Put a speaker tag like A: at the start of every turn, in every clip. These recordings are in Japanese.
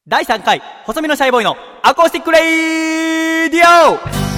A: 第3回細身のシャイボーイのアコースティックレイディオ。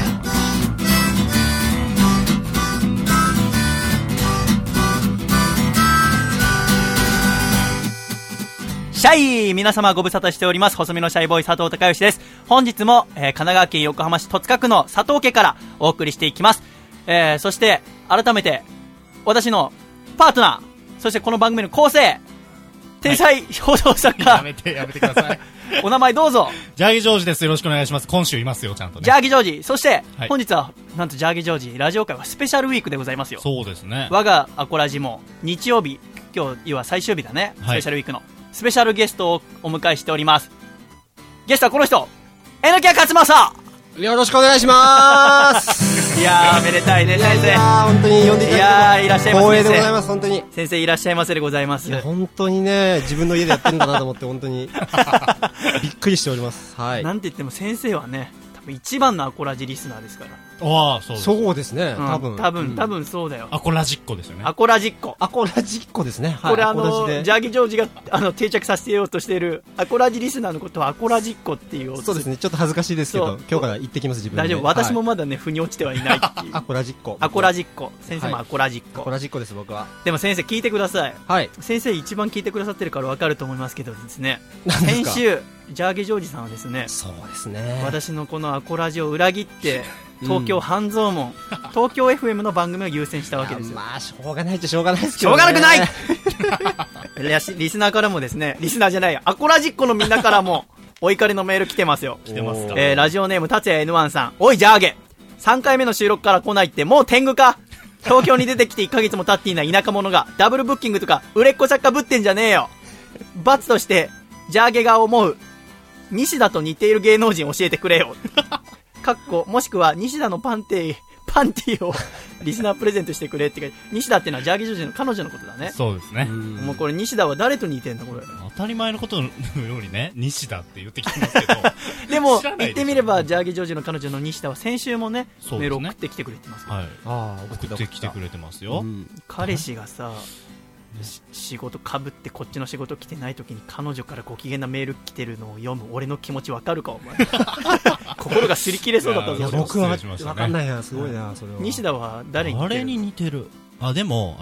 A: シャイ皆様ご無沙汰しております。細身のシャイボーイ佐藤孝義です。本日も、神奈川県横浜市戸塚区の佐藤家からお送りしていきます。そして改めて私のパートナー、そしてこの番組の構成、天才放送作家、
B: やめてください。
A: お名前どうぞ。
B: ジャーギージョージです。よろしくお願いします。今週いますよ、ちゃんとね。
A: ジャーギージョージ。そして、
B: はい、
A: 本日はなんとジャーギージョージラジオ界はスペシャルウィークでございますよ。
B: そうですね。
A: 我がアコラジも日曜日、今日は最終日だね、
B: はい、
A: スペシャルウィークのスペシャルゲストをお迎えしております。ゲストはこの人、榎谷勝正。
C: よろしくお願いします
A: いやーめでたいね先生。
C: いやー本当に呼んでいただいて、
A: いやーいらっしゃいます。
C: 光栄でございます。本当に
A: 先生いらっしゃいませでございます。
C: いや本当にね、自分の家でやってるんだなと思って本当にびっくりしております。はい。
A: なんて言っても先生はね、多分一番のアコラジリスナーですから。
B: ああ、そう
C: ですね、
A: 多分そうだよ。
B: アコラジッコですよね。
A: アコラジッコ。
C: アコラジッコですね。
A: これジャーギージョージが定着させようとしているアコラジリスナーのことはアコラジッコっていう。
C: そうですね、ちょっと恥ずかしいですけど今日から言ってきます。自分で、
A: 大丈夫、私もまだね、腑に落ちてはいないっていう
C: アコラジッコ。
A: アコラジッコ。先生もアコラジッコ。
C: アコラジッコです僕は。
A: でも先生聞いてください。
C: はい。
A: 先生一番聞いてくださってるから分かると思いますけどですね、先週ジャーギージョージさんはですね、
C: そうですね、
A: 私のこのアコラジを裏切って東京半蔵門、東京 FM の番組を優先したわけですよ。
C: まあしょうがないっちゃしょうがないですけど、ね、
A: しょうがなくないリスナーからもですね、リスナーじゃないアコラジッコのみんなからもお怒りのメール来てますよ。
B: 来てますか。
A: ラジオネーム達也 N1 さん、おいジャーゲ3回目の収録から来ないってもう天狗か。東京に出てきて1ヶ月も経っていない田舎者がダブルブッキングとか売れっ子作家ぶってんじゃねえよ。罰としてジャーゲが思う西田と似ている芸能人教えてくれよかっこもしくは西田のパンティをリスナープレゼントしてくれってか、西田っていうのはジャーギージョージの彼女のことだね。
B: そうですね。
A: もうこれ西田は誰と似てんだこれ。
B: 当たり前のことのようにね、西田って言ってきてますけど
A: でも言ってみればジャーギージョージの彼女の西田は先週もね、メール送ってきてくれてます。
B: はい、送ってきてくれてますよ。
A: 彼氏がさ、仕事かぶってこっちの仕事来てない時に彼女からご機嫌なメール来てるのを読む俺の気持ちわかるかお前心が擦り切れそうだったぞ。
C: 僕はわかんないな、すごいなそれは。西
A: 田は誰に似てる？
B: 誰に似てる？あ、でも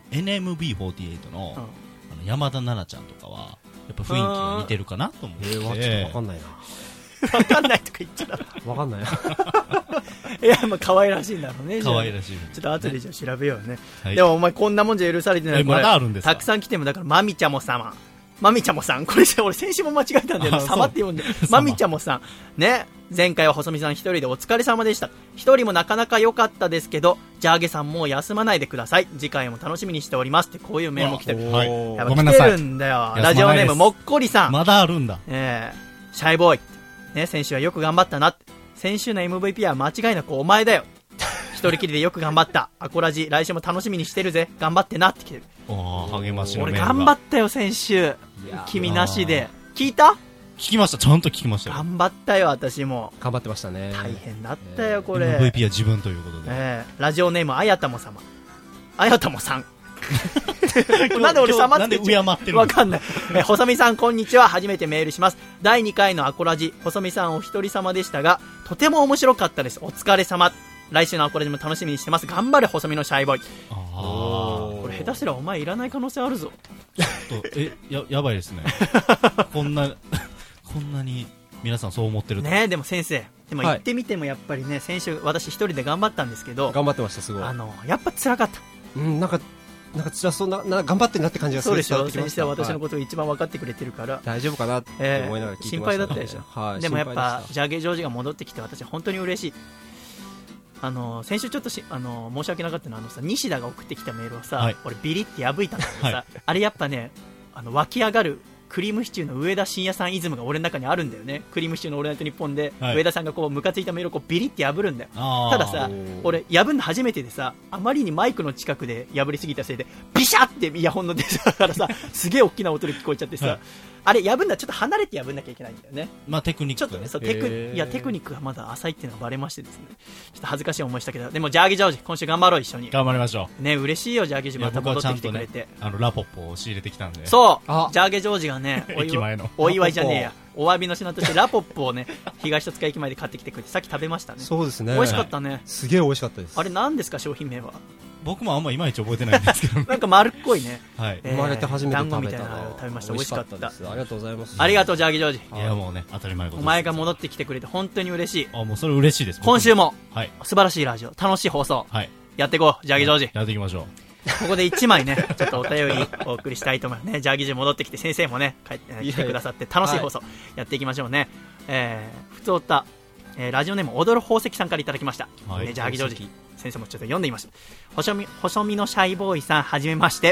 B: NMB48 の、山田奈々ちゃんとかはやっぱ雰囲気が似てるかなと思って。
C: ちょっとわかんないな。
A: わかんないとか言っちゃった
C: わかんない
A: いや、まあ可愛らしいんだろうね。
B: 可愛らしい、ね、
A: ちょっと後でじゃあ調べようね、
B: はい、
A: でもお前こんなもんじゃ許されてない。
B: まだあるんですか？
A: たくさん来ても、だからまみちゃも様、まみちゃもさん、これ俺先週も間違えたんだよね、様って読んでまみちゃもさんね。前回は細見さん一人でお疲れ様でした。一人もなかなか良かったですけど、ジャーゲさんもう休まないでください、次回も楽しみにしておりますって、こういうメールも来てる。
B: はい、
A: やっぱ来てるんだよ。ラジオネームもっこりさん、
B: まだあるんだ。
A: シャイボーイ、ね、先週はよく頑張ったなって、先週の MVP は間違いなくお前だよ、一人きりでよく頑張った、アコラジ来週も楽しみにしてるぜ、頑張ってなって来てる。
B: 励ましのメールが。
A: 俺頑張ったよ先週、君なしで。聞いた？
B: 聞きました、ちゃんと聞きましたよ。
A: 頑張ったよ、私も
C: 頑張ってましたね。
A: 大変だったよこれ。
B: MVP は自分ということで、
A: ラジオネームあやたも様、あやたもさんなんで俺様って
B: 敬ってる
A: わかんない。細見さんこんにちは、初めてメールします。第2回のアコラジ、細見さんお一人様でしたがとても面白かったです、お疲れ様。来週のアコラジも楽しみにしてます、頑張れ細見のシャイボーイ。これ下手すらお前いらない可能性あるぞ。
B: やばいですねこんなに皆さんそう思ってると
A: ね。でも先生、でも言ってみてもやっぱりね、先週私一人で頑張ったんですけど、
C: 頑張ってました。すごい
A: やっぱ辛かった。
C: なんか辛そうな頑張ってるなって感じがする。
A: そうでしょ、先生は私のことを一番分かってくれてるから、
C: 大丈夫かなって思いながら聞いてました。
A: 心配だったでしょ、でもやっぱジャーゲージョージが戻ってきて私本当に嬉しい。先週ちょっと申し訳なかったのは西田が送ってきたメールをさ、俺ビリって破いたんだけどさ、あれやっぱね、湧き上がるクリームシチューの上田晋也さんイズムが俺の中にあるんだよね。クリームシチューのオールナイトニッポンで、上田さんがこうムカついたメールをこうビリって破るんだよ。たださ、俺破るの初めてでさ、あまりにマイクの近くで破りすぎたせいでビシャってイヤホンの出たからさ、すげえ大きな音で聞こえちゃってさ、あれ破んだらちょっと離れて破んなきゃいけないんだよね。
B: まあテクニック
A: ちょっとね、そうテクニックがまだ浅いっていうのがバレましてですね、ちょっと恥ずかしい思いしたけど、でもジャーギージョージ今週頑張ろう、一緒に
B: 頑張りましょ
A: うね。嬉しいよジャーギージョージまた戻ってきてくれて。
B: ラポッポを仕入れてきたんで。
A: そうジャーギージョージはね、
B: 駅前の
A: お祝いじゃねえや、お詫びの品としてラポップをね、東戸塚駅前で買ってきてくれて、さっき食べましたね。
C: そうですね。
A: 美味しかったね。
C: すげえ美味しかったです。
A: あれ何ですか、商品名は。
B: 僕もあんまいまいち覚えてないんですけど、
A: なんか丸っこいね。
B: はい。
C: 生まれて初めて食べた
A: 団子みたいなのを食べました。美味しかったです。
C: ありがとうございます。
A: ありがとう、ジャーギージョージ。
B: いやもうね、当たり前
A: お前が戻ってきてくれて本当に嬉しい。
B: あ、もうそれ嬉しいです。
A: 今週も、
B: はい、
A: 素晴らしいラジオ、楽しい放送、
B: はい、
A: やっていこう、ジャーギージョージ。
B: やっていきましょう。
A: ここで1枚ね、ちょっとお便りお送りしたいと思いますね。ジャーギージ戻ってきて、先生もね、来てくださって楽しい放送やっていきましょうね。ふつおた、ラジオネーム踊る宝石さんからいただきました。ジャーギージョージ先生もちょっと読んでみました。細身のシャイボーイさん、はじめまして。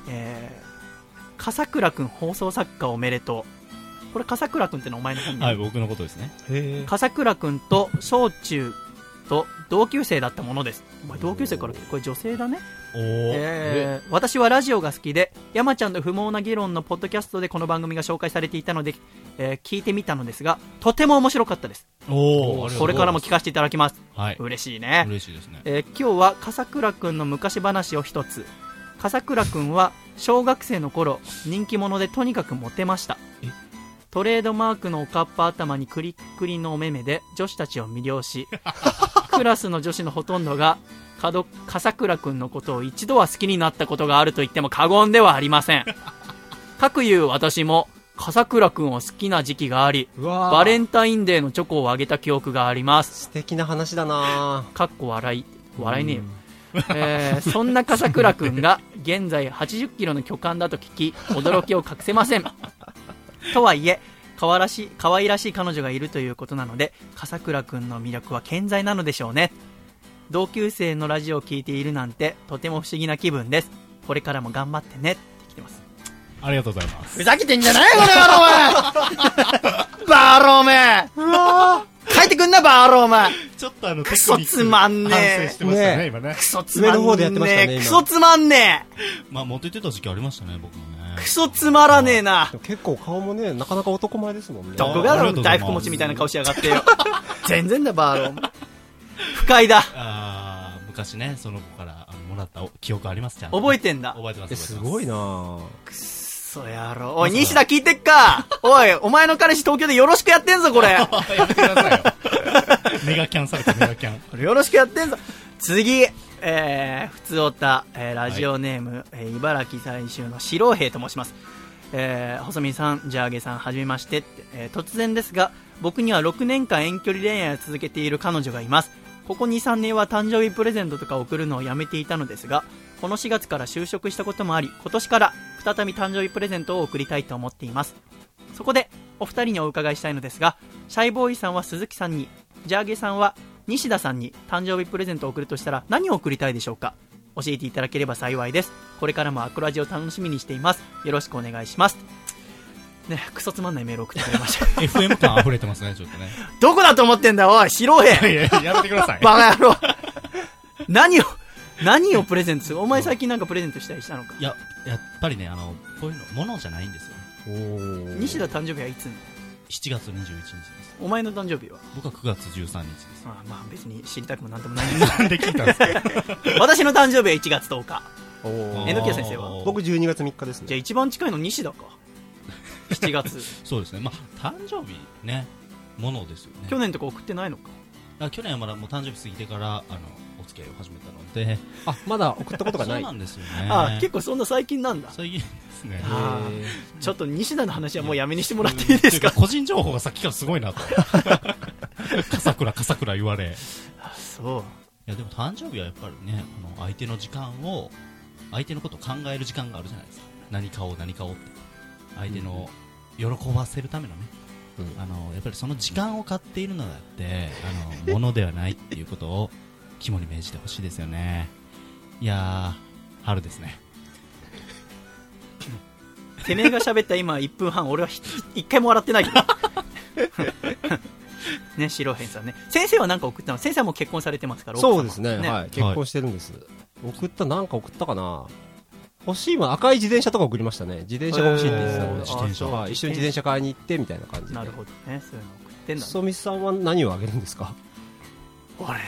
A: 笠倉くん放送作家おめでとう。これ笠倉くんってのお前の本名？
B: はい、僕のことですね。
A: 笠倉くんと小中と同級生だったものです。お前同級生から来て、これ女性だね。私はラジオが好きで、山ちゃんの不毛な議論のポッドキャストでこの番組が紹介されていたので、聞いてみたのですが、とても面白かったです。これからも聞かせていただきます。
B: はい、
A: 嬉しいね。
B: 嬉しいですね。
A: 今日は笠倉くんの昔話を一つ。笠倉くんは小学生の頃、人気者でとにかくモテました。トレードマークのおかっぱ頭にクリックリのお目目で女子たちを魅了しクラスの女子のほとんどが笠倉くんのことを一度は好きになったことがあると言っても過言ではありません。かくいう私も笠倉くんを好きな時期があり、バレンタインデーのチョコをあげた記憶があります。
C: 素敵な話だな。
A: かっこ笑いねえよ。そんな笠倉くんが現在80キロの巨漢だと聞き驚きを隠せません。とはいえ可愛らしい彼女がいるということなので、笠倉くんの魅力は健在なのでしょうね。同級生のラジオを聞いているなんてとても不思議な気分です。これからも頑張ってねって来てます。
B: ありがとうございます。
A: ふざけてんじゃないこれバーローめ帰ってくんなバーローめ。
B: ちょっと
A: クソつまんねえ。
B: 反省してましたね、今ね。
A: クソつまんねえ。クソつまんねえ。
B: まあモテてた時期ありましたね、僕もね。
A: クソつまらねえな。
C: 結構顔もね、なかなか男前ですもんね。
A: どこが大福餅みたいな顔しやがってよ。全然だバーロー。不快だ。
B: 昔ね、その子からもらった記憶あります。ちゃんと
A: 覚えてんだ。
B: 覚えてます。
C: すごいな。
A: くっそ野郎。おい西田聞いてっか。おいお前の彼氏東京でよろしくやってんぞこれ。
B: やめてくださいよ。メガキャンされたメガキャン。
A: これよろしくやってんぞ。次。ふつおた、ラジオネーム、茨城在住の四郎兵と申します。細見さん、ジャーゲさん、はじめまして、突然ですが僕には6年間遠距離恋愛を続けている彼女がいます。ここ 2,3 年は誕生日プレゼントとか送るのをやめていたのですが、この4月から就職したこともあり、今年から再び誕生日プレゼントを送りたいと思っています。そこでお二人にお伺いしたいのですが、シャイボーイさんは鈴木さんに、ジャーゲさんは西田さんに誕生日プレゼントを送るとしたら何を送りたいでしょうか。教えていただければ幸いです。これからもアクラジを楽しみにしています。よろしくお願いしますね。クソつまんないメール送ってくれました。
B: FM 感溢れてますね、ちょっとね。
A: どこだと思ってんだおい、白兵。
B: いややめてください。
A: バカ野郎。何をプレゼントする。お前最近なんかプレゼントしたりしたのか。
B: いや、やっぱりね、こういうの物じゃないんですよね。
A: 西田誕生日はいつ？
B: 7月21日です。
A: お前の誕生日は？
B: 僕は9月13日です。
A: まあ別に知りたくもなんともない
B: なんで聞いたんですか。
A: 私の誕生日は1月10日。榎木先生は？
C: 僕12月3日ですね。
A: じゃあ一番近いの西田か。7月。
B: そうですね。まあ誕生日ね、ものですよね。
A: 去年とか送ってないのか。
B: 去年はまだもう誕生日過ぎてからお付き合いを始めたので、
C: まだ送ったことがない。
B: そうなんですよね。
A: 結構そんな最近なんだ。
B: 最近ですね。
A: ちょっと西田の話はもうやめにしてもらっていいですか。
B: 個人情報がさっきからすごいなと。笠倉言われ。
A: そう。
B: いやでも誕生日はやっぱりね、相手のことを考える時間があるじゃないですか。何かをって相手の喜ばせるためのね。やっぱりその時間を買っているのだって物ではないっていうことを肝に銘じてほしいですよね。いやー、春ですね。
A: てめえが喋った今1分半、俺は1回も笑ってないけどね、白変さんね。先生は何か送ったの？先生はもう結婚されてますから。
C: そうですね、はい、結婚してるんです。何か送ったかな。欲しいもの、赤い自転車とか送りましたね。自転車が欲しいって言ってたので、一緒に自転車買いに行ってみたいな感じで。
A: なるほどね、そういうの送ってんだ。
C: そみさんは何をあげるんですか？
A: 俺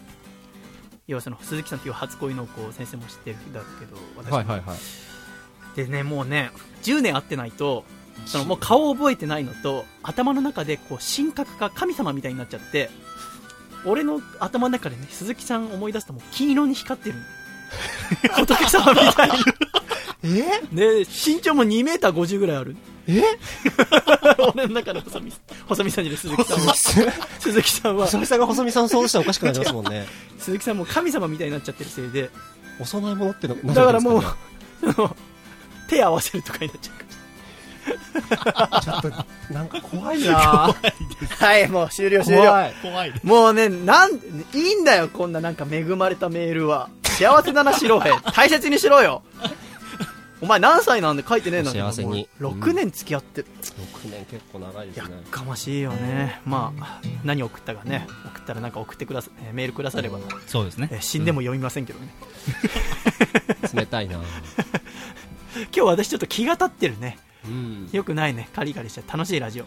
A: 要はその鈴木さんという初恋の子を先生も知ってるだろうけど、私でね、もうね10年会ってないとそのもう顔を覚えてないのと頭の中でこう神格化神様みたいになっちゃって、俺の頭の中でね鈴木さん思い出すともう金色に光ってる仏様みたいにで身長も2メーター50ぐらいある。俺の中で細見さんじゃない鈴木さんは鈴木さんは
C: 細見さんが細見さんを想像したらおかしくなりますもんね。
A: 鈴木さんも神様みたいになっちゃってるせいで、
C: お供え物っての
A: だからもう手合わせるとかになっちゃう
C: ちょっとなんか怖いな。
A: はい、もう終了。
B: 怖い。
A: もうね、いいんだよこんななんか恵まれたメールは。幸せだな白兵、大切にしろよ。お前何歳なんで書いてねえのに。
C: 幸せに
A: 6年付き合ってる。
C: 6年結構長いですね。
A: やっかましいよね。まあ何送ったかね、送ったらなんか送ってくださメールくだされば、
B: そうですね、
A: 死んでも読みませんけどね、
C: 冷たいな。
A: 今日私ちょっと気が立ってるね。よくないね、カリカリして楽しいラジオ。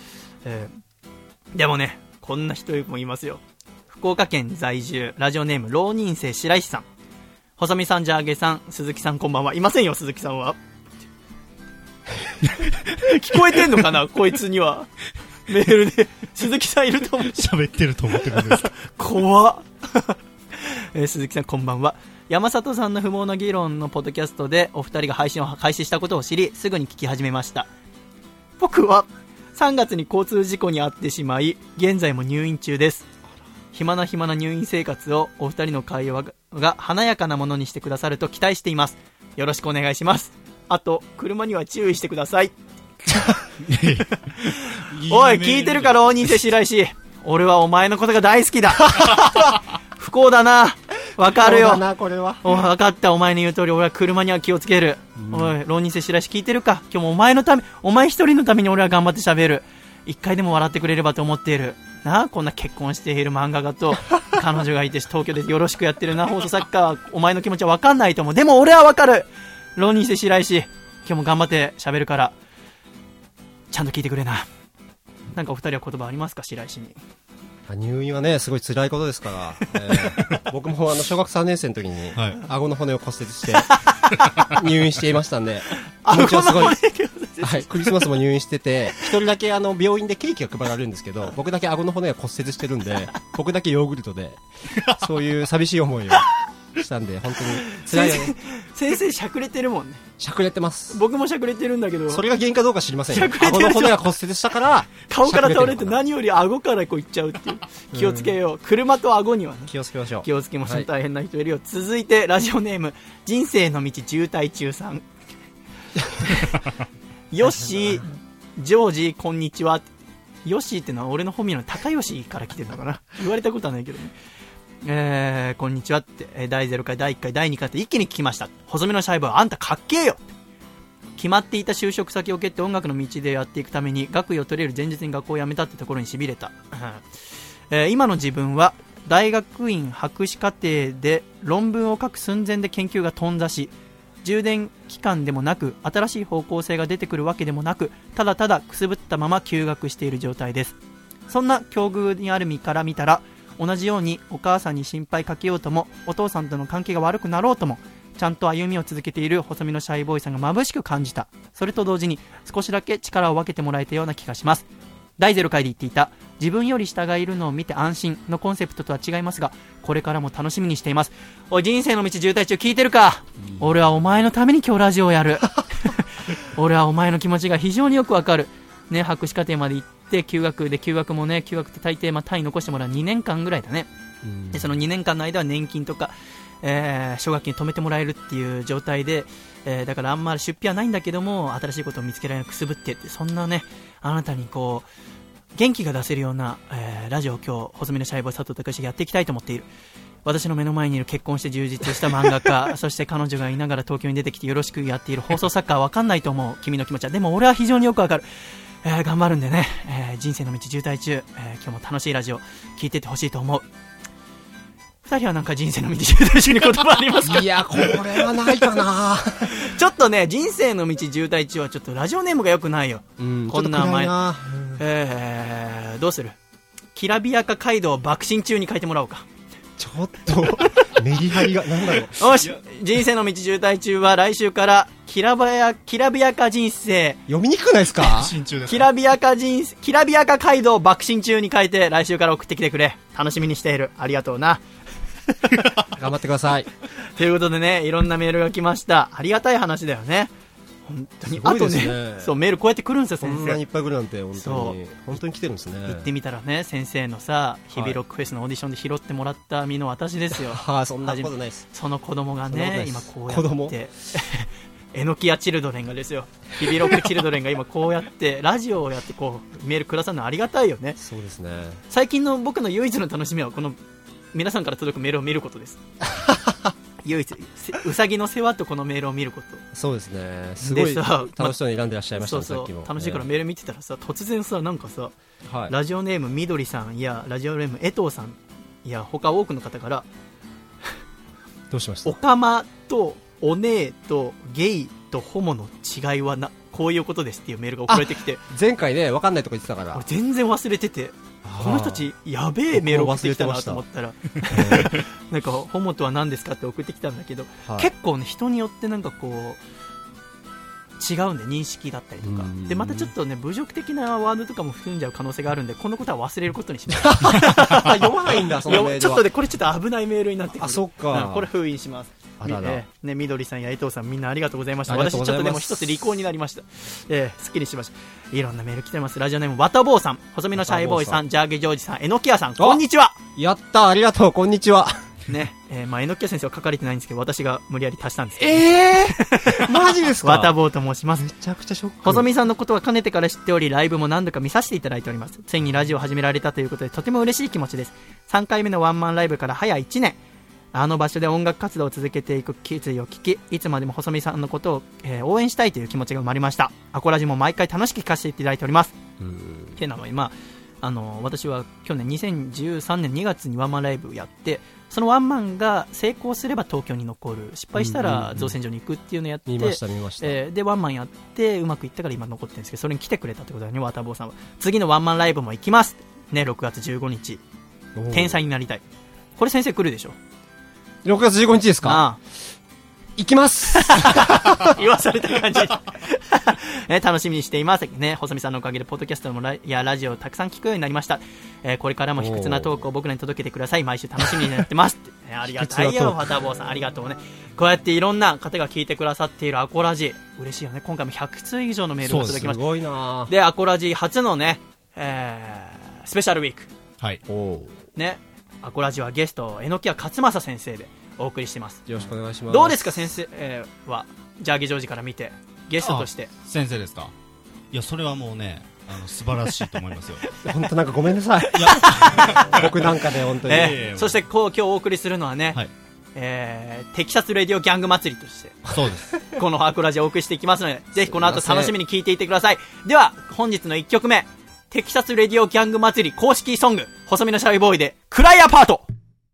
A: でもね、こんな人もいますよ。福岡県在住ラジオネーム浪人生白石さん。細見さん、ジャーゲさん、鈴木さん、こんばんは。いませんよ鈴木さんは。聞こえてんのかなこいつには。メールで鈴木さんいると思って
B: 喋ってると思ってるんですか。
A: 怖っ。鈴木さんこんばんは。山里さんの不毛な議論のポッドキャストでお二人が配信を開始したことを知り、すぐに聞き始めました。僕は3月に交通事故に遭ってしまい、現在も入院中です。暇な入院生活をお二人の会話が華やかなものにしてくださると期待しています。よろしくお願いします。あと車には注意してください。おい聞いてるか浪人生白石、俺はお前のことが大好きだ。不幸だな、わかるよ。
C: そうだなこれは。
A: 分かった、お前の言う通り俺は車には気をつける。おい浪人生白石聞いてるか、今日もお前のため、お前一人のために俺は頑張って喋る。一回でも笑ってくれればと思っているな。こんな結婚している漫画家と彼女がいて東京でよろしくやってるな放送作家はお前の気持ちは分かんないと思う。でも俺は分かる。浪人生白石、今日も頑張って喋るからちゃんと聞いてくれな。なんかお二人は言葉ありますか、白石に。
C: 入院はねすごい辛いことですから、僕も小学3年生の時に、顎の骨を骨折して入院していましたんで、気持ちはすごい。はい、クリスマスも入院してて、一人だけ病院でケーキが配られるんですけど、僕だけ顎の骨が骨折してるんで、僕だけヨーグルトで、そういう寂しい思いをしたんで、本当に辛いよね。
A: 先生しゃくれてるもんね。
C: しゃくれてます。
A: 僕もしゃくれてるんだけど、
C: それが原因かどうか知りませんよ。顎の骨が骨折したから
A: 顔から倒れて、何より顎からこういっちゃうっていう。気をつけよう、車と顎にはね
C: 気をつけましょう。
A: 気をつけましょう、はい、大変な人いるよ。続いてラジオネーム人生の道渋滞中さん。よしジョージこんにちは。ヨッシーってのは俺の本名の高吉から来てるのかな。言われたことはないけどね。こんにちはって、第0回第1回第2回って一気に聞きました。細身のシャイボーイあんたかっけえよ。決まっていた就職先を蹴って音楽の道でやっていくために学位を取れる前日に学校を辞めたってところに痺れた。今の自分は大学院博士課程で論文を書く寸前で研究が頓挫し、充電期間でもなく新しい方向性が出てくるわけでもなく、ただただくすぶったまま休学している状態です。そんな境遇にある身から見たら、同じようにお母さんに心配かけようともお父さんとの関係が悪くなろうともちゃんと歩みを続けている細身のシャイボーイさんが眩しく感じた。それと同時に少しだけ力を分けてもらえたような気がします。第0回で言っていた自分より下がいるのを見て安心のコンセプトとは違いますが、これからも楽しみにしています。おい人生の道渋滞中聞いてるか、俺はお前のために今日ラジオをやる。俺はお前の気持ちが非常によくわかるね。博士課程まで行って休学で、休学もね、休学って大抵単位残してもらう2年間ぐらいだね。でその2年間の間は年金とか、奨学金止めてもらえるっていう状態で、だからあんまり出費はないんだけども新しいことを見つけられなくすぶってって、そんなねあなたにこう元気が出せるような、ラジオを今日細身のシャイボーイ佐藤隆がやっていきたいと思っている。私の目の前にいる結婚して充実した漫画家そして彼女がいながら東京に出てきてよろしくやっている放送作家は分かんないと思う。君の気持ちはでも俺は非常によく分かる。頑張るんでね、人生の道渋滞中、今日も楽しいラジオ聞いててほしいと思う。2人はなんか人生の道渋滞中に言葉ありますか？
C: いやこれはないかな。
A: ちょっとね人生の道渋滞中はちょっとラジオネームが良くないよ。こんな前どうする？きらびやか街道爆心中に書いてもらおうか。
C: ちょっとメリハリがなんだろう。
A: よし、人生の道渋滞中は来週からきらびやか人生、
C: 読みにくくないですか？
A: きらびやか街道爆心中に書いて来週から送ってきてくれ。楽しみにしている。ありがとうな。
C: 頑張ってください。
A: ということでね、いろんなメールが来ました。ありがたい話だよね。本当に。あとね、そう、メールこうやって来るんですよ、先生。
C: こんなにいっぱい来るなんて、本当に来てるんですね。
A: 行ってみたらね、先生のさ、日々ロックフェスのオーディションで拾ってもらった身の私ですよ。
C: はあ、そんなことないです。
A: その子供がね、今こうやって、えのきやチルドレンがですよ、日々ロックチルドレンが今こうやって、ラジオをやってこう、メールくださるのありがたいよね。
C: そうですね。
A: 最近の僕の唯一の楽しみは、この、皆さんから届くメールを見ることです。唯一うさぎの世話とこのメールを見ること。
C: そうですね。すごい楽しそうに選んでらっしゃいましたね。
A: そうそう、楽しいからメール見てたらさ、突然さ、なんかさ、ラジオネームみどりさんやラジオネーム江藤さんや他多くの方から
C: どうしました？
A: おかまとお姉とゲイとホモの違いはこういうことですっていうメールが送られてきて、
C: 前回ね分かんないとこ言ってたから
A: 俺全然忘れてて、この人たちやべえメール送ってきたなと思ったらなんかホモとは何ですかって送ってきたんだけど、結構ね、人によってなんかこう違うんで、認識だったりとかで、またちょっとね、侮辱的なワードとかも含んじゃう可能性があるんで、このことは忘れることにします。
C: 読まないんだ、そのメールは。
A: ちょっとでこれちょっと危ないメールになってくる。
C: あ、そっか。
A: これ封印します。ね、みどりさんや江藤さん、みんなありがとうございました。私ちょっとでも一つ利口になりました。すっきりしました。いろんなメール来てます。ラジオネームわたぼうさん、細身のシャイボーイさん、ジャーゲジョージさん、えのきやさん、こんにちは。
C: やった、ありがとう、こんにちは。
A: ね、えのきや先生は書かれてないんですけど、私が無理やり足したんですけど、
C: マジですか？
A: わたぼうと申します。
C: めちゃくちゃショック。
A: 細見さんのことはかねてから知っており、ライブも何度か見させていただいております。ついにラジオを始められたということで、とても嬉しい気持ちです。3回目のワンマンライブから早1年、あの場所で音楽活動を続けていく決意を聞き、いつまでも細見さんのことを、応援したいという気持ちが生まれました。アコラジも毎回楽しく聞かせていただいております。っていうのは今、私は去年2013年2月にワンマンライブやって、そのワンマンが成功すれば東京に残る、失敗したら造船所に行くっていうのをやって、
C: 見ました
A: でワンマンやってうまくいったから今残ってるんですけど、それに来てくれたってことだよね、わたぼうさんは。次のワンマンライブも行きますね、6月15日天才になりたい。これ先生来るでしょ。
C: 6月15日ですか？ああ、行きます
A: 言わされた感じ、楽しみにしていますね。細見さんのおかげでポッドキャストやラジオをたくさん聞くようになりました。これからも卑屈なトークを僕らに届けてください。毎週楽しみになってますありがたいよ、わたぼうさん、ありがとうね。こうやっていろんな方が聞いてくださっているアコラジ、嬉しいよね。今回も100通以上のメールが届きました。
C: すごいな。
A: でアコラジ初のね、スペシャルウィーク、
B: はい、
A: ね、アコラジはゲスト榎谷勝正先生でお送りしてます。
C: よろしくお願いします。
A: どうですか先生、はジャーゲジョージから見てゲストとして。
B: 先生ですか？いや、それはもうね、素晴らしいと思いますよ。
C: 本当なんかごめんなさい。僕なんかね、本当に。
A: そして今日お送りするのはね、はい、テキサスレディオギャング祭りとして
B: そうです
A: このアコラジをお送りしていきますので、ぜひこの後楽しみに聞いていてください。では本日の1曲目、テキサスレディオギャング祭り公式ソング、細身のシャイボーイでクライアパート。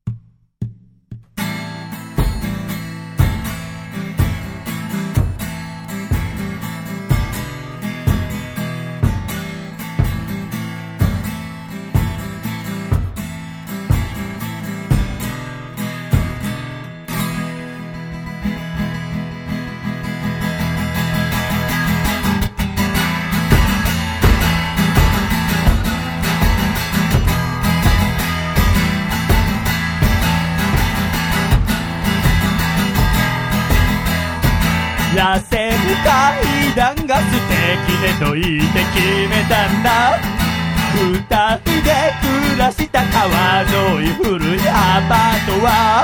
D: 痩せる階段が素敵でと言って決めたんだ。二人で暮らした川沿い古いアパートは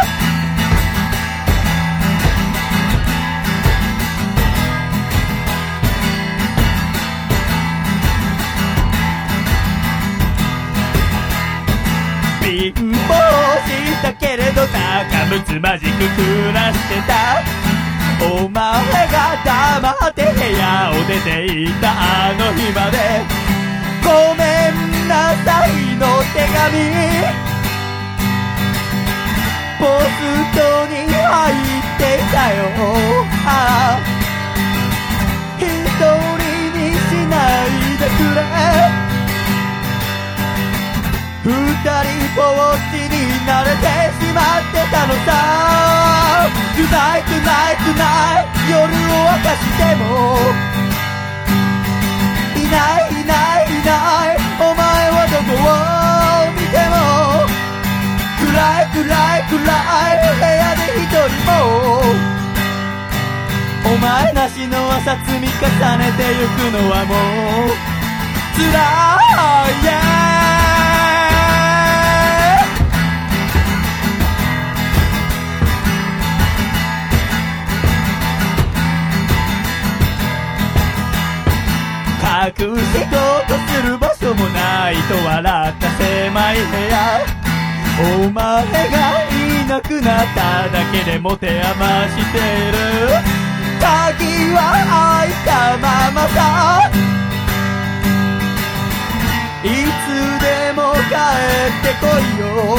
D: 貧乏したけれど仲睦まじく暮らしてた。お前が黙って部屋を出ていたあの日までごめんなさいの手紙ポストに入っていたよ。ああ、一人にしないでくれ。二人ぼっちになれてしまさ Tonight tonight tonight 夜を明かしてもいないいないいないお前はどこを見ても暗い暗い暗い部屋で一人もお前なしの朝積み重ねてゆくのはもう辛い、隠しとする場所もないと笑った狭い部屋お前がいなくなっただけで持て余してる鍵は開いたままさいつでも帰ってこいよ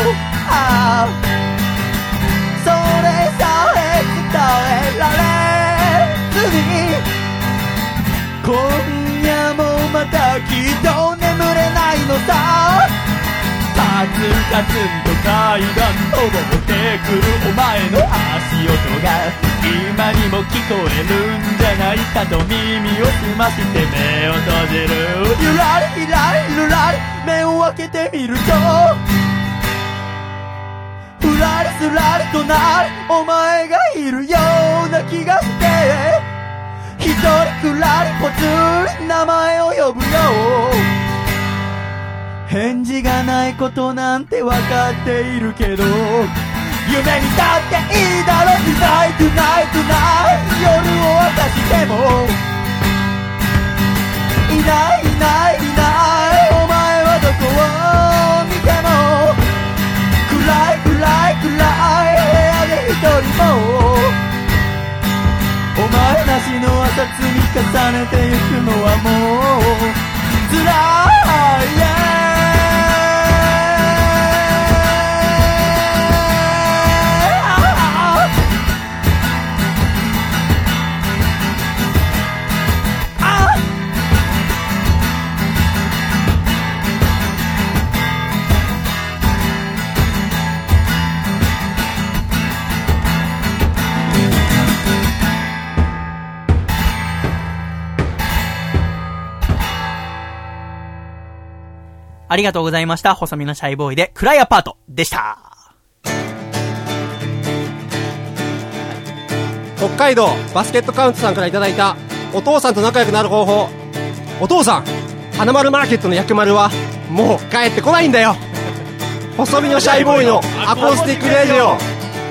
D: それさえ伝えられずに今夜もまたきっと眠れないのさカツカツンと階段登ってくるお前の足音が今にも聞こえるんじゃないかと耳を澄まして目を閉じるゆらりゆらりゆらり目を開けてみるとふらりすらりとなりお前がいるような気がして一人くらりぽつり名前を呼ぶよ返事がないことなんてわかっているけど夢にだっていいだろ Tonight tonight tonight 夜を明かしてもいないいないいないお前はどこを見ても暗い暗い暗い部屋で一人もお前なしの朝積み重ねてゆくのはもう辛い、
A: ありがとうございました。細身のシャイボーイで暗いアパートでした。
C: 北海道バスケットカウントさんからいただいたお父さんと仲良くなる方法。お父さん、花丸マーケットの薬丸はもう帰ってこないんだよ。細身のシャイボーイのアコースティックレディオ。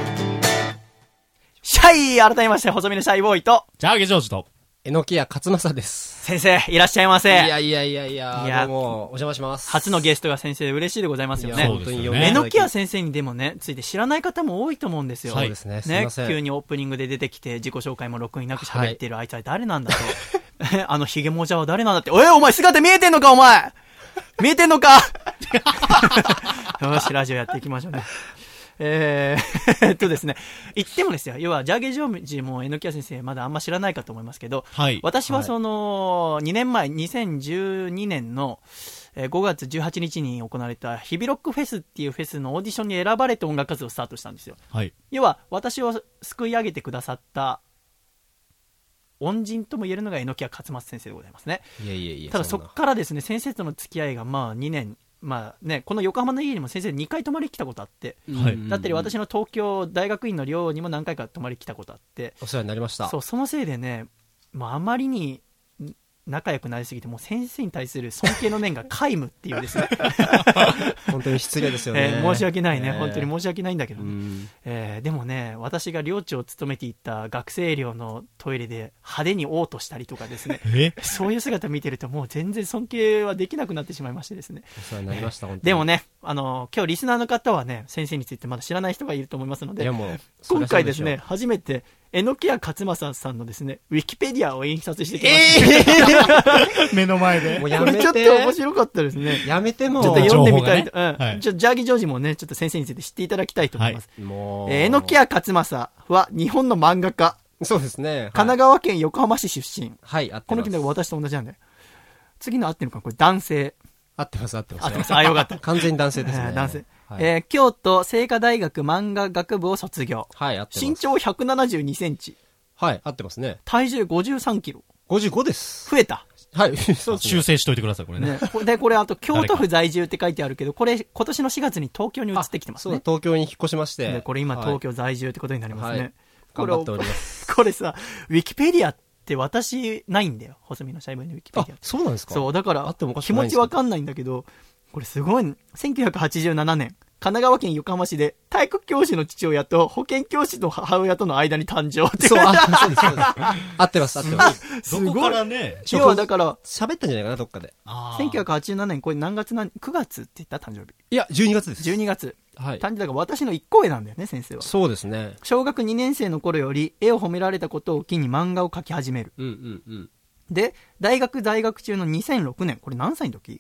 A: シャイ、改めまして細身のシャイボーイと
B: ジャーゲジョージと
C: 榎谷勝正です。
A: 先生、いらっしゃいませ。
C: いや、どうもお邪魔します。
A: 初のゲストが先生で嬉しいでございますよね。
B: そうですよ
A: ね。榎谷先生にでもね、ついて知らない方も多いと思うんですよ。
C: そうですね。すみません。
A: 急にオープニングで出てきて自己紹介も録音なく喋っているあいつは誰なんだと。あのヒゲもじゃは誰なんだって。お前姿見えてんのかお前見えてんのかよし、ラジオやっていきましょうね。ですね。言ってもですよ。要は、ジャーゲジョージも榎谷先生まだあんま知らないかと思いますけど、
B: はい、
A: 私は2年前、2012年の5月18日に行われたヒビロックフェスっていうフェスのオーディションに選ばれて音楽活動をスタートしたんですよ。
B: はい、
A: 要は、私を救い上げてくださった恩人とも言えるのが榎谷勝正先生でございますね。ただそこからですね、先生との付き合いが2年、この横浜の家にも先生2回泊まり来たことあって、
B: はい、
A: だったり私の東京大学院の寮にも何回か泊まり来たことあって、
C: お世話になりました。
A: そのせいでね、あまりに仲良くなりすぎて、もう先生に対する尊敬の念が皆無っていうですね
C: 本当に失礼ですよね。
A: 申し訳ないね、本当に申し訳ないんだけどね、でもね、私が寮長を務めていた学生寮のトイレで派手に嘔吐したりとかですねそういう姿見てるともう全然尊敬はできなくなってしまいましてですね。
C: お世話になりました。
A: でもね、今日リスナーの方はね、先生についてまだ知らない人がいると思いますので、
C: もう
A: 今回ですね、初めて榎谷勝正さんのですね、ウィキペディアを印刷してきました、
B: 目の前で。
C: もうやめて。
A: ちょっと面白かったですね。
C: やめても
A: ちょっと読んでみたいと、
B: はい、
A: ジャーギジョージもね、ちょっと先生について知っていただきたいと思います。榎谷勝正は日本の漫画家。
C: そうですね。
A: 神奈川県横浜市出身。
C: はい、合ってます。
A: この君は私と同じなんで。次の合ってるのか、これ男性。
C: 合ってます。
A: あ、よかった。
C: 完全に男性ですね。
A: 男性。
C: はい
A: 京都精華大学漫画学部を卒業。
C: はい、合ってます。
A: 身長172センチ。
C: はい、合ってますね。
A: 体重53キロ。
C: 55です。
A: 増えた。
C: はい、そうですね。
B: 修正しといてください、これね。
A: で、これあと京都府在住って書いてあるけど、これ今年の4月に東京に移ってきてますね。
C: そう、東京に引っ越しまして。
A: で、これ今東京在住ってことになりますね。はい、
C: 頑張っております。
A: これさ、ウィキペディアって私ないんだよ。細身のシャイボーイのウィキペディア。
C: あ、そうなんですか？
A: そう、だから気持ちわかんないんだけど、これすごい、1987年。神奈川県横浜市で体育教師の父親と保健教師の母親との間に誕生って
C: そう、そうです、そうです。合ってます、合ってます。
B: どこからね、
A: 要はだから、
C: 喋ったんじゃないかな、どっかで。
A: 1987年、これ何月9月って言った誕生日。
C: いや、12月です。
A: 12月。
C: はい。
A: 誕生日だから私の1個上なんだよね、先生は。
C: そうですね。
A: 小学2年生の頃より絵を褒められたことを機に漫画を描き始める。で、大学在学中の2006年、これ何歳の時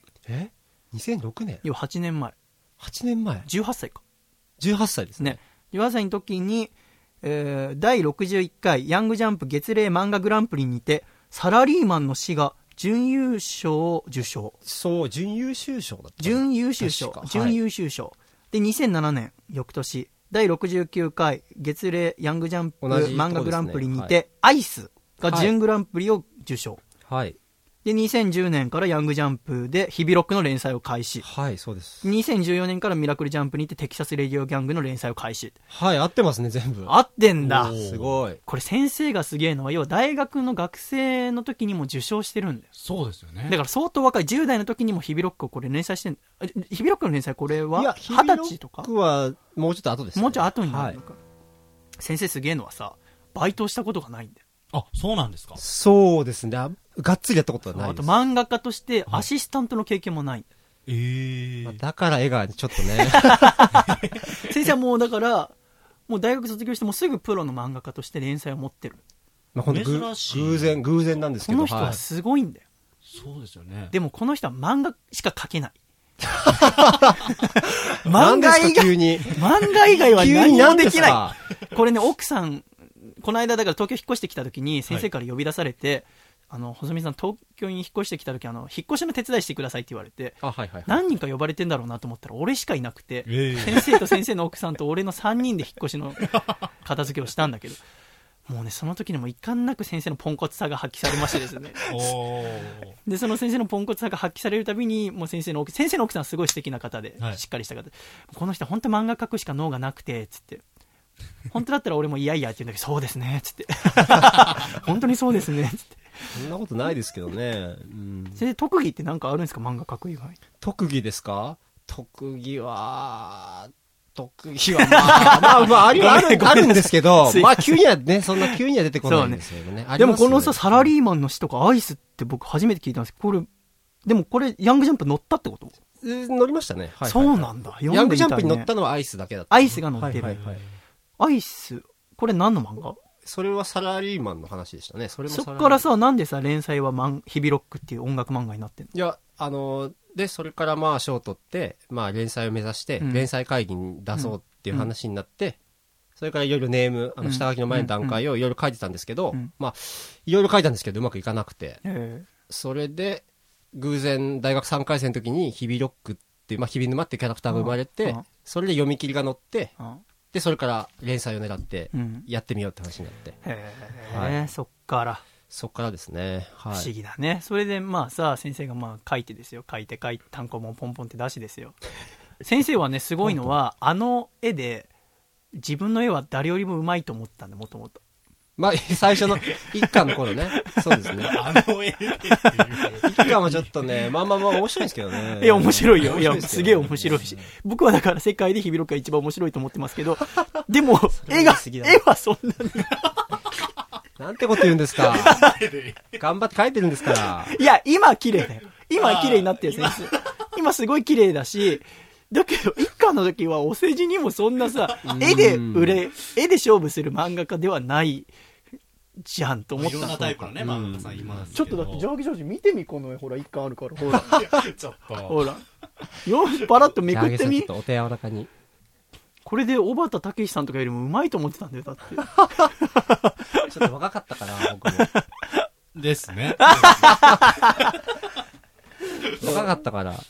C: ？2006年？
A: 要は8年前。
C: 8年前。
A: 18歳か。
C: 18歳ですね。
A: 18歳の時に、第61回ヤングジャンプ月例漫画グランプリにて、サラリーマンの詩が準優勝を受賞。
C: そう、準優秀賞だった。
A: 準優秀賞。準優秀賞。で、2007年、翌年、第69回月例ヤングジャンプ漫画グランプリにて、アイスが準グランプリを受賞。
C: はい。
A: で、2010年からヤングジャンプで日々ロックの連載を開始。
C: はい、そうです。
A: 2014年からミラクルジャンプにてテキサスレディオギャングの連載を開始。
C: はい、合ってますね、全部。
A: 合ってんだ。
C: すごい。
A: これ先生がすげえのは、要は大学の学生の時にも受賞してるんだよ。
B: そうですよね。
A: だから相当若い、10代の時にも日々ロックをこれ連載してん、日々ロックの連載これは20歳とか？
C: 日々ロックはもうちょっと後ですね。
A: もうちょっと後になるのか。はい、先生すげえのはさ、バイトしたことがないんだよ。
B: あ、そうなんですか？
C: そうですね。がっつりやったことはないです。
A: あと漫画家としてアシスタントの経験もないんだ
C: よ。だから絵がちょっとね。
A: 先生はもうだから、もう大学卒業してもうすぐプロの漫画家として連載を持ってる。
C: まあ、ほんと偶然なんですけど。
A: この人はすごいんだよ。
B: そうですよね。
A: でもこの人は漫画しか描けない。
C: 漫画以外は
A: 何もできない。これね、奥さん、この間だから東京引っ越してきた時に先生から呼び出されて、細見さん東京に引っ越してきた時引っ越しの手伝いしてくださいって言われて、何人か呼ばれてんだろうなと思ったら俺しかいなくて、先生と先生の奥さんと俺の3人で引っ越しの片付けをしたんだけど、もうね、その時にも遺憾なく先生のポンコツさが発揮されましてですね。で、その先生のポンコツさが発揮されるたびに、もう先生の奥さんはすごい素敵な方で、しっかりした方で、この人は本当漫画描くしか脳がなくて、つって。本当だったら俺もいやいやって言うんだけど、そうですね、つって。本当にそうですね、つって。
C: そんなことないですけどね。
A: 先生、特技って何かあるんですか、漫画描く以外。
C: 特技ですか？特技はまあ、あるんですけど、まあ、急には出てこないんですよね。
A: でもこのさ、サラリーマンの詩とかアイスって僕初めて聞いたんですけど、でもこれ、ヤングジャンプ乗ったってこと？
C: 乗りましたね。
A: そうなんだ。
C: ヤングジャンプに乗ったのはアイスだけだった。
A: アイスが乗ってる。アイス、これ何の漫画？
C: それはサラリーマンの話でしたね。そっ
A: からさ、なんでさ、連載は日々ロックっていう音楽漫画になってんの？
C: いや、で、それからまあ賞を取って、まあ連載を目指して、連載会議に出そうっていう話になって、それからいろいろネーム、下書きの前の段階をいろいろ書いてたんですけど、まあ、いろいろ書いたんですけど、うまくいかなくて、それで、偶然大学3回生の時に日々ロックっていう、まあ、日々沼っていうキャラクターが生まれて、それで読み切りが載って、で、それから連載を狙って、やってみようって話になって。
A: そっから
C: ですね。
A: 不思議だね。それでまあさ、先生がまあ書いてですよ。書いて単行本ポンポンって出しですよ。先生はね、すごいのは、絵で、自分の絵は誰よりもうまいと思ったんで、もともと。
C: まあ、最初の一巻の頃ね。そうですね。
B: 絵で
C: 一巻はちょっとね、まあ面白いんですけどね。
A: いや、面白いよ。いや、すげえ面白いし。僕はだから世界で日々ロックが一番面白いと思ってますけど、でも、絵はそんなに。
C: なんてこと言うんですか。頑張って描いてるんですから。
A: いや、今綺麗だよ。今綺麗になってる先生。今すごい綺麗だし、だけど、一巻の時はお世辞にもそんなさ、絵で勝負する漫画家ではないじゃんと思った。
B: いろんなタイプのね、漫画家さんいますけど。
A: ちょっとだって、ジャーゲジョージ見てみ、この絵。ほら、一巻あるから。ほら。
B: ちょっと。
A: ほら。パラッとめくってみ。
C: お手柔らかに。
A: これで、小畑武史さんとかよりもうまいと思ってたんだよ、だって。
C: ちょっと若かったかな、僕も。
B: ですね。
C: 若かったから。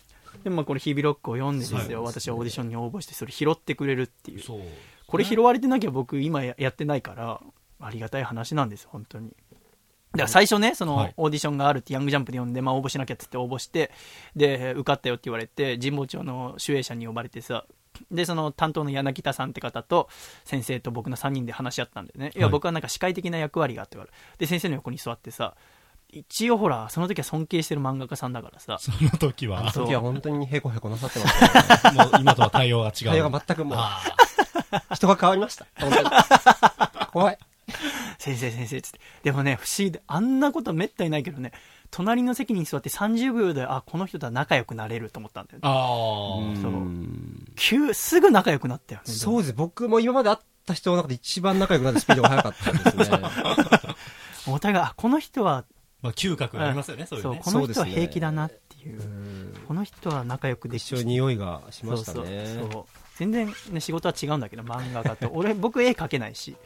A: でもこれ日々ロックを読んでですよ、私はオーディションに応募してそれ拾ってくれるっていう。
B: そう
A: これ拾われてなきゃ僕今やってないからありがたい話なんですよ本当に。だから最初ね、そのオーディションがあるってヤングジャンプで読んで、まあ応募しなきゃって言って応募して、で受かったよって言われて神保町の守衛者に呼ばれてさ、でその担当の柳田さんって方と先生と僕の3人で話し合ったんでね、いや僕はなんか司会的な役割があってからで先生の横に座ってさ、一応ほらその時は尊敬してる漫画家さんだからさ、
B: その時は
C: 本当にへこへこなさってましたね。
B: もう今とは対応が違う。
C: 対応が全くもう人が変わりました本当に怖い。
A: 先生っつって、でもね不思議で、あんなことめったにないけどね、隣の席に座って30秒でこの人とは仲良くなれると思ったんだよね。そうすぐ仲良くなったよね。
C: そうです。僕も今まで会った人の中で一番仲良くなるスピードが速かったですね。
A: お互いこの人は
B: 嗅覚がありますよね。そういうね。
A: この人は平気だなっていう、この人は仲良くできて
C: 一緒に匂いがしましたね。
A: そう全然、ね、仕事は違うんだけど漫画家と僕絵描けないし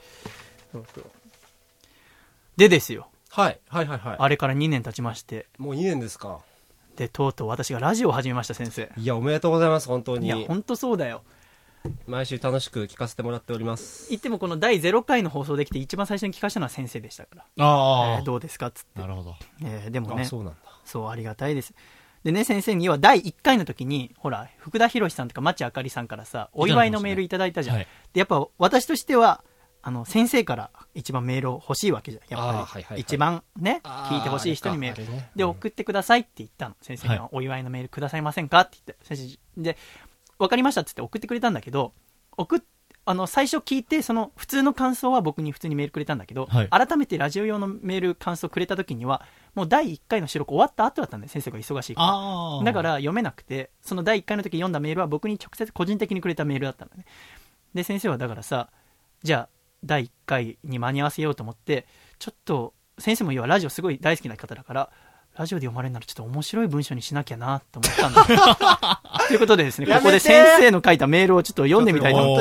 A: でですよ、
C: はい、
A: あれから2年経ちまして。
C: もう2年ですか。
A: でとうとう私がラジオを始めました。先生、
C: いやおめでとうございます。本当に。
A: いや本当そうだよ。
C: 毎週楽しく聞かせてもらっております。
A: 言ってもこの第0回の放送できて一番最初に聞かしたのは先生でしたから、どうですかっつって。
B: なるほど。
A: でもね、
C: そうなんだ。
A: そうありがたいです。でね、先生には第1回の時にほら福田博さんとか町あかりさんからさお祝いのメールいただいたじゃん、でやっぱ私としては先生から一番メールを欲しいわけじゃん。やっぱり一番ね聞いてほしい人にメールで送ってくださいって言ったの。先生にはお祝いのメールくださいませんかって言って、先生で分かりましたって言って送ってくれたんだけど、最初聞いてその普通の感想は僕に普通にメールくれたんだけど、改めてラジオ用のメール感想くれた時にはもう第1回の収録終わった後だったんで、先生が忙しいから。だから読めなくて、その第1回の時読んだメールは僕に直接個人的にくれたメールだったのね。で先生はだからさ、じゃあ第1回に間に合わせようと思って、ちょっと先生も要はラジオすごい大好きな方だから、ラジオで読まれるならちょっと面白い文章にしなきゃなと思ったんだということでですね、ここで先生の書いたメールをちょっと読んでみたいと思って。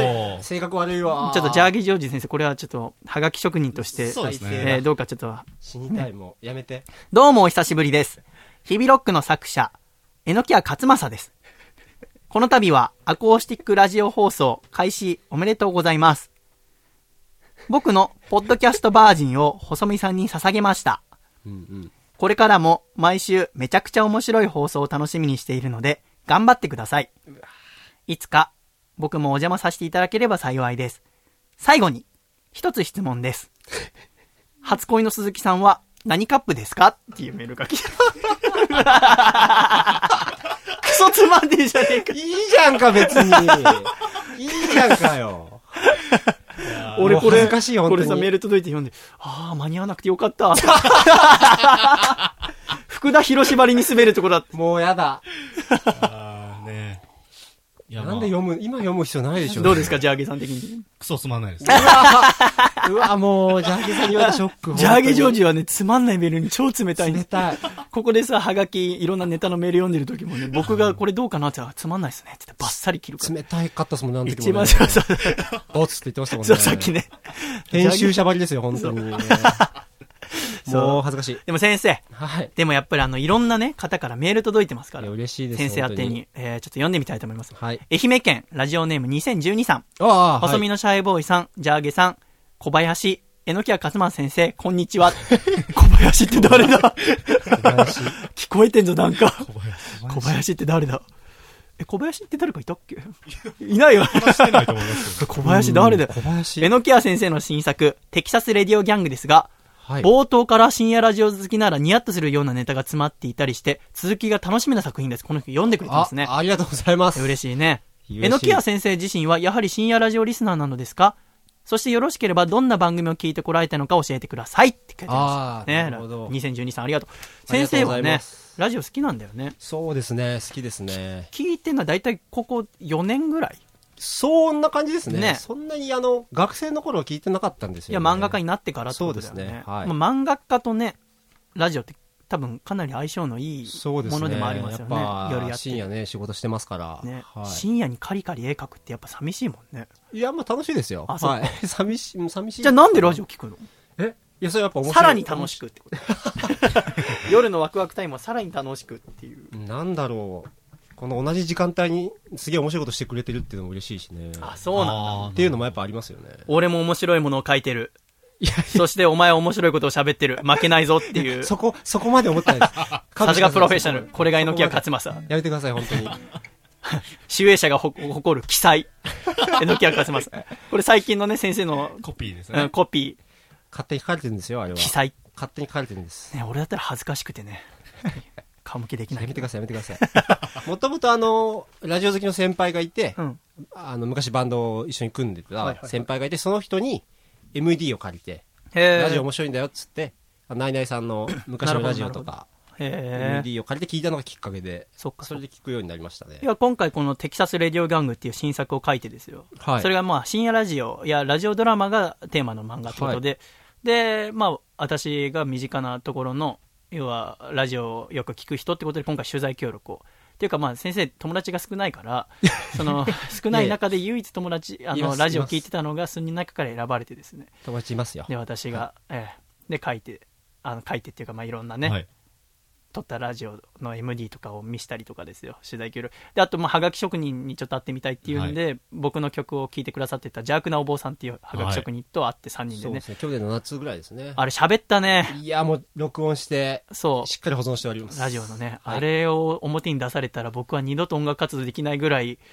C: 性格悪いわ。
A: ちょっとジャーギージョージ先生、これはちょっとはがき職人として、
B: そうですね、
A: どうかちょっと
C: 死にたい、もうやめて。
A: どうもお久しぶりです。日々ロックの作者榎谷勝正です。この度はアコースティックラジオ放送開始おめでとうございます。僕のポッドキャストバージンを細見さんに捧げました。これからも毎週めちゃくちゃ面白い放送を楽しみにしているので頑張ってください。いつか僕もお邪魔させていただければ幸いです。最後に一つ質問です。初恋の鈴木さんは何カップですかっていうメールが来た。クソつまんねえじゃねえか。
C: いいじゃんか別に。いいじゃんかよ。
A: 俺これ
C: こ
A: れさメール届いて読んで、間に合わなくてよかった。福田博縛りに滑るところだ。
C: もうやだ。
B: ね
C: いや、なんで今読む必要ないでしょ。
A: どうですかジャーゲーさん的に。
B: クソつまんないです。
C: うわもうジャーゲーさんに言われたショック。
A: ジャーゲージョージはねつまんないメールに超冷たい。
C: 冷たい。
A: ここでさはがきいろんなネタのメール読んでる時もね、僕がこれどうかなってつまんないですねってバッサリ切るから。
C: 冷たいかったですもんなんて。
A: 一番そう
C: ボツって言ってましたもんね。
A: そうさっきね。
C: 編集者ばりですよ本当に。もう恥ずかしい。
A: でも先生、
C: はい。
A: でもやっぱりいろんなね方からメール届いてますから。
C: 嬉しいです。
A: 先生宛てに、ちょっと読んでみたいと思います。
C: はい。
A: 愛媛県ラジオネーム2012さん。細身のシャイボーイさん、ジャーゲさん、小林、榎谷勝正先生、こんにちは。小林って誰だ。聞こえてんぞなんか。小林って誰だ。小林って誰かいたっけ。いないよ。小林誰だよ。榎谷先生の新作テキサスレディオギャングですが、冒頭から深夜ラジオ好きならニヤッとするようなネタが詰まっていたりして続きが楽しみな作品です。この人読んでくれてますね。
C: ありがとうございます。
A: 嬉しいね。榎谷先生自身はやはり深夜ラジオリスナーなのですか。そしてよろしければどんな番組を聞いてこられたのか教えてくださいって書いてますね。なるほど。2012さんありがとう。先生はねラジオ好きなんだよね。
C: そうですね、好きですね。
A: 聞いてるのはだいたいここ4年ぐらい。
C: そんな感じですね。そんなに学生の頃は聞いてなかったんですよね。
A: いや漫画家になってからってことだよね。そうですね。はい。漫画家とねラジオって多分かなり相性のいいものでもありますよね。
C: 夜やって深夜ね仕事してますから、
A: ね、はい、深夜にカリカリ絵描くってやっぱ寂しいもんね。
C: いや楽しいですよ。
A: あ、そう、
C: はい、寂しい。
A: じゃあなんでラジオ聞くの。
C: いやそれやっぱ面白い。
A: さらに楽しくってこと。夜のワクワクタイムはさらに楽しくっていう。
C: なんだろう、 この同じ時間帯にすげえ面白いことしてくれてるっていうのも嬉しいしね。
A: あ、そうなんだ。
C: っていうのもやっぱありますよね。
A: 俺も面白いものを書いてる。そしてお前は面白いことを喋ってる。負けないぞっていう。
C: そこまで思ってないです。
A: さすがプロフェッショナル。これが榎谷勝正。
C: やめてください、本当に。
A: 集英社が誇る奇才。榎谷勝正。これ最近のね、先生の
B: コピーですね。
A: コピー。
C: 勝手に書かれてるんですよ、あれは。
A: 奇才。
C: 勝手に書かれてるんです。
A: ね、俺だったら恥ずかしくてね。顔向けできない。
C: やめてください、やめてください。もともとラジオ好きの先輩がいて、昔バンドを一緒に組んでた先輩がいて、その人に MD を借りて、ラジオ面白いんだよっつって、ナイナイさんの昔のラジオとか、MD を借りて聞いたのがきっかけで、それで聞くようになりましたね。
A: いや、今回このテキサスレディオギャングっていう新作を書いてですよ。それがまあ深夜ラジオやラジオドラマがテーマの漫画ってことで、で、まあ私が身近なところの、要はラジオをよく聞く人ってことで今回取材協力を。っていうかまあ先生友達が少ないから、その少ない中で唯一友達、ラジオを聞いてたのが数人の中から選ばれてですね。
C: 友達いますよ。
A: で、私が、で書いてっていうかまあいろんなね、撮ったラジオの MD とかを見したりとかですよ、取材協力で。あとまあはがき職人にちょっと会ってみたいっていうんで、僕の曲を聴いてくださってた邪悪なお坊さんっていうはがき職人と会って3人でね、そうです
C: ね、去年の夏ぐらいですね。
A: あれ喋ったね。
C: いや、もう録音して
A: そう
C: しっかり保存しております。
A: ラジオのね、あれを表に出されたら僕は二度と音楽活動できないぐらい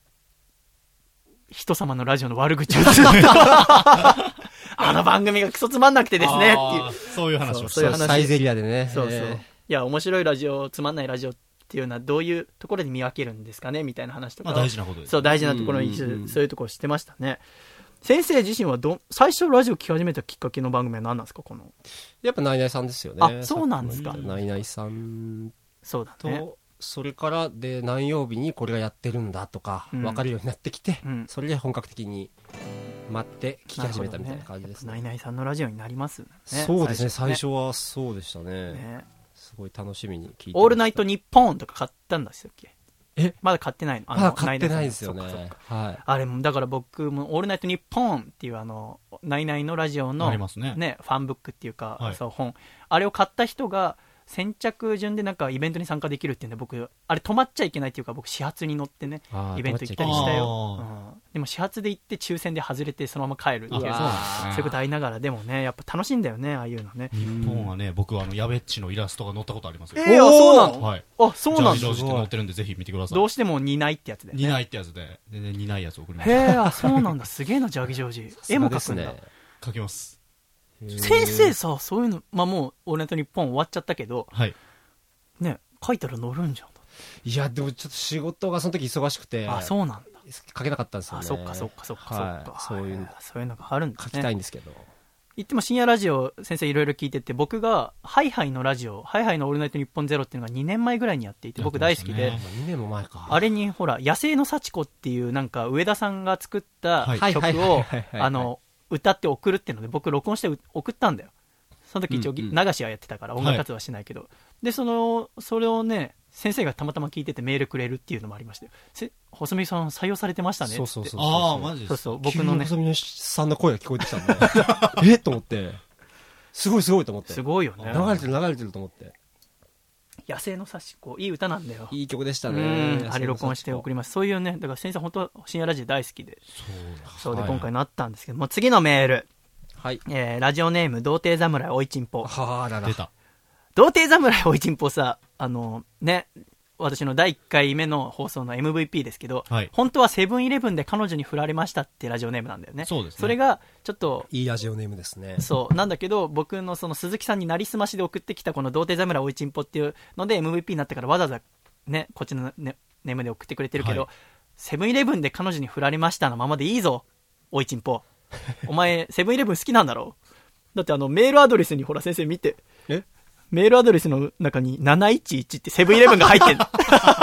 A: 人様のラジオの悪口をずっとあの番組がクソつまんなくてですねっていう、
B: そういう話を
C: そういう話、サイゼリアでね。
A: そうそう、いや面白いラジオ、つまんないラジオっていうのはどういうところで見分けるんですかねみたいな話とか、
B: 大事なことです。
A: そう大事なところにそういうところを知ってましたね。先生自身は最初ラジオ聞き始めたきっかけの番組は何なんですか？
C: やっぱナイナイさんですよね。
A: あ、そうなんですか。
C: ナイナイさん
A: そうだね。
C: それからで何曜日にこれがやってるんだとか分かるようになってきて、それで本格的に待って聞き始めたみたいな感じですね。
A: ナイナイさんのラジオになりますね。
C: そうですね、最初はそうでしたね。すごい楽しみに聞いてました。
A: オールナイトニッポンとか買ったんですっけ？まだ買ってないの？
C: まだ買ってないですよね。
A: あれもだから僕もオールナイトニッポンっていうナイナイのラジオのねファンブックっていうか、そう本、あれを買った人が先着順でなんかイベントに参加できるっていうんで、僕あれ止まっちゃいけないっていうか、僕始発に乗ってねイベント行ったりしたよ。でも始発で行って抽選で外れてそのまま帰るっていう、そういうことありながら、でもねやっぱ楽しいんだよね、ああいうのね。
B: 日本はね、僕はやべっちのイラストが載ったことありますよ。
A: そうなの？
B: はい。
A: あ、そうなんだ。
B: ジャージって載ってるんでぜひ見てください。
A: どうしても似ないってやつで。
B: 似ないってやつで、全然似ないやつ送ります。
A: へえ、あ、そうなんだ。すげえな、ジャージジョージ。絵も描くんだ。
B: 描きます。
A: 先生さ、そういうの、まあもうオールナイトニッポン終わっちゃったけど、ね、書いたら載るんじゃん。
C: いや、でもちょっと仕事がその時忙しくて、
A: あ、そうなんだ。
C: 書けなかったんですよね。
A: そっかそっかそっか。
C: そういう
A: のがあるんだね。
C: 書きたいんですけど。
A: 言っても深夜ラジオ先生いろいろ聞いてて、僕がハイハイのラジオ、ハイハイのオールナイトニッポンゼロっていうのが2年前ぐらいにやっていて、僕大好きで、
C: 2年も前か。
A: あれにほら野生の幸子っていうなんか上田さんが作った曲を歌って送るっていうので、僕録音して送ったんだよ。その時一応流しはやってたから音楽活動はしないけど、でそれをね先生がたまたま聞いててメールくれるっていうのもありましたよ。細見さん採用されてましたねって。
C: そう
B: ああ、マジですか。
A: そう僕のね、
C: 細見さんの声が聞こえてきたんでと思って、すごいと思って、
A: すごいよね、
C: 流れてると思って。
A: 野生の幸子、いい歌なんだよ。
C: いい曲でしたね。
A: あれ録音して送ります。そういうね、だから先生本当深夜ラジオ大好きで、そうで今回なったんですけども、次のメール、ラジオネーム童貞侍おいちんぽ。
B: 出た。
A: 童貞侍おいちんぽさ、ね、私の第1回目の放送の MVP ですけど、本当はセブンイレブンで彼女に振られましたってラジオネームなんだよね。
B: そうですね。
A: それがちょっと
C: いいラジオネームですね。
A: そうなんだけど、僕のその鈴木さんになりすましで送ってきたこの童貞侍おいちんぽっていうので MVP になったから、わざわざねこっちのネームで送ってくれてるけど、セブンイレブンで彼女に振られましたのままでいいぞおいちんぽ。お前セブンイレブン好きなんだろ。だってメールアドレスにほら先生見て、メールアドレスの中に711ってセブンイレブンが入ってんの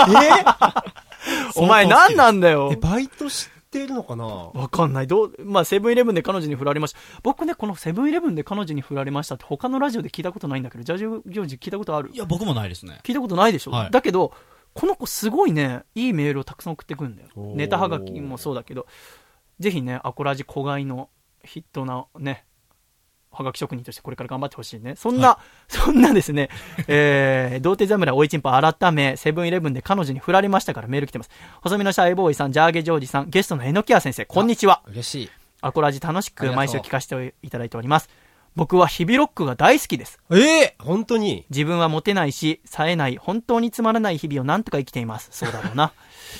A: お前何なんだよ。
C: バイトしてるのかな、
A: わかんない。まあセブンイレブンで彼女に振られました。僕ねこのセブンイレブンで彼女に振られましたって他のラジオで聞いたことないんだけど、ジャージジョージ聞いたことある？
B: いや僕もないですね。
A: 聞いたことないでしょ、だけどこの子すごいね、いいメールをたくさん送ってくるんだよ。ネタはがきもそうだけど、ぜひねアコラジ子飼いのヒットなねはがき職人としてこれから頑張ってほしいね。そんなですね、童貞侍おいちんぽ改め、セブンイレブンで彼女に振られましたからメール来てます。細身のシャイボーイさん、ジャーゲジョージさん、ゲストの榎谷先生、こんにちは。
C: 嬉しい。
A: アコラジ楽しく毎週聞かせていただいております。僕は日々ロックが大好きです。
C: 本当に？
A: 自分はモテないし、冴えない、本当につまらない日々をなんとか生きています。そうだろうな。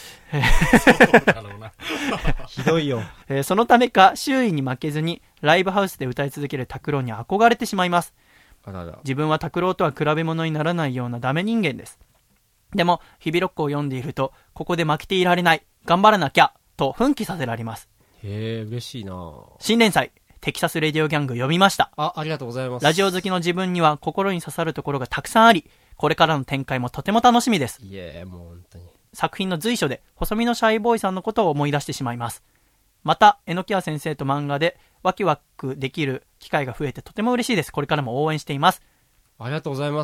C: ひどいよ。
A: そのためか周囲に負けずにライブハウスで歌い続ける拓郎に憧れてしまいます。自分は拓郎とは比べ物にならないようなダメ人間です。でも日々ロックを読んでいると、ここで負けていられない、頑張らなきゃと奮起させられます。
C: 嬉しいな。
A: 新連載テキサスレディオギャング読みました。
C: ありがとうございます。
A: ラジオ好きの自分には心に刺さるところがたくさんあり、これからの展開もとても楽しみです。
C: もう本当に。
A: 作品の随所で細身のシャイボーイさんのことを思い出してしまいます。また榎谷先生と漫画でワキワクできる機会が増えてとても嬉しいです。これからも応援しています。
C: ありがとうございます。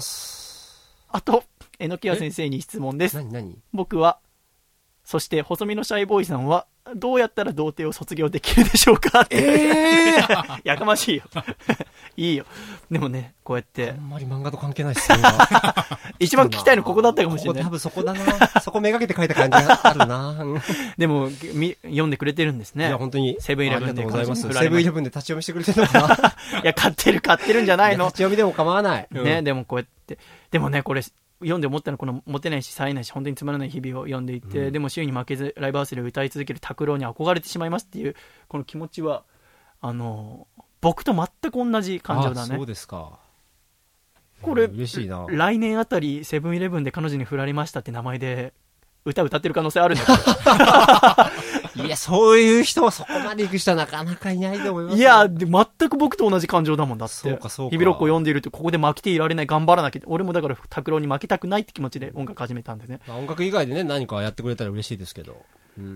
A: あと榎谷先生に質問です。
C: 何？僕
A: は、そして細身のシャイボーイさんはどうやったら童貞を卒業できるでしょうか？やかましいよ。いいよ。でもね、こうやって
C: あんまり漫画と関係ないっすね。
A: 一番聞きたいのここだったかもしれない。
C: 多分そこだな。そこめがけて書いた感じがあるな。
A: でも読んでくれてるんですね。
C: いや本当に
A: セブンイレブンで。
C: ありがとうございます。セブンイレブンで立ち読みしてくれてるのかな。
A: いや買ってるんじゃないの。
C: 立ち読みでも構わない。
A: ね、でもこうやってでもね、これ読んで思ったの、このモテないし冴えないし本当につまらない日々を読んでいて、でも周囲に負けずライブハウスで歌い続ける拓郎に憧れてしまいますっていうこの気持ちは僕と全く同じ感情だね。
C: そうですか。
A: これ
C: 嬉しいな。
A: 来年あたりセブンイレブンで彼女に振られましたって名前で歌ってる可能性あるんだけど。
C: いや、そういう人はそこまで行く人はなかなかいないと思います。
A: いや、全く僕と同じ感情だもんだって。
C: そうか。
A: 日々ロックを読んでいるとここで負けていられない、頑張らなきゃ。俺もだから拓郎に負けたくないって気持ちで音楽始めたんでね。
C: 音楽以外でね、何かやってくれたら嬉しいですけど。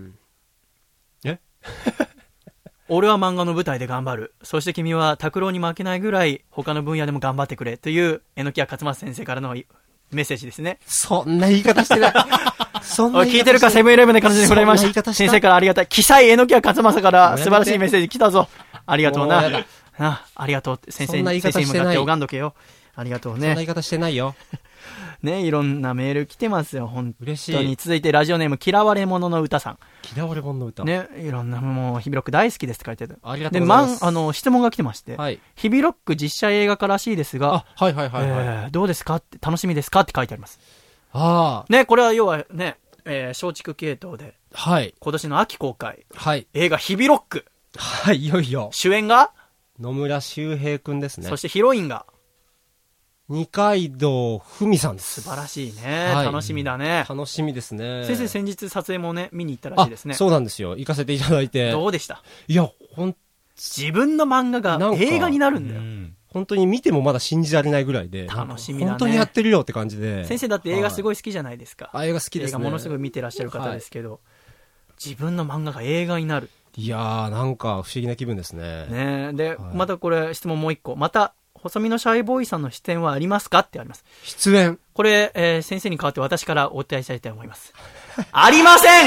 A: 俺は漫画の舞台で頑張る。そして君は拓郎に負けないぐらい他の分野でも頑張ってくれという榎谷勝正先生からのメッセージですね。
C: そんな言い方してない。
A: 聞いてるか、セブンイレブンで彼女に振られました。先生からありがたい。記載榎谷勝正から素晴らしいメッセージ来たぞ。ありがとうな。ありがとうって先生に向かって拝んどけよ。ありがとうね。
C: そんな言い方してないよ。
A: ね、いろんなメール来てますよ、本当に。
C: 嬉しい。
A: 続いてラジオネーム嫌われ者の歌さん。
C: 嫌われ者の歌。
A: ね、いろんなもう日々ロック大好きですって書いてある。
C: ありがとうございます。
A: で、質問が来てまして、日々ロック実写映画化らしいですが、どうですかって、楽しみですかって書いてあります。ね、これは要はね、松竹系統で、今年の秋公開、映画日々ロック。
C: いよいよ。
A: 主演が
C: 野村周平くんですね。
A: そしてヒロインが
C: 二階堂ふみさんです。
A: 素晴らしいね。楽しみだね。
C: 楽しみですね。
A: 先生先日撮影もね、見に行ったらしいですね。
C: そうなんですよ。行かせていただいて。
A: どうでした？
C: いや、
A: 自分の漫画が映画になるんだよ。
C: 本当に見てもまだ信じられないぐらいで。
A: 楽しみだね。
C: 本当にやってるよって感じで。
A: 先生だって映画すごい好きじゃないですか。
C: 映画好きですね。
A: 映画ものすごい見てらっしゃる方ですけど、自分の漫画が映画になる。
C: いやー、なんか不思議な気分ですね。
A: ねで、またこれ質問もう一個。また、細身のシャイボーイさんの出演はありますかってあります。
C: 出演
A: これ、先生に代わって私からお伝えしたいと思います。ありません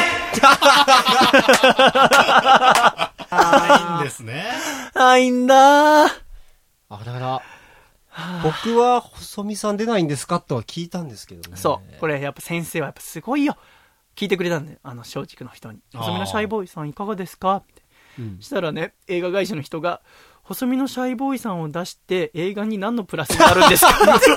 B: ないんですね。
A: ないんだー。
C: あらら。僕は細身さん出ないんですかとは聞いたんですけどね。
A: そう。これやっぱ先生はやっぱすごいよ。聞いてくれたんで、松竹の人に。細身のシャイボーイさんいかがですかって。したらね、映画会社の人が、細身のシャイボーイさんを出して映画に何のプラスになるんですか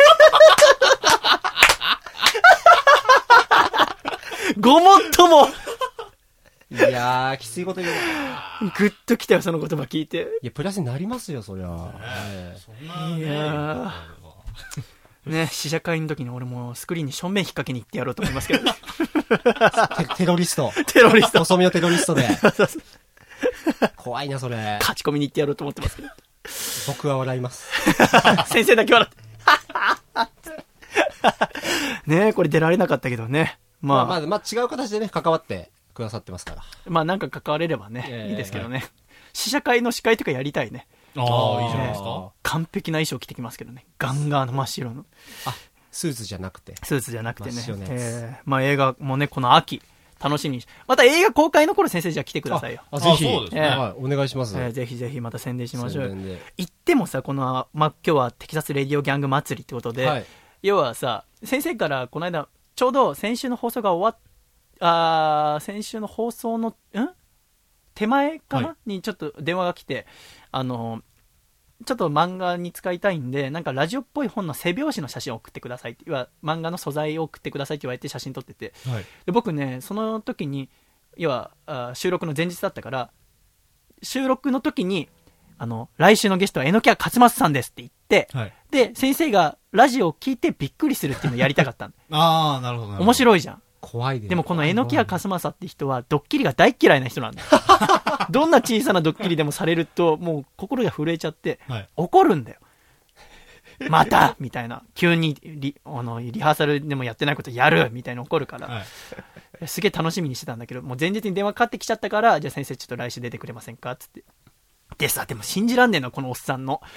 A: ごもっとも。
C: いやー、きついこと言う
A: な。グッときたよ、その言葉聞いて。
C: いや、プラスになりますよ、そりゃ。
A: いやー。ね、試写会の時に俺もスクリーンに正面引っ掛けに行ってやろうと思いますけど。
C: テロリスト。細身のテロリストで。怖いな、それ。
A: 勝ち込みに行ってやろうと思ってますけど。
C: 僕は笑います。
A: 先生だけ笑って。ねえ、これ出られなかったけどね。
C: まあ、違う形でね、関わってくださってますから。
A: まあ、なんか関われればね、いいですけどね。試写会の司会とかやりたいね。
B: いいじゃないですか。
A: 完璧な衣装着てきますけどね。ガンガンの真っ白の。
C: スーツじゃなくて。
A: スーツじゃなくてね。まあ、映画もね、この秋、 楽しみにまた映画公開の頃先生じゃあ来てくださいよ。
C: ぜひ、
B: そうですね、
C: はい、お願いします。
A: ぜひぜひまた宣伝しましょうよ。言ってもさ、この、今日はテキサスレディオギャング祭りってことで、要はさ、先生からこの間ちょうど先週の放送が終わっ先週の放送の手前かな、にちょっと電話が来て、ちょっと漫画に使いたいんで、なんかラジオっぽい本の背表紙の写真を送ってくださいって、漫画の素材を送ってくださいって言われて写真撮ってて、で僕ね、その時に要は収録の前日だったから、収録の時に来週のゲストは榎谷勝正さんですって言って、で先生がラジオを聞いてびっくりするっていうのをやりたかったん
B: ああ、なるほど。
A: 面白いじゃん。
C: 怖いで。
A: でもこの榎谷勝正って人はドッキリが大嫌いな人なんだよ。どんな小さなドッキリでもされるともう心が震えちゃって、怒るんだよ。またみたいな、急にリハーサルでもやってないことやるみたいな怒るから、すげえ楽しみにしてたんだけど、もう前日に電話かかってきちゃったから、じゃあ先生ちょっと来週出てくれませんかっつって。でさ、でも信じらんねえのこのおっさんの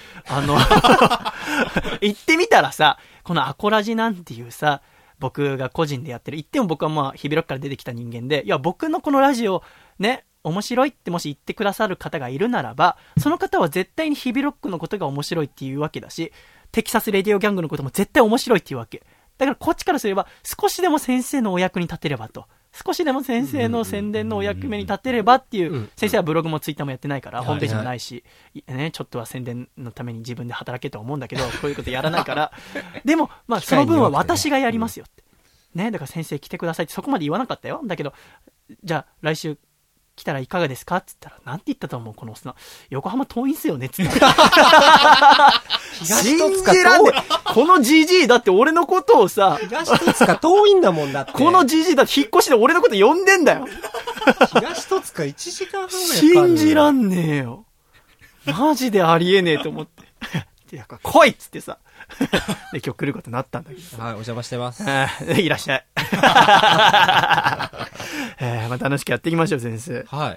A: 言ってみたらさ、このアコラジなんていうさ、僕が個人でやってる、言っても僕はまあ日比ロックから出てきた人間で、いや僕のこのラジオね、面白いってもし言ってくださる方がいるならば、その方は絶対に日比ロックのことが面白いっていうわけだし、テキサスレディオギャングのことも絶対面白いっていうわけだから、こっちからすれば少しでも先生のお役に立てればと、少しでも先生の宣伝のお役目に立てればっていう、先生はブログもツイッターもやってないから、ホームページもないし、ね、ちょっとは宣伝のために自分で働けとは思うんだけど、こういうことやらないからでもまあその分は私がやりますよってね、だから先生来てくださいってそこまで言わなかったよ。だけど、じゃあ来週来たらいかがですかって言ったら、なんて言ったと思うこのおっさん。横浜遠いんすよねって言った信じらんねえ。このジジイだって俺のことをさ、
C: 東戸塚遠いんだもんだって。
A: このジジイだって引っ越しで俺のこと呼んでんだよ。
C: 東戸塚1時間半ぐらいかかる。
A: 信じらんねえよ。マジでありえねえと思って。来いっつってさ。で今日来ることになったんだけど。
C: はい、お邪魔してます。
A: いらっしゃい。まあ、楽しくやっていきましょう先生。
C: はい。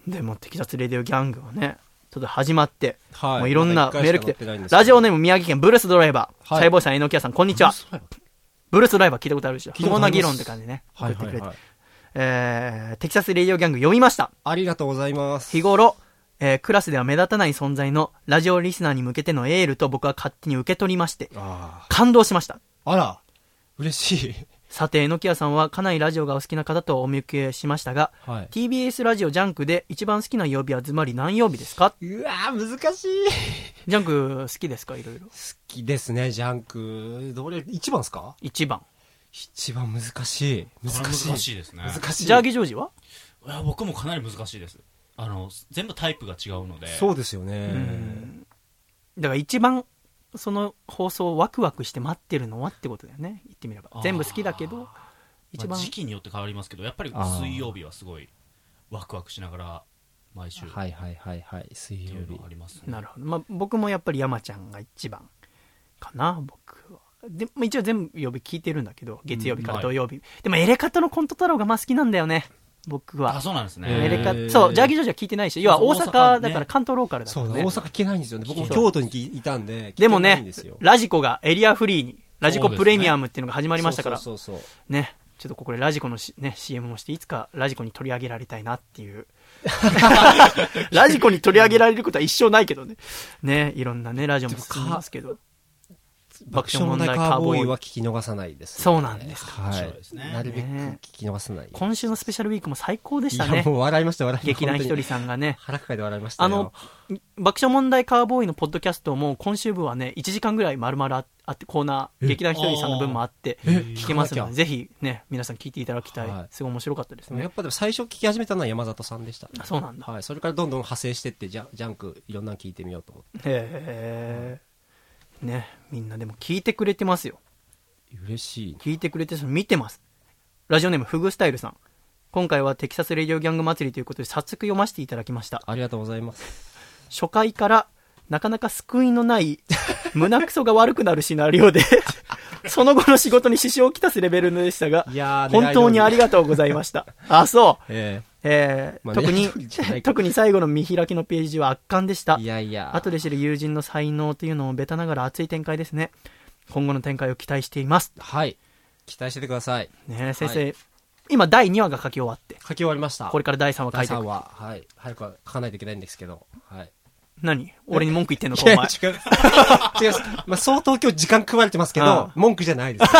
A: でもテキサスレディオギャングはね、ちょっと始まって、
C: はい、
A: もういろんなメール来て、ラジオネーム宮城県ブルースドライバー、細胞さん榎谷さんこんにちは。ブルースドライバー聞いたことあるでしょ。不毛な議論って感じね。送ってくれて、テキサスレディオギャング読みました。
C: ありがとうございます。
A: 日頃クラスでは目立たない存在のラジオリスナーに向けてのエールと僕は勝手に受け取りまして、感動しました。
C: あら、嬉しい。
A: さて榎谷さんはかなりラジオがお好きな方とお見受けしましたが、TBS ラジオジャンクで一番好きな曜日はズバリ何曜日ですか？
C: うわー難しい。
A: ジャンク好きですか？いろいろ好
C: きですね。ジャンクどれ一番ですか？
A: 一番
C: 難しい。
B: 難しいですね。
A: 難しい。ジャーゲジョージは？
B: いや僕もかなり難しいです。全部タイプが違うので。
C: そうですよね。
A: だから一番その放送をワクワクして待ってるのはってことだよね。言ってみれば全部好きだけど一番、
B: 時期によって変わりますけど、やっぱり水曜日はすごいワクワクしながら毎週
C: はい水曜日
B: あります、ね、
A: なるほど。まあ僕もやっぱり山ちゃんが一番かな。僕はで、まあ、一応全部曜日聞いてるんだけど、月曜日から土曜日、でもエレカタのコント太郎がまあ好きなんだよね僕は。
B: あ、そうなんですね。
A: エレカそうジャーギージョージは聞いてないし、要は大阪だから関東ローカルだからね。
C: そう大阪聞けないんですよね。僕も京都にいたんで。
A: でもねラジコがエリアフリーにラジコプレミアムっていうのが始まりましたから、ね、ちょっとここでラジコのね CM もして、いつかラジコに取り上げられたいなっていうラジコに取り上げられることは一生ないけどね。ね、いろんなねラジオも進みますけど、
C: 爆笑問題カーボーイは聞き逃さないです、ね、
A: そうなんですか、
C: はい、なるべく聞き逃さない、
A: 今週のスペシャルウィークも最高でしたね。
C: いやもう笑いました
A: 劇団ひとりさんがね
C: 腹抱えて笑いましたよ。
A: 爆笑問題カーボーイのポッドキャストも今週分はね1時間ぐらい丸々あって、コーナー劇団ひとりさんの分もあって聞けますので、ぜひね皆さん聞いていただきたい、すごい面白かったですね。
C: やっぱでも最初聞き始めたのは山里さんでした、ね、
A: そうなんだ、
C: はい、それからどんどん派生してってジャンクいろんなの聞いてみようと思って。
A: へえね、みんなでも聞いてくれてますよ。
C: 嬉しい。
A: 聞いてくれて見てます。ラジオネームフグスタイルさん、今回はテキサスレディオギャング祭りということで早速読ませていただきました。
C: ありがとうございます。
A: 初回からなかなか救いのない胸くそが悪くなるシナリオでその後の仕事に支障をきたすレベルでしたが、本当にありがとうございました。あ、そう、特に最後の見開きのページは圧巻でした。後で知る友人の才能というのもベタながら熱い展開ですね。今後の展開を期待しています。
C: はい、期待しててください。
A: ね、先生、 今第2話が書き終わって。
C: 書き終わりました。
A: これから第3話書いて
C: 第3話、はい。早く書かないといけないんですけど、はい。
A: 何俺に文句言ってんのか、お前。
C: 違う。違う。まあ、相当今日時間食われてますけど、文句じゃないです。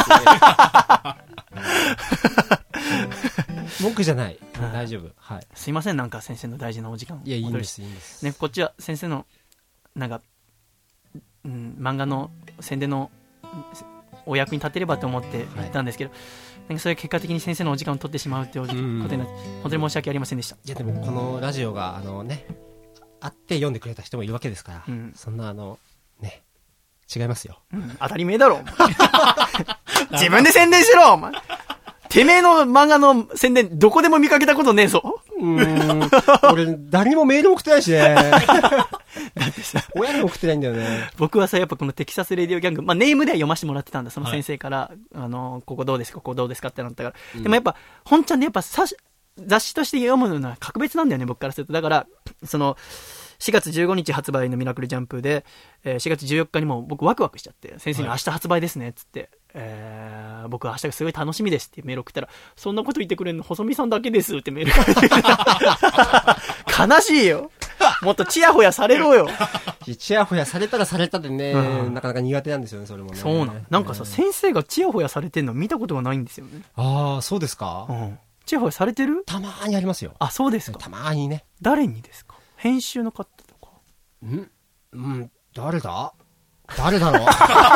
C: 文句じゃない。大丈夫。はい。
A: すいません、なんか先生の大事なお時間。
C: いや、いいんです、いいんです。
A: ね、こっちは先生の、なんか、漫画の宣伝のお役に立てればと思って言ったんですけど、なんかそれ結果的に先生のお時間を取ってしまうっていうことになって、本当に申し訳ありませんでした。
C: いや、でもこのラジオが、会って読んでくれた人もいるわけですから、そんなね、違いますよ。
A: 当たり前だろ、自分で宣伝しろ、お前。てめえの漫画の宣伝、どこでも見かけたことねえぞ。
C: 俺、誰にもメール送ってないしね。だってさ、親にも送ってないんだよね。
A: 僕はさ、やっぱこのテキサスレディオギャング、まあ、ネームでは読ませてもらってたんだ、その先生から、ここどうですか、ここどうですかってなったから。でもやっぱ、本ちゃんでやっぱ雑誌として読むのは格別なんだよね、僕からすると。だから、4月15日発売のミラクルジャンプで、4月14日にも僕ワクワクしちゃって、先生に明日発売ですね、つって、僕は明日がすごい楽しみですってメール送ったら、そんなこと言ってくれるの細見さんだけですってメールが来て悲しいよ。もっとチヤホヤされろよ。
C: チヤホヤされたらされたでね、なかなか苦手なんですよね、それもね。
A: そうなんかさ、先生がチヤホヤされてんの見たことがないんですよね。
C: ああ、そうですか。
A: チヤホヤされてる？
C: たまーにありますよ。
A: あ、そうですか。
C: たまーにね。
A: 誰にですか？編集の方とか。
C: 誰だろう。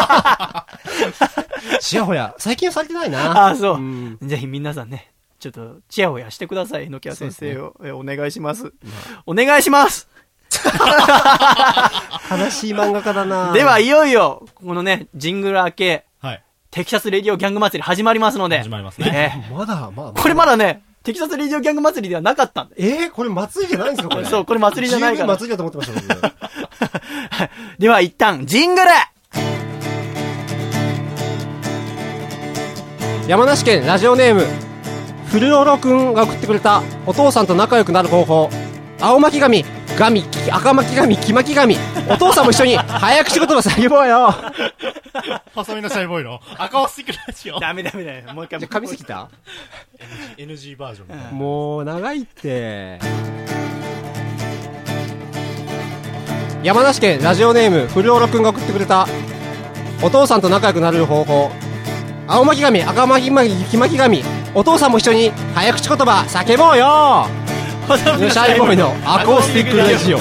C: チヤホヤ、最近はされてないな。
A: あ、そう。ぜひ皆さんね、ちょっとチヤホヤしてください、榎谷先生を、お願いします。お願いします。
C: 悲しい漫画家だな。
A: ではいよいよ、このね、ジングル明け、テキサスレディオギャング祭り始まりますので。
B: 始まりますね。
C: まだ。
A: これまだね、テキサスレディオギャング祭りではなかったんだ。
C: これ祭りじゃないんですかこれ。
A: そう、これ祭りじゃないから。
C: 十分祭りだと思ってました僕。
A: では一旦、ジングル！
C: 山梨県ラジオネーム、フルオロくんが送ってくれたお父さんと仲良くなる方法。青巻紙、赤巻紙、黄巻紙。お父さんも一緒に早口言葉叫ぼうよ。
B: 細身のシャイボーイの赤尾スティックラジオ。
A: ダメ。もう一回。
C: じゃ、噛みすぎた？
B: NG バージョン。
C: もう、長いって。山梨県ラジオネーム、フルオロくんが送ってくれたお父さんと仲良くなる方法。青巻紙、赤巻紙、黄巻紙。お父さんも一緒に早口言葉叫ぼうよ。シャイボーイのアコースティックラジオ。ちょっ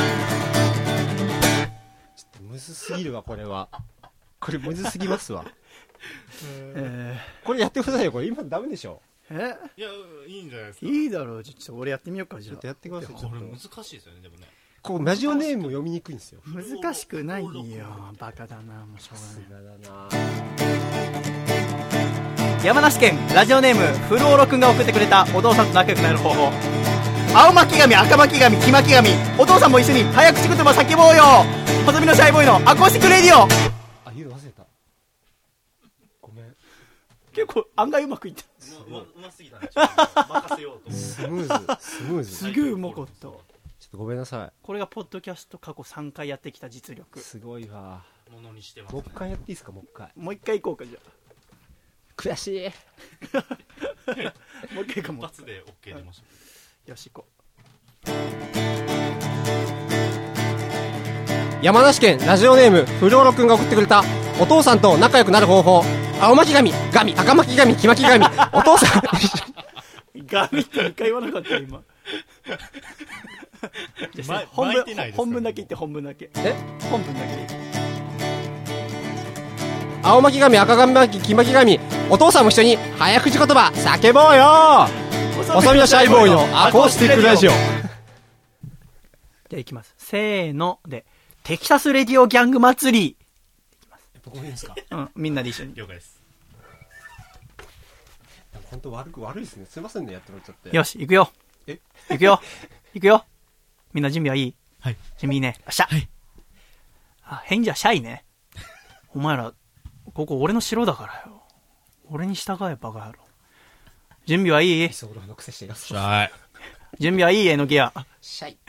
C: とむずすぎるわ、これは。これむずすぎますわ。これやってくださいよ、これ今ダメでしょ。
B: いや、いいんじゃないですか。
A: いいだろう、ちょっと俺やってみようか、じゃあ。
C: ちょっとやってください。
B: これ難しいですよね、でもね。
C: こう、ラジオネーム読みにくいんですよ。
A: 難しくないよ。バカだな、もうしょうがない。山梨県ラジオネームフルオロくんが送ってくれたお父さんと仲良くなる方法。青巻紙、赤巻紙、黄巻紙。お父さんも一緒に早口言葉叫ぼうよ。細身のシャイボーイのアコースティックレディオ。
C: あ、言うの忘れた。ごめん。
A: 結構案外うまくいった。
B: うますぎたね。任せようと。
C: スムーズ。
A: すげえうまかった。
C: ちょっとごめんなさい。
A: これがポッドキャスト過去3回やってきた実力。
C: すごいわ。
B: ものにしてます。
C: もう一回やっていいですか、もう一回。
A: もう一回行こうか、じゃあ。
C: 悔しい。
A: もう一回かも。
B: 一発で OK 出ました。
A: よし、行こう。
C: 山梨県ラジオネームフルオロくんが送ってくれたお父さんと仲良くなる方法。青巻紙、赤巻紙、黄巻紙。お父さん
A: ガミって2回言わなかったよ今。本文だけ言って、本文だけ。本文だけ。
C: 青巻紙、赤巻紙、黄巻紙。お父さんも一緒に早口言葉叫ぼうよ。細身のシャイボーイのアコースティックラジオ。じゃ
A: あ行きます。せーので、テキサスレディオギャング祭り。いきます。
C: やっぱごめんですか？
A: みんなで一緒に。
B: 了解です。
C: 本当悪いですね。すいませんね、やってもらっちゃって。
A: よし、行くよ。行くよ。みんな準備はいい？
B: はい。
A: 準備いいね。よっしゃ。はい。あ、返事はシャイね。お前ら、ここ俺の城だからよ。俺に従え、バカ野郎。準備はいい？
C: シ
B: ャイ。
A: 準備はいい？榎谷。
C: シャイ。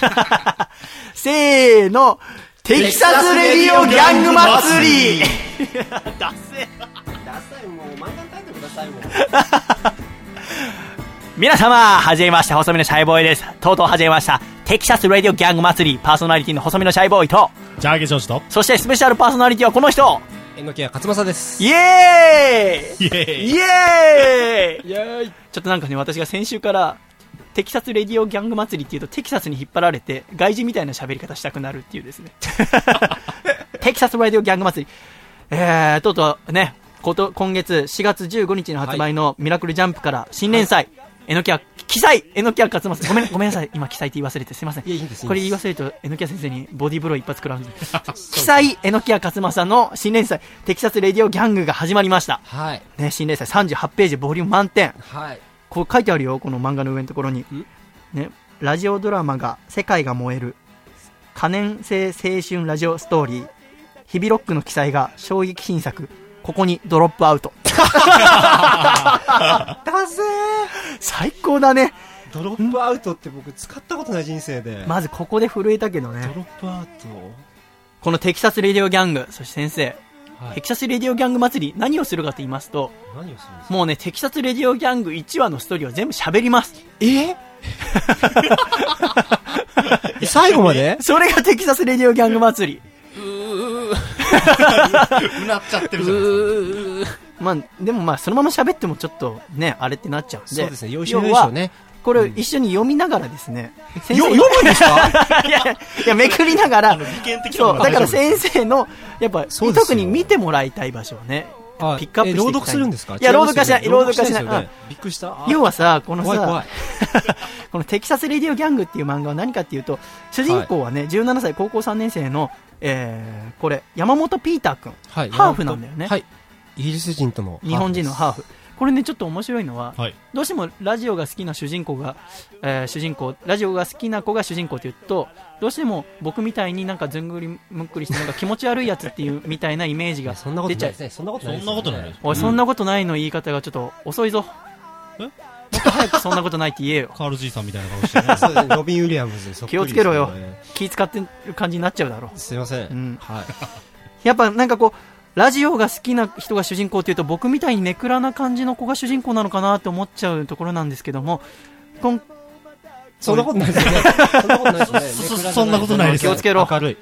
A: せーの、テキサスレディオギャング祭り。ダセ
C: ダサい、もう漫画書いてくださいもん。
D: 皆様、はじめまして、細身のシャイボーイです。とうとう始めました、テキサスラディオギャング祭り、パーソナリティの細身のシャイボーイと、
E: ジャーゲジョージと、
D: そしてスペシャルパーソナリティはこの人、
C: 榎谷勝正です。
D: イエーイイエーイイエーイ
C: イエーイ。
A: ちょっとなんかね、私が先週からテキサスレディオギャング祭りっていうとテキサスに引っ張られて外人みたいな喋り方したくなるっていうですねテキサスレディオギャング祭り、とうとうね、今月4月15日の発売のミラクルジャンプから新連載、榎谷記載榎谷勝正、ごめんなさい、今記載って言い忘れてすいません。
C: いや、いいんです。
A: これ言い忘れると榎谷先生にボディーブロー一発食らうんで記載榎谷勝正の新連載テキサスレディオギャングが始まりました。
C: はい、
A: ね、新連載38ページボリューム満点。
C: はい、
A: こう書いてあるよ、この漫画の上のところに、ね、ラジオドラマが世界が燃える可燃性青春ラジオストーリー、日々ロックの記載が衝撃新作、ここにドロップアウトだぜー、最高だね。
C: ドロップアウトって僕使ったことない人生で、
A: まずここで震えたけどね。
C: ドロップアウト、
A: このテキサスレディオギャング、そして先生、
C: はい、
A: テキサスレディオギャング祭り何をするかと言いますと、
C: 何をするんですか。
A: もうね、テキサスレディオギャング1話のストーリーを全部喋ります。
C: 最後まで
A: それがテキサスレディオギャング祭り。
B: うなっちゃってるじゃないですか。
A: まあ、でもまあそのまま喋ってもちょっとね、あれってなっちゃうんで、
C: そうですね、要所要所ね、
A: これを一緒に読みながらですね、
C: 読むんですか
A: いやめくりながら、
B: 理研的な
A: そう
B: のが
A: だから先生のやっぱ特に見てもらいたい場所をね、ピックアップしていきたい。
C: 朗読するんですか。
A: いや、朗読はしない、朗読はしない、
C: びっくりした。
A: 要はさ、このさ、
C: 怖い
A: このテキサスレディオギャングっていう漫画は何かっていうと、主人公はね、17歳高校3年生の、これ山本ピーター君、
C: はい、
A: ハーフなんだよね。
C: はい、イギリス人との
A: 日本人のハーフ。これね、ちょっと面白いのは、
B: はい、
A: どうしてもラジオが好きな主人公が、ラジオが好きな子が主人公というと、どうしても僕みたいになんかずんぐりむっくりしてなんか気持ち悪いやつっていうみたいなイメージが出ちゃう。
C: そんなことないです。
A: おい、そんなことないの言い方がちょっと遅いぞ。もっと早くそんなことないって言えよ。
B: カール G さんみたいな顔してね。
C: そうですね、ロビン・ウィリアムズにそっくりですね。
A: 気をつけろよ。気使ってる感じになっちゃうだろう。
C: すいません。
A: うん、
C: はい。
A: やっぱなんかこうラジオが好きな人が主人公っていうと、僕みたいにネクラな感じの子が主人公なのかなって思っちゃうところなんですけども、
C: そんなことないですよね。そんなことないですね。
B: そんなことないです。
A: 気をつけろ。
C: 明るい。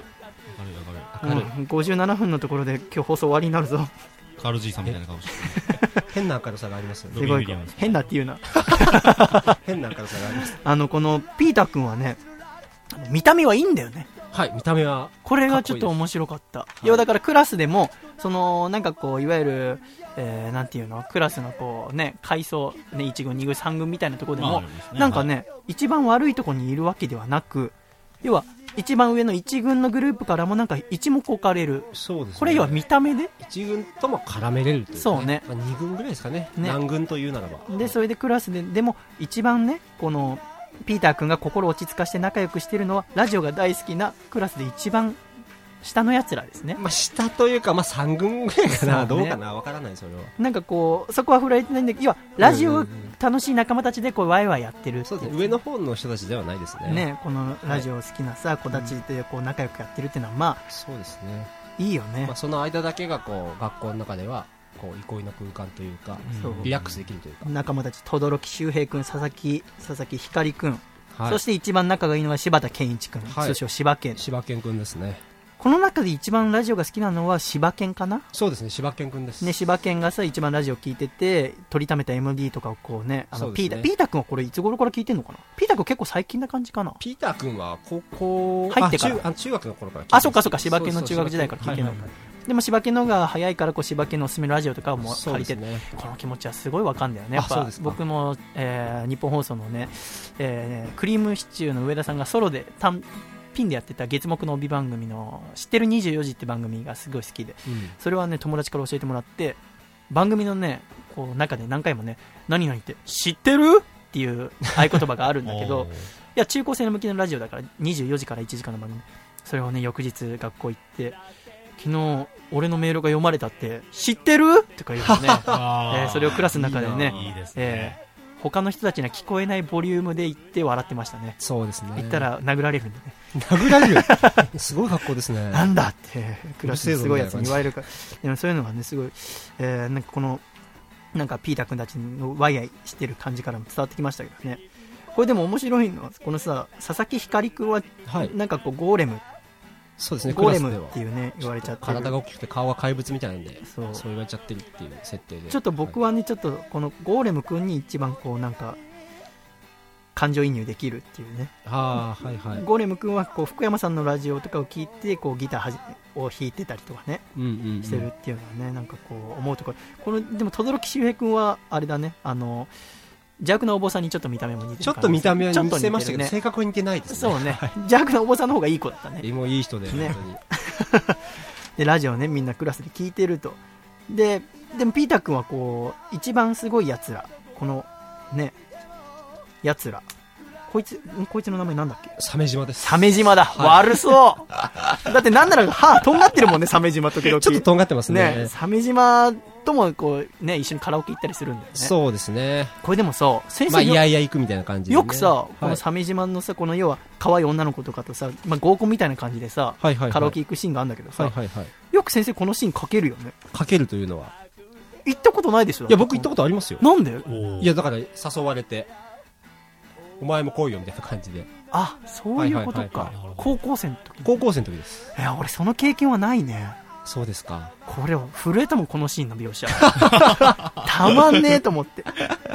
A: 57分のところで今日放送終わりになるぞ。
B: カール G さんみたいな顔して
C: 変な明るさがありますよね。
A: すごい変なっていうな。
C: 変な明るさがあります。
A: このピーター君はね、見た目はいいんだよね。
C: はい、見た目は
A: これがちょっと面白かった。要はだからクラスでもなんかこういわゆる、なんていうの、クラスのこうね、階層ね、1軍2軍3軍みたいなところでも、なんかね、一番悪いところにいるわけではなく、要は一番上の1軍のグループからもなんか一目置かれる。
C: そうですね。
A: これ要は見た目で
C: 1軍とも絡めれるというね。
A: そうね。
C: 2軍ぐらいですかね。何軍というならば。
A: でそれでクラスでも一番ね、このピーター君が心を落ち着かして仲良くしてるのはラジオが大好きなクラスで一番下のやつらですね。
C: 下というか、3軍ぐらいかな、どうかな、わからない。それは
A: なんかこうそこは振られてないんだけど、要はラジオ楽しい仲間たちでこうワイワイやってるって。
C: そうですね、上の方の人たちではないですね。
A: このラジオ好きなさ、子たちでこう仲良くやってるっていうのはまあ
C: そうですね、
A: いいよね。
C: その間だけがこう学校の中ではこう憩いの空間というか、リラックスできるというか、
A: 仲間たち、轟周平君、佐々木光君、
C: はい、
A: そして一番仲がいいのは柴田健一君、
C: はい、
A: 通称柴犬
C: 君ですね。
A: この中で一番ラジオが好きなのは柴犬かな。
C: そうですね、柴犬君です
A: ね。柴犬がさ一番ラジオ聞いてて取りためた MD とかをこうね、ピーター君はこれいつ頃から聞いてんのかな。ピーター君結構最近な感じかな。
C: ピーター君は高校
A: 入ってから
C: 中学の頃から聞いて
A: そうか柴犬の中学時代から聞いてるの。でも柴犬のが早いからこう柴犬のおすすめのラジオとかも借りて、ね、この気持ちはすごいわかんだよね。やっぱ僕も、日本放送のね、クリームシチューの上田さんがソロでピンでやってた月木の帯番組の知ってる24時って番組がすごい好きで、それはね友達から教えてもらって、番組のねこう中で何回もね何々って知ってるっていう合言葉があるんだけどいや中高生の向きのラジオだから24時から1時間の番組、それをね翌日学校行って昨日俺のメールが読まれたって知ってるとか言うのねそれをクラスの中でね、
B: いいですね、
A: 他の人たちには聞こえないボリュームで言って笑ってましたね。
C: そうですね。
A: 言ったら殴られるんでね。
C: 殴られるすごい格好ですね。
A: なんだってクラスですごいやつに言われるから。でもそういうのがねすごい、なんかこのなんかピーター君たちのワイワイしてる感じからも伝わってきましたけどね。これでも面白いのはこのさ、佐々木光君はなんかこうゴーレム、
C: そうですね、
A: ゴーレムっていうね言われちゃってる、
C: 体が大きくて顔が怪物みたいなんで、そう言われちゃってるっていう設定で、
A: ちょっと僕はね、ちょっとこのゴーレム君に一番こうなんか感情移入できるっていうね。
C: はいはい、
A: ゴーレム君はこう福山さんのラジオとかを聞いてこうギターを弾いてたりとかね、してるっていうのはね、なんかこう思うところ。このでも轟周平君はあれだね、邪悪なお坊さんにちょっと見た目も似てる、
C: ちょっと見た目は似せましたけど、性格は似てないですね。
A: そうね、邪悪なお坊さんの方がいい子だったね。
C: もういい人で、ね、本当に
A: でラジオね、みんなクラスで聞いてると。でもピーター君はこう一番すごいやつら、このねやつら、こいつの名前なんだっけ。
C: 鮫島です。
A: 鮫島だ、はい、悪そうだってなんなら歯とんがってるもんね、鮫島時々
C: ちょっととんがってますね。
A: 鮫島ともこうね一緒にカラオケ行ったりするんだよね。
C: そうですね。
A: これでもさ、先生
C: いやいや行くみたいな感じで、ね、
A: よくさ、この鮫島のさ、この要は可愛い女の子とかとさ、合コンみたいな感じでさ、カラオケ行くシーンがあるんだけどさ、よく先生このシーンかけるよね。
C: かけるというのは
A: 行ったことないでしょ。
C: いや僕行ったことありますよ。
A: なんで。
C: いやだから誘われて、お前も来いよみたいな感じで。
A: あ、そういうことか。高校生の時。
C: 高校生の時です。
A: いや俺その経験はないね。
C: そうですか。
A: これ震えたもん、このシーンの描写たまんねえと思って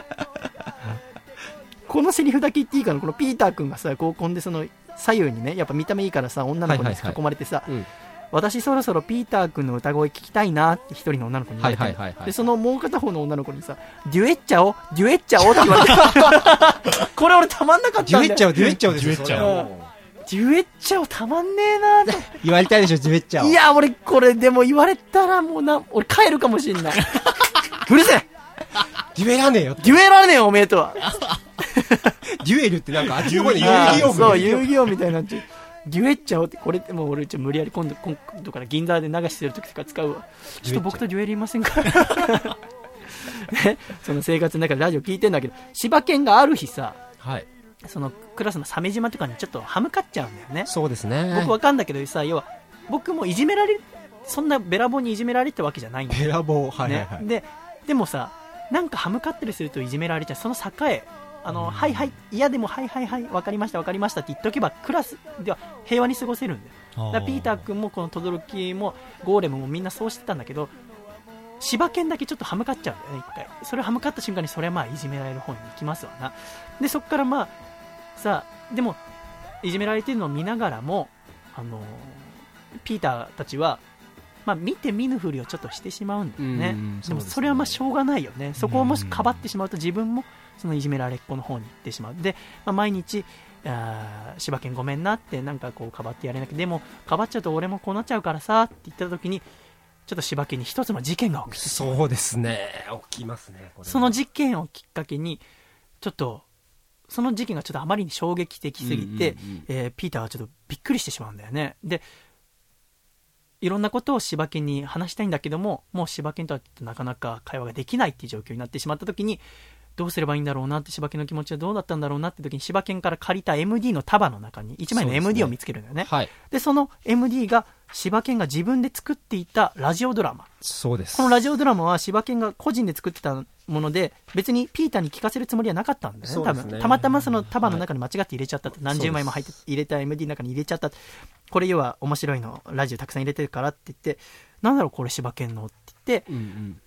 A: このセリフだけ言っていいかな。このピーター君がさ、合コンでその左右にね、やっぱ見た目いいからさ、女の子に囲まれてさ、私そろそろピーター君の歌声聞きたいなって一人の女の子に言われて、でそのもう片方の女の子にさ、デュエッチャオって言われてこれ俺たまんなかったんだよ。
C: デュエッチャオですよ。
A: デュエッチャオたまんねえなって
C: 言われたいでしょ、デュエッチャオ。
A: いや俺これでも言われたらもう俺帰るかもしんないうるせえ、
C: デュエらねえよ、
A: デュエらねえよおめえとは
C: デュエルってなんかあっちの方で遊戯王、
A: そう遊戯王みたいになっちゃう。デュエッチャオって、これってもう俺無理やり今度から銀座で流してる時とか使うわ。ちょっと僕とデュエルいませんかね、その生活の中でラジオ聞いてんだけど、柴犬がある日さ、そのクラスの鮫島とかにちょっと歯向かっちゃうんだよね。
C: そうですね。
A: 僕わかんだけどさ、要は僕もいじめられる、そんなべらぼうにいじめられてたわけじゃないんだよ。
C: べらぼう、
A: でもさ、なんか歯向かったりするといじめられちゃう。その境、はいはい、嫌でもはいはいはい、分かりました分かりましたって言っとけばクラスでは平和に過ごせるんだよ。だからピーター君もこの轟もゴーレムもみんなそうしてたんだけど、柴犬だけちょっと歯向かっちゃうんだよね、一回。それを歯向かった瞬間にそれはまあいじめられる方に行きますわな。でそっからまあさ、でもいじめられてるのを見ながらも、ピーターたちはまあ、見て見ぬふりをちょっとしてしまうんだよね。でもそれはまあしょうがないよね。そこをもしかばってしまうと自分もそのいじめられっ子の方に行ってしまう。で、まあ、毎日柴犬ごめんなってなんかこうかばってやれなきゃ、でもかばっちゃうと俺もこうなっちゃうからさって言った時に、ちょっと柴犬に一つの事件が起きて、
C: そうですね、起きますね。
A: その事件をきっかけにちょっとその事件がちょっとあまりに衝撃的すぎて、ピーターはちょっとびっくりしてしまうんだよね。でいろんなことを柴犬に話したいんだけども、もう柴犬とはなかなか会話ができないっていう状況になってしまった時に、どうすればいいんだろうなって、柴犬の気持ちはどうだったんだろうなって時に、柴犬から借りた MD の束の中に1枚の MD を見つけるんだよね。でその MD が柴犬が自分で作っていたラジオドラマ。
C: そうです。
A: このラジオドラマは柴犬が個人で作ってたもので、別にピーターに聞かせるつもりはなかったんだよね。多分たまたまその束の中に間違って入れちゃったと、何十枚も入れた MD の中に入れちゃった。これ要は面白いのラジオたくさん入れてるからって言って、なんだろうこれ柴犬のって言って、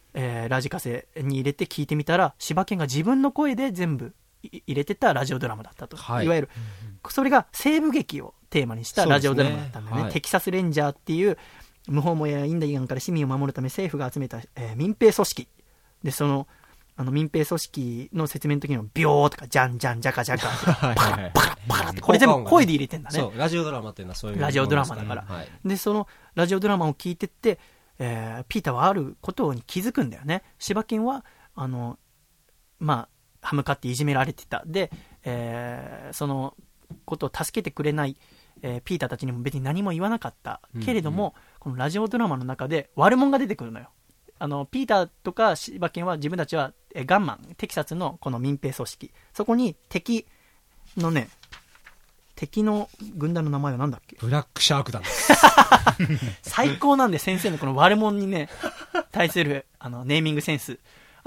A: ラジカセに入れて聞いてみたら、柴犬が自分の声で全部入れてたラジオドラマだったと、いわゆるそれが西部劇をテーマにしたラジオドラマだったんだよね。テキサスレンジャーっていう無法者やインディアンから市民を守るため政府が集めた、民兵組織で、その民兵組織の説明の時のビョーとかジャンジャンジャカジャカパラパラパラって、これ全部声で入れてんだね。
C: そう、ラジオドラマっていうのはそういう
A: ラジオドラマだから、でそのラジオドラマを聞いてって、ピーターはあることに気づくんだよね。柴犬はまあ歯向かっていじめられてた。で、そのことを助けてくれない、ピーターたちにも別に何も言わなかったけれども、このラジオドラマの中で悪者が出てくるのよ。ピーターとか柴犬は自分たちはガンマン、テキサスのこの民兵組織、そこに敵の軍団の名前はなんだっけ。
C: ブラックシャーク団です
A: 最高なんで、先生のこの悪者にね対するネーミングセンス。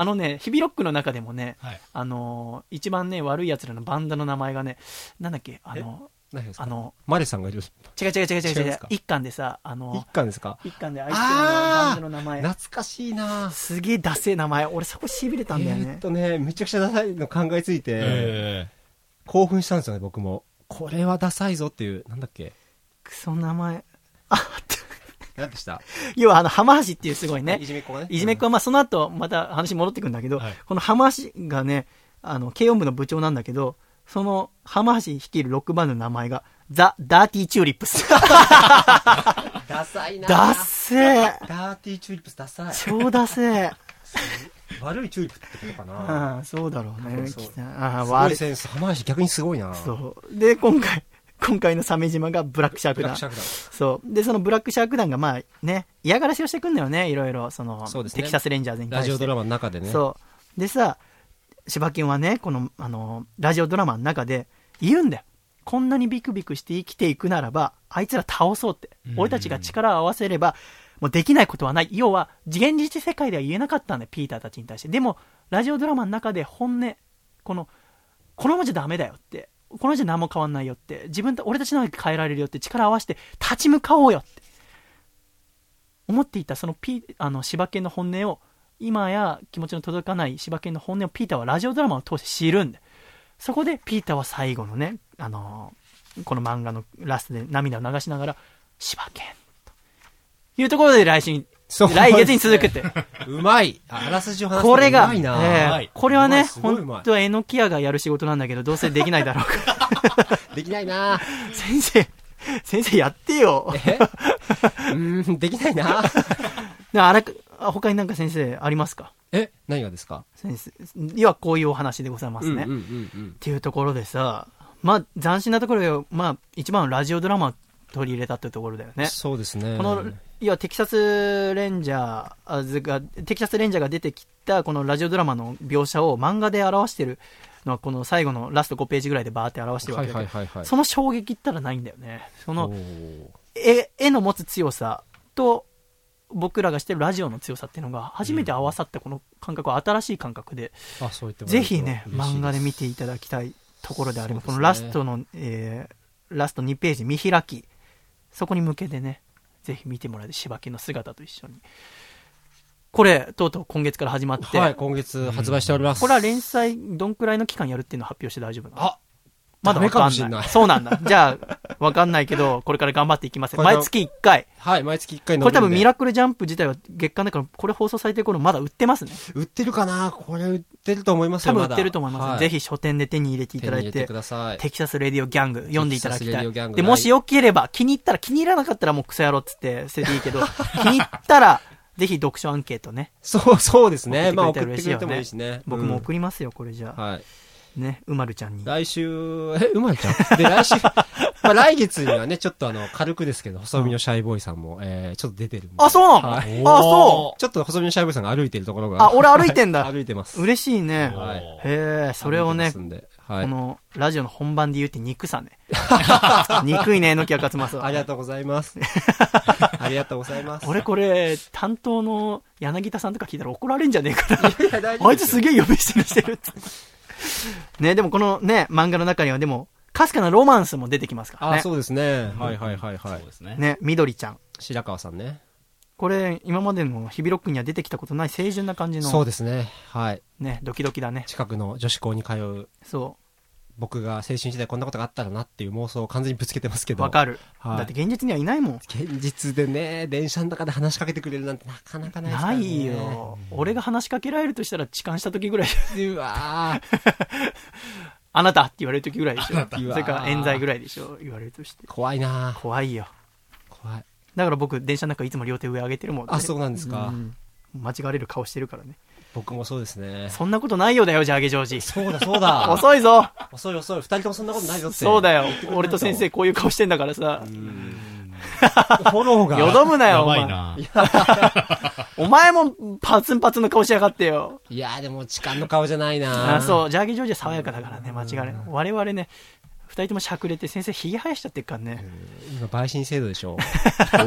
A: ヒビロックの中でもね、
B: はい、
A: 一番ね、悪い奴らのバンドの名前がね、なんだっけ、
C: マレさんがいる。
A: 違う。一巻でさ、
C: 一巻ですか？
A: 一巻であいつらのバンドの名前。
C: 懐かしいな。
A: すげえダセえ名前。俺そこ痺れたんだよね。
C: めちゃくちゃダサいの考えついて、興奮したんですよね、僕も。これはダサいぞっていう、なんだっけ。
A: クソ名前。
C: 何でした？
A: 要は浜橋っていうすごいね。
C: いじめっ子がね。
A: いじめっ子は、まあその後、また話戻ってくるんだけど、この浜橋がね、軽音部の部長なんだけど、その浜橋率いるロックバンドの名前がザ・ダーティーチューリップス。
C: ダサいな。
A: ダッセー。
C: ダーティーチューリップスダサい。
A: 超ダセー。
C: 悪いチューリップってことかな。
A: ああ、そうだろうね。
C: すごいセンス。浜橋逆にすごいな。
A: そう。で、今回の鮫島がブラックシャーク団。そう。で、そのブラックシャーク団がまあね、嫌がらせをしてくんだよね、いろいろ、
C: そうですね、
A: テキサスレンジャーズに対して。
C: ラジオドラマの中でね。
A: そう。でさ、柴犬はね、この、ラジオドラマの中で言うんだよ。こんなにビクビクして生きていくならば、あいつら倒そうって。俺たちが力を合わせれば、もうできないことはない。要は、現実世界では言えなかったんだよ、ピーターたちに対して。でも、ラジオドラマの中で本音、このままじゃダメだよって。このままじゃ何も変わんないよって。俺たちの中で変えられるよって。力を合わせて立ち向かおうよって。思っていた、その柴犬の本音を、今や気持ちの届かない柴犬の本音をピーターはラジオドラマを通して知るんで、そこでピーターは最後のね、この漫画のラストで涙を流しながら柴犬というところで来月に続くって。
C: うまい。あらすじを話す
A: これが、
C: こ
A: れはね、本当は榎木屋がやる仕事なんだけど、どうせできないだろうか。
C: できないな。
A: 先生やってよ。
C: できないな。
A: 他になんか先生ありますか？
C: 何がですか？
A: 先生、要はこういうお話でございますね。っていうところでさ、まあ斬新なところで、まあ一番ラジオドラマを取り入れたっていうところだよね。
C: そうですね。
A: この、要はテキサスレンジャーが出てきたこのラジオドラマの描写を漫画で表してるのは、この最後のラスト5ページぐらいでバーって表してるわけだけど、その衝撃ったらないんだよね。その絵の持つ強さと僕らがしてるラジオの強さっていうのが初めて合わさったこの感覚は新しい感覚で、ぜひね漫画で見ていただきたいところであります。このラストの、ラスト2ページ見開き、そこに向けてねぜひ見てもらえる柴犬の姿と一緒に、これとうとう今月から始まって、
C: はい、今月発売しております。
A: これは連載どんくらいの期間やるっていうのを発表して大丈夫なの？
C: まだわかんない。
A: そうなんだ。じゃあ、わかんないけど、これから頑張っていきます。毎月1回。
C: はい、毎月1回の。
A: これ多分ミラクルジャンプ自体は月間だから、これ放送されてる頃まだ売ってますね。
C: 売ってるかな？これ売ってると思いますよ。
A: 多分売ってると思います。ぜひ書店で手に入れていただいて、テキサスレディオギャング読んでいただきたい。で、もしよければ、気に入ったら、気に入らなかったらもうクソ野郎っつって捨てていいけど、気に入ったら、ぜひ読書アンケートね。
C: そうですね。まあ送ってくれてもいいしね。
A: 僕も送りますよ、これじゃあ。
C: はい。
A: ね、うまるちゃんに。
C: 来週、うまるちゃんで、来週、まあ来月にはね、ちょっと軽くですけど、細身のシャイボーイさんも、ちょっと出てるんで。
A: あ、そうなの？そう
C: ちょっと細身のシャイボーイさんが歩いてるところが。
A: 俺歩いてんだ。
C: 歩いてます。
A: 嬉しいね。
C: はい。
A: へえ、それをね、この、ラジオの本番で言うって憎さね。憎いね、榎木勝正。
C: ありがとうございます。ありがとうございます。
A: 俺これ、担当の柳田さんとか聞いたら怒られんじゃねえかな。あいつすげえ呼び捨てにしてるって。ね、でもこのね、漫画の中にはでも、かすかなロマンスも出てきますからね。
C: そうですね。はい。そう
B: ですね。
A: ね、緑ちゃん。
C: 白川さんね。
A: これ、今までのヒビロックには出てきたことない清純な感じの。
C: そうですね。はい。
A: ね、ドキドキだね。
C: 近くの女子校に通う。
A: そう。
C: 僕が青春時代こんなことがあったらなっていう妄想を完全にぶつけてますけど。
A: わかる。だって現実にはいないもん。
C: 現実でね、電車の中で話しかけてくれるなんてなかなかないですからね。
A: ないよ。俺が話しかけられるとしたら痴漢した時ぐらい。
C: うわ
A: あなたって言われる時ぐらいでしょ。それから冤罪ぐらいでしょ。言われるとして。
C: 怖いな。
A: 怖いよ。
C: 怖い。
A: だから僕、電車の中いつも両手上上げてるもんね。
C: そうなんですか。
A: 間違われる顔してるからね。
C: 僕もそうですね。
A: そんなことないようだよ、ジャーゲジョージ。
C: そうだ。
A: 遅いぞ。
C: 遅い。二人ともそんなことないぞって。
A: そうだよ。俺と先生こういう顔してんだからさ。
C: フォローが。
A: よどむなよ、
B: お前。
A: お前もパツンパツンの顔しやがってよ。
C: いやでも痴漢の顔じゃないな。
A: そう、ジャーゲジョージは爽やかだからね、間違いない。我々ね、二人ともしゃくれて先生ひげ生やしちゃってっからね。
C: 今陪審制度でしょ。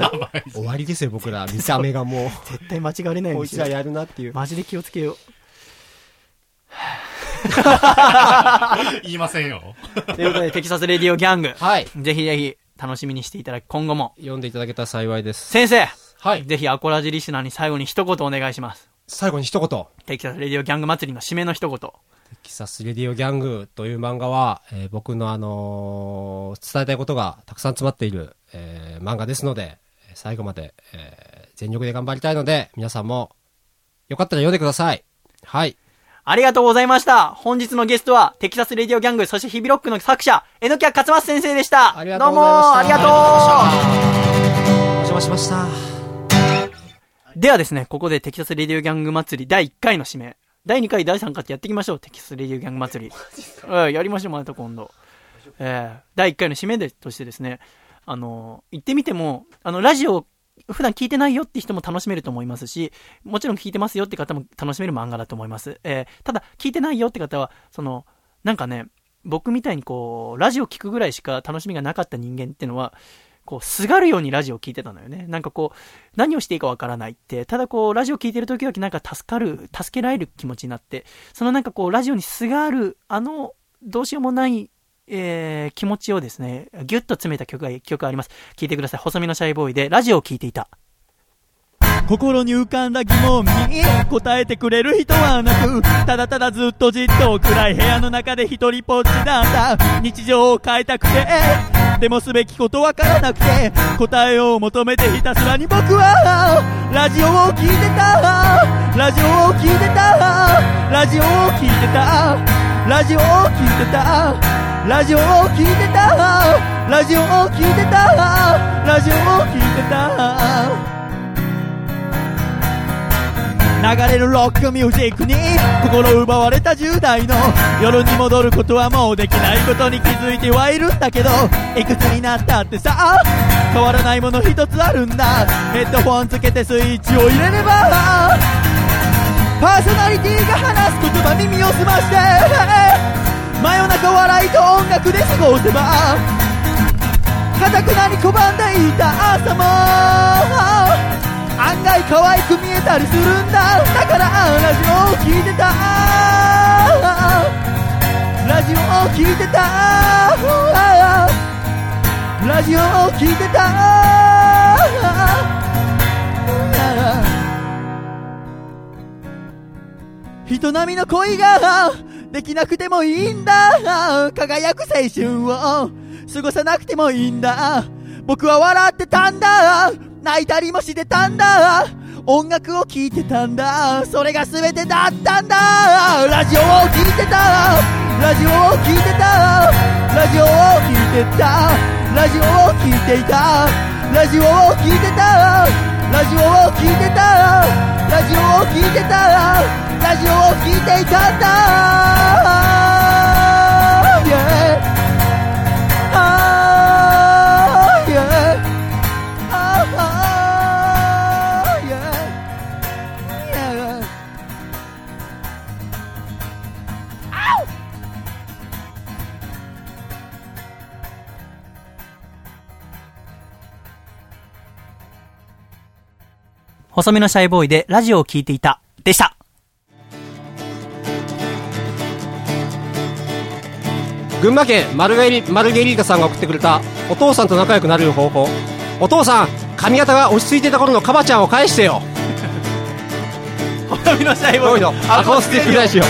C: 終わりですよ僕ら。見た目がもう
A: 絶対間違われないんですよ。
C: こいつらやるなっていう。
A: マジで気をつけよう。
B: 言いませんよ。
A: ということで、テキサスレディオギャング。
C: はい。
A: ぜひぜひ、楽しみにしていただき、今後も。
C: 読んでいただけたら幸いです。
A: 先生。
C: はい。
A: ぜひ、アコラジリスナーに最後に一言お願いします。
C: 最後に一言。
A: テキサスレディオギャング祭りの締めの一言。テ
C: キサスレディオギャングという漫画は、僕の伝えたいことがたくさん詰まっている、漫画ですので、最後まで、全力で頑張りたいので、皆さんも、よかったら読んでください。はい。
A: ありがとうございました。本日のゲストは、テキサスレディオギャング、そしてヒビロックの作者、榎谷勝松先生でした。
C: ありがとうございました。
A: どうもありがとう。
C: お邪魔しました。
A: ではですね、ここでテキサスレディオギャング祭り第1回の締め。第2回、第3回ってやっていきましょう。テキサスレディオギャング祭り。やりましょう、また今度。第1回の締めとしてですね、行ってみても、ラジオ、普段聞いてないよって人も楽しめると思いますし、もちろん聞いてますよって方も楽しめる漫画だと思います。ただ、聞いてないよって方は、なんかね、僕みたいにラジオ聞くぐらいしか楽しみがなかった人間ってのは、すがるようにラジオを聞いてたのよね。なんか何をしていいかわからないって、ただラジオ聞いてる時々なんか助けられる気持ちになって、なんかラジオにすがる、どうしようもない、気持ちをですね、ギュッと詰めた曲があります。聞いてください。細身のシャイボーイで、ラジオを聞いていた。
D: 心に浮かんだ疑問に答えてくれる人はなく、ただただずっとじっと暗い部屋の中で一人ぽっちなんだ。日常を変えたくて、でもすべきことわからなくて、答えを求めてひたすらに僕はラジオを聞いてた、ラジオを聞いてた、ラジオを聞いてた、ラジオを聞いてた、ラジオを聞いてた、ラジオを聞いてた、ラジオを聞いてた。流れるロックミュージックに心奪われた10代の夜に戻ることはもうできないことに気づいてはいるんだけど、いくつになったってさ変わらないもの一つあるんだ。ヘッドフォンつけてスイッチを入れればパーソナリティが話す言葉耳を澄まして真夜中笑いと音楽で過ごせば固くなに拒んでいた朝も案外可愛く見えたりするんだ。だからラジオを聞いてた、ラジオを聞いてた、ラジオを聞いてた。人並みの恋ができなくてもいいんだ。輝く青春を過ごさなくてもいいんだ。僕は笑ってたんだ、泣いたりもしてたんだ、音楽を聴いてたんだ、それが全てだったんだ。ラジオを聴いてた、ラジオを聴いてた、ラジオを聴いてた、ラジオを聴いていた、ラジオを聴いてた、ラジオを聴いてた、ラジオを聴いてた、ラジオを聴いていたんだ、yeah.
A: 細身のシャイボーイでラジオを聞いていたでした。
C: 群馬県マルゲリータさんが送ってくれたお父さんと仲良くなれる方法。お父さん、髪型が落ち着いてた頃のカバちゃんを返してよ。
A: 細身のシャイボーイの
C: アコースティックラジオ。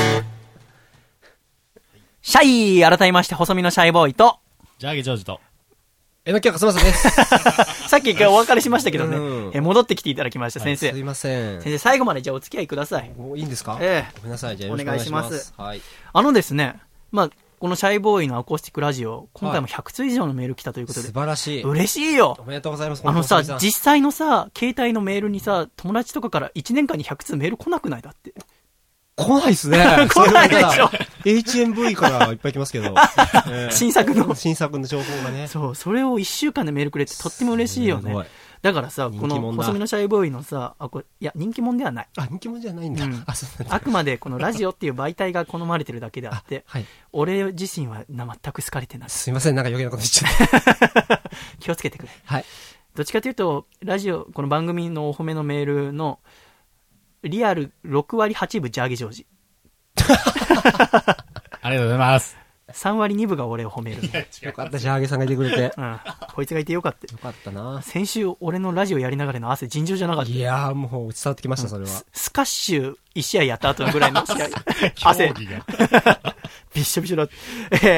A: シャイ、改めまして細身のシャイボーイと
B: ジャーゲジョージと
C: 榎谷勝正です。
A: さっき一回お別れしましたけどね、戻ってきていただきました、先生。
C: すいません。
A: 先生、最後までじゃあお付き合いください。
C: いいんですか？ごめんなさい。じゃあよろしくお願いします。はい。
A: ですね、このシャイボーイのアコースティックラジオ、今回も100通以上のメール来たということで。
C: 素晴らしい。
A: 嬉しいよ。
C: おめでとうございます。
A: 実際のさ、携帯のメールにさ、友達とかから1年間に100通メール来なくない？だって。
C: 来ないっすね。
A: 来ないでしょ。
C: HMV からいっぱい来ますけど。
A: 新作の
C: 情報がね。
A: そう、それを1週間でメールくれてとっても嬉しいよね。だからさ、この細身のシャイボーイのさ、いや、人気者ではない。
C: 人気者じゃないんだ。
A: あくまでこのラジオっていう媒体が好まれてるだけであって、俺自身は全く好かれてない。
C: すいません、なんか余計なこと言っちゃった。
A: 気をつけてくれ。
C: はい。
A: どっちかというと、この番組のお褒めのメールの、リアル6割8分ジャーゲジョージ。
B: ありがとうございます。
A: 3割2分が俺を褒める。
C: よかった、ジャーゲさんがいてくれて。
A: うん。こいつがいてよかった。
C: よかったな。
A: 先週、俺のラジオやりながらの汗尋常じゃなかった。
C: いやー、もう伝わってきました、それは。
A: スカッシュ1試合やった後のぐらいの試合。汗。びっしょびしょだって。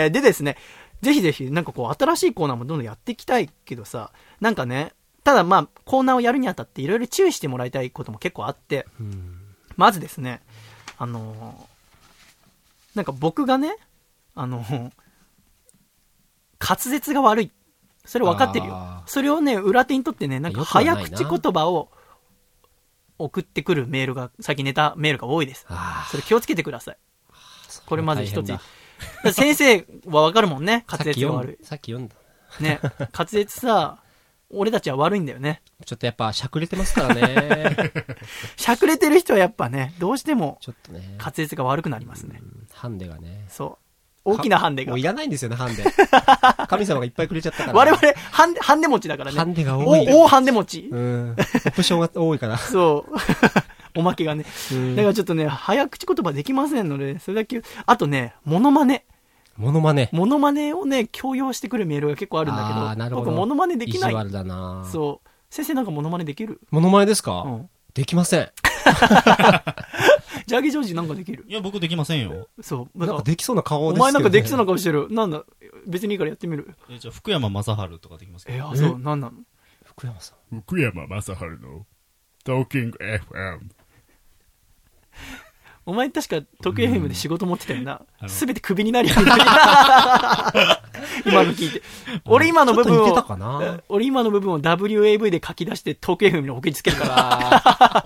A: でですね、ぜひぜひ、なんかこう、新しいコーナーもどんどんやっていきたいけどさ、なんかね、ただまあ、コーナーをやるにあたっていろいろ注意してもらいたいことも結構あって、まずですね、なんか僕がね、滑舌が悪い。それ分かってるよ。それをね、裏手にとってね、なんか早口言葉を送ってくるメールが、最近ネタメールが多いです。それ気をつけてください。これまず一つ。先生は分かるもんね、滑舌が悪い。
C: さっき読んだ。
A: ね、滑舌さ、俺たちは悪いんだよね。
C: ちょっとやっぱしゃくれてますからね。
A: しゃくれてる人はやっぱね、どうしても
C: ちょっとね、
A: 滑舌が悪くなりますね。
C: ハンデがね。
A: そう。大きなハンデが。
C: もういらないんですよね、ハンデ。神様がいっぱいくれちゃったから。
A: 我々、ハンデ持ちだからね。
C: ハンデが多い。
A: 大ハンデ持ち。
C: オプションが多いから。
A: そう。おまけがね。だからちょっとね、早口言葉できませんので、それだけ、あとね、モノマネをね、強要してくるメールが結構あるんだけど、
C: なるほど。
A: 僕モノマネできない。
C: 意地悪だな。
A: そう。先生なんかモノマネできる？
C: モノマネですか？うん。できません。
A: ジャーゲジョージなんかできる？
B: いや、僕できませんよ。
A: そう。
C: なんかできそうな顔ですけどね。
A: お前なんかできそうな顔してる。なんだ、別にいいからやってみる。
B: じゃあ、福山雅治とかできますか？
A: そう、なんなの？
C: 福山さん。
E: 福山雅治のトーキング FM。
A: お前確か東京 FM で仕事持ってたよな。すべてクビになりや今の聞いて。俺今の部分を WAV で書き出して東京 FM に送りつけるから。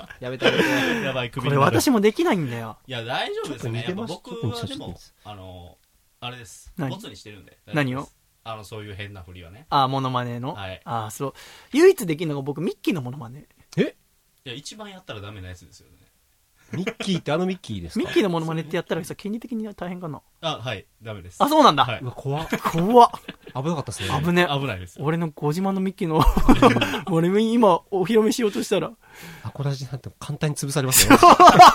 C: やめてやめて。
B: やばい、クビ
A: になる。これ私もできないんだよ。
B: いや、大丈夫ですね。やっぱ僕はでも、あれです。ボツにしてるんで。
A: 何を？
B: そういう変な振りはね。
A: モノマネの？
B: はい。
A: そう。唯一できるのが僕、ミッキーのモノマネ。
B: いや、一番やったらダメなやつですよね。
C: ミッキーってミッキーですか？
A: ミッキーのモノマネってやったらさ、権利的に大変かな？
B: はい、ダメです。
A: そうなんだ。
B: はい。
C: 怖っ。
A: 危な
C: かったですね。
A: 危ね。
B: 危ないです。
A: 俺のご自慢のミッキーの、俺今、お披露目しようとしたら。
C: アコラジなんて簡単に潰されますよ。プ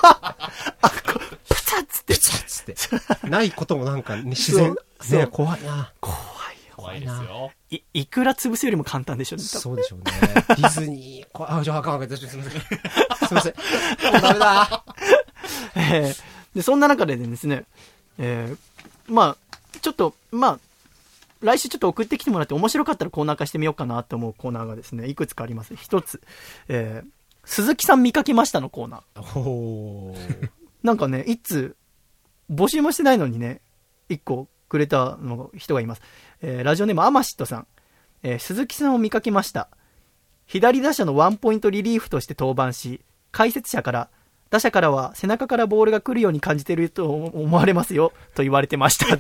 A: ツッつ
C: って。ないこともなんか、自然。ね、怖いな。
B: 怖いですよ。
A: いくら潰すよりも簡単でしょうね。
C: そうでしょうね。ディズニー、じゃあ、あかん、すみません。すみません。ダメだ。
A: で、そんな中でですね、まあ、ちょっと、来週ちょっと送ってきてもらって面白かったらコーナー化してみようかなと思うコーナーがですね、いくつかあります。一つ、鈴木さん見かけましたのコーナー。なんかね、いつ、募集もしてないのにね、一個くれたの人がいます。ラジオネームアマシットさん。鈴木さんを見かけました。左打者のワンポイントリリーフとして登板し、解説者から、打者からは背中からボールが来るように感じていると思われますよ、と言われてましたって。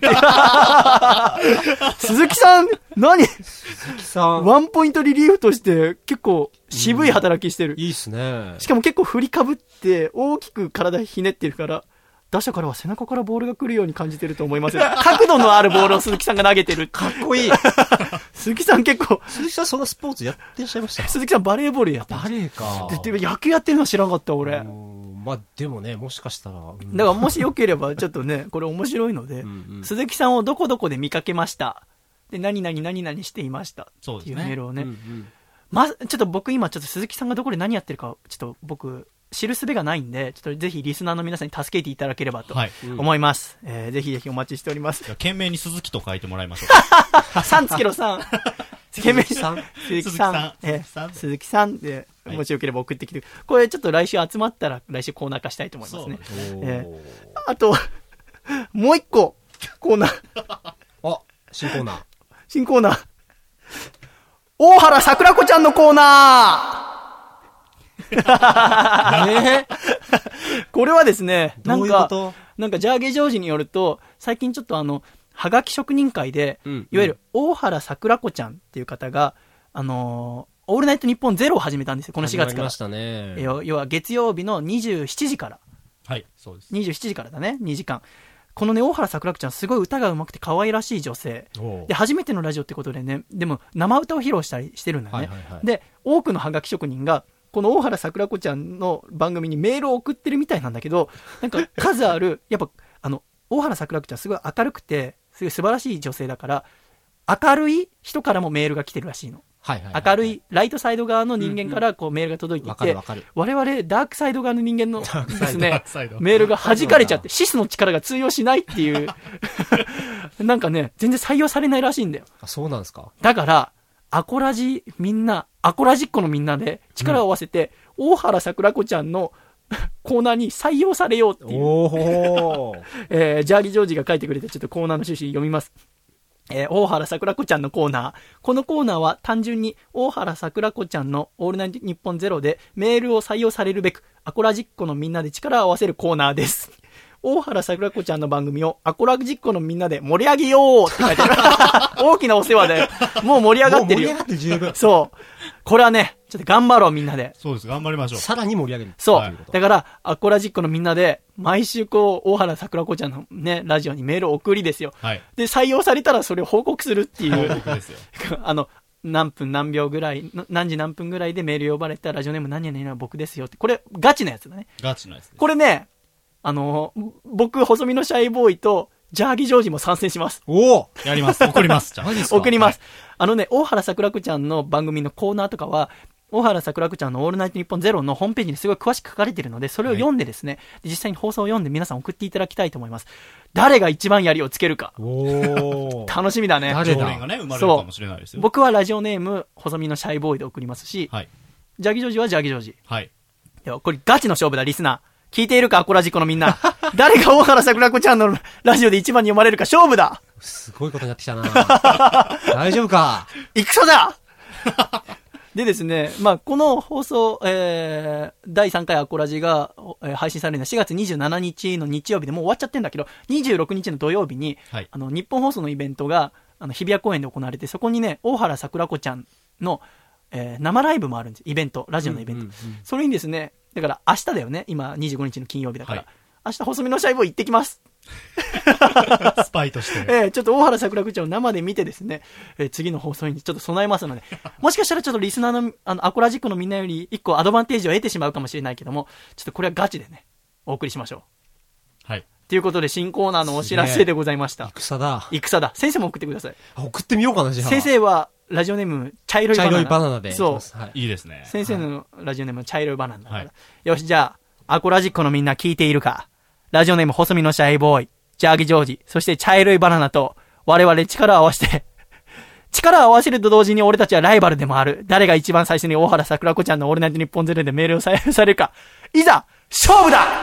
A: 鈴木さん、何？
C: 鈴木さん。
A: ワンポイントリリーフとして結構渋い働きしてる。
C: いいっすね。
A: しかも結構振りかぶって大きく体ひねってるから、打者からは背中からボールが来るように感じてると思いますよ。角度のあるボールを鈴木さんが投げてる。
C: かっこいい。
A: 鈴木さん結構。
C: 鈴木さんそんなスポーツやってらっしゃいました？
A: 鈴木さんバレーボールやって
C: バレーか。
A: で野球やってるのは知らなかった、俺。
C: でもね、もしかしたら。
A: だからもしよければ、ちょっとね、これ面白いので、鈴木さんをどこどこで見かけました。で、何々していました。っていうメールをね。ちょっと僕今ちょっと鈴木さんがどこで何やってるか、ちょっと僕、知る術がないんで、ちょっとぜひリスナーの皆さんに助けていただければと思います。ぜひぜひお待ちしております。
B: 懸命に鈴木と書いてもらいましょ
A: う。さんつけろさん。
C: 鈴木さん。
A: 鈴木さんで、もしよければ送ってきて、これちょっと来週集まったら来週コーナー化したいと思いますね。あと、もう一個コーナー。
C: 新コーナー。
A: 新コーナー。大原桜子ちゃんのコーナー。これはですね、なんかジャーゲジョージによると、最近ちょっとはがき職人会で、いわゆる大原桜子ちゃんっていう方が、オールナイトニッポンゼロを始めたんですよ、この4月から。
C: 始まりましたね。
A: 要は月曜日の27時から。
B: はい、そうです。
A: 27時からだね、2時間。このね、大原桜子ちゃん、すごい歌が上手くて可愛らしい女性。で、初めてのラジオってことでね、でも生歌を披露したりしてるんだよね。で、多くのはがき職人が、この大原桜子ちゃんの番組にメールを送ってるみたいなんだけど、なんか数ある、やっぱ、 大原桜子ちゃんすごい明るくて、すごい素晴らしい女性だから、明るい人からもメールが来てるらしいの。
C: はいはいはいはい、
A: 明るい、ライトサイド側の人間からこうメールが届いていて、我々ダークサイド側の人間のですね、メールが弾かれちゃって、シスの力が通用しないっていう、なんかね、全然採用されないらしいんだよ。
C: あ、そうなんですか。
A: だから、アコラジっ子のみんなで力を合わせて、大原桜子ちゃんのコーナーに採用されようっていう。ジャーギジョージが書いてくれて、ちょっとコーナーの趣旨読みます。大原桜子ちゃんのコーナー。このコーナーは単純に大原桜子ちゃんのオールナイトニッポンゼロでメールを採用されるべく、アコラジッコのみんなで力を合わせるコーナーです。大原桜子ちゃんの番組をアコラジッコのみんなで盛り上げようって書いてある。大きなお世話で、もう盛り上がってるよ。
C: もう盛り上がって十分。
A: そう。これはね、ちょっと頑張ろうみんなで。
B: そうです、頑張りましょう。
C: さらに盛り上げる。
A: そう。はい、だから、アコラジッコのみんなで、毎週こう、大原桜子ちゃんのね、ラジオにメールを送りですよ。はい。で、採用されたらそれを報告するっていう。報告ですよ。何分何秒ぐらい、何時何分ぐらいでメール呼ばれたラジオネーム何々は僕ですよって。これ、ガチなやつだね。
B: ガチなやつです。
A: これね、僕、細身のシャイボーイと、ジャーギジョージも参戦します。
C: おお
B: やります。送ります。
A: 送ります。はい、大原桜子ちゃんの番組のコーナーとかは、大原桜子ちゃんのオールナイトニッポンゼロのホームページにすごい詳しく書かれているので、それを読んでですね、はい、実際に放送を読んで皆さん送っていただきたいと思います。誰が一番槍をつけるか。楽しみだね。
B: 誰だ。常連がね、生まれるかもしれないですよ。
A: 僕はラジオネーム、細身のシャイボーイで送りますし、はい、ジャーギジョージはジャーギジョージ。はい。では、これガチの勝負だ、リスナー。聞いているか、アコラジコのみんな。誰が大原桜子ちゃんのラジオで一番に読まれるか勝負だ。
C: すごいことになってきたな。大丈夫か。
A: 戦だでですね、まあ、この放送、第3回アコラジが、配信されるのは4月27日の日曜日でもう終わっちゃってんだけど、26日の土曜日に、はい、日本放送のイベントが、日比谷公園で行われて、そこにね、大原桜子ちゃんの、生ライブもあるんです。イベント、ラジオのイベント。それにですね、だから明日だよね。今25日の金曜日だから。はい、明日細身のシャイボーイ行ってきます。
B: スパイとして。
A: ちょっと大原桜子ちゃんを生で見てですね、次の放送にちょっと備えますので、もしかしたらちょっとリスナーの、アコラジックのみんなより一個アドバンテージを得てしまうかもしれないけども、ちょっとこれはガチでね、お送りしましょう。はい。ということで、新コーナーのお知らせでございました。
C: 戦だ。
A: 戦だ。先生も送ってください。
C: 送ってみようかな、じゃあ。
A: 先生は、ラジオネーム、茶色いバナナ。
C: 茶色いバナナで。
A: そう。
B: はい、いいですね。
A: 先生のラジオネーム、茶色いバナナだから。はい、よし、じゃあ、アコラジックのみんな聞いているか。ラジオネーム、細身のシャイボーイ、ジャーギジョージ、そして茶色いバナナと、我々力を合わせて、力を合わせると同時に俺たちはライバルでもある。誰が一番最初に大原桜子ちゃんのオールナイトニッポンゼロでメールを採用されるか。いざ、勝負だ！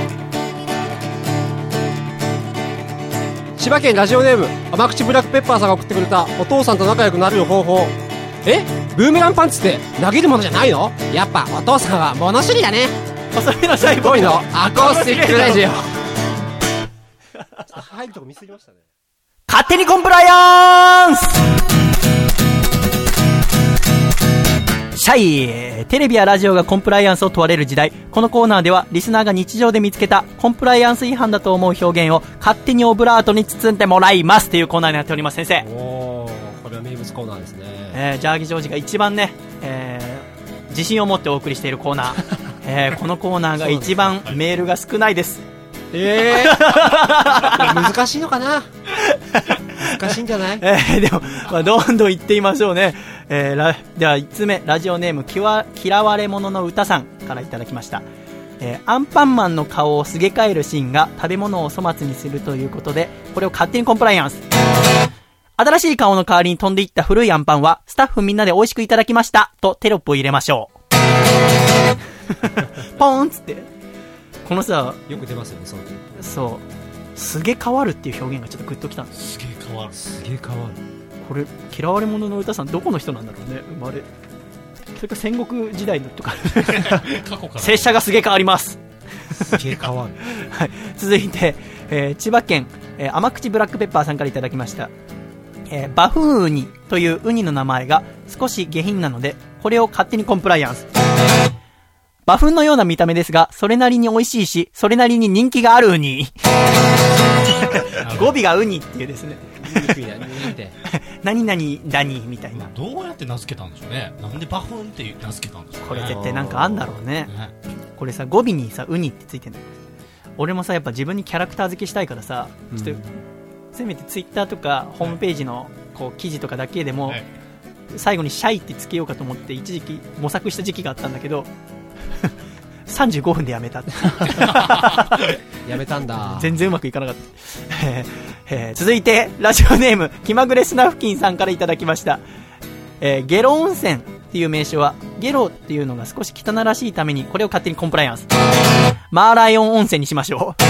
C: 千葉県ラジオネーム甘口ブラックペッパーさんが送ってくれたお父さんと仲良くなる方法。ブーメランパンツって投げるものじゃないの？やっぱお父さんは物知りだね。
A: 細身のシャイボーイの
C: アコースティックラジオ。入るとこ見すぎましたね。
A: 勝手にコンプライアンス。シャイ、テレビやラジオがコンプライアンスを問われる時代、このコーナーではリスナーが日常で見つけたコンプライアンス違反だと思う表現を勝手にオブラートに包んでもらいますというコーナーになっております。先生、
C: おー、これは名物コーナーですね。
A: ジャーギジョージが一番ね、自信を持ってお送りしているコーナー、このコーナーが一番メールが少ないです。
C: 難しいのかな。難しいんじゃない？
A: でも、まあ、どんどん言ってみましょうね。では1つ目、ラジオネーム嫌われ者の歌さんからいただきました。アンパンマンの顔をすげ替えるシーンが食べ物を粗末にするということで、これを勝手にコンプライアンス。新しい顔の代わりに飛んでいった古いアンパンはスタッフみんなで美味しくいただきましたとテロップを入れましょう。ポーンっつってこのさ、
C: よく出ますよね、
A: そう、すげ変わるっていう表現がちょっとグッときたんです。
B: すげ変わる、
C: すげ変わる。
A: これ嫌われ者の歌さんどこの人なんだろうね。生まれそれか戦国時代のとか
B: 過去から
A: 拙者がすげ変わります。
C: すげ変わる。
A: はい、続いて、千葉県、甘口ブラックペッパーさんからいただきました。バフウニというウニの名前が少し下品なのでこれを勝手にコンプライアンス。バフンのような見た目ですがそれなりに美味しいしそれなりに人気があるウニ。語尾がウニっていうですね何々だにみたいな。
B: どうやって名付けたんでしょうね。なんでバフンって名付けたんでしょうね。
A: これ絶対なんかあんだろうね。これさ語尾にさウニってついてるんだよ。 俺もさやっぱ自分にキャラクター付けしたいからさ、ちょっとせめてツイッターとかホームページのこう記事とかだけでも、最後にシャイってつけようかと思って一時期模索した時期があったんだけど35分でやめた
C: やめたんだ。
A: 全然うまくいかなかった、続いてラジオネーム気まぐれスナフキンさんからいただきました。ゲロ温泉っていう名称はゲロっていうのが少し汚らしいためにこれを勝手にコンプライアンス、マーライオン温泉にしましょう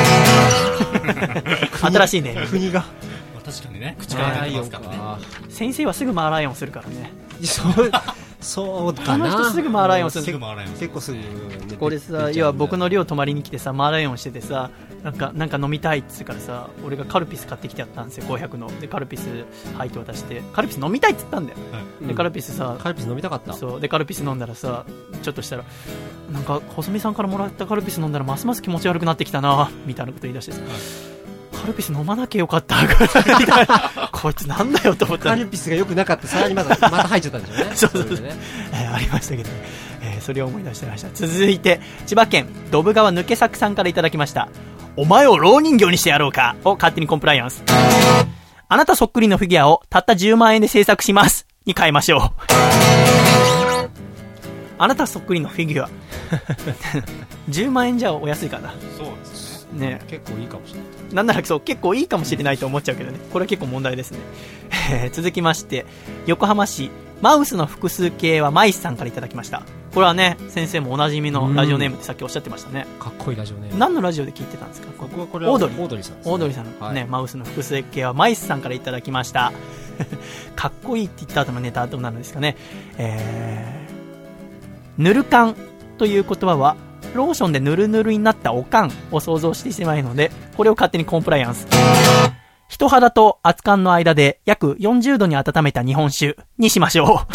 A: 新しいね。
C: 国が
B: 確かにね、
C: 口から入りますからね。
A: 先生はすぐマーライオンするからね。
C: そうかな。
A: この人すぐマーライオンする。
C: 結構すぐ。
A: これさ、要は僕の寮泊まりに来てさ、マーライオンしててさ、なんか飲みたいって言ってからさ、俺がカルピス買ってきてやったんですよ、500の。でカルピス入って渡して、カルピス飲みたいって言ったんだよ、でカルピスさ、
C: カルピス飲みたかった。そう
A: でカルピス飲んだらさ、ちょっとしたらなんか細見さんからもらったカルピス飲んだらますます気持ち悪くなってきたなみたいなこと言い出してさ、カルピス飲まなきゃよかったみたいなこいつなんだよと思ったら、
C: カルピスが良くなかった、さらにまた入っちゃったんでしょうね
A: そうありましたけど、それを思い出してました。続いて千葉県ドブ川抜け作さんからいただきました。お前を蝋人形にしてやろうかを勝手にコンプライアンス。あなたそっくりのフィギュアをたった10万円で制作しますに変えましょうあなたそっくりのフィギュア10万円じゃお安いかな。
B: そうです
A: ね、
C: 結構いいかもしれない。
A: なんならそう結構いいかもしれないと思っちゃうけどね、これは結構問題ですね続きまして横浜市マウスの複数形はマイスさんからいただきました。これはね先生もおなじみのラジオネームってさっきおっしゃってましたね。
C: かっこいいラジオネーム。
A: 何のラジオで聞いてたんですか。
C: これはオードリーさんです、ね、
A: オードリーさんの、ね、マウスの複数形はマイスさんからいただきましたかっこいいって言った後のネタ後なんですかね。ぬるかんという言葉はローションでぬるぬるになったおかんを想像してしまうので、これを勝手にコンプライアンス。人肌と熱燗の間で約40度に温めた日本酒にしましょう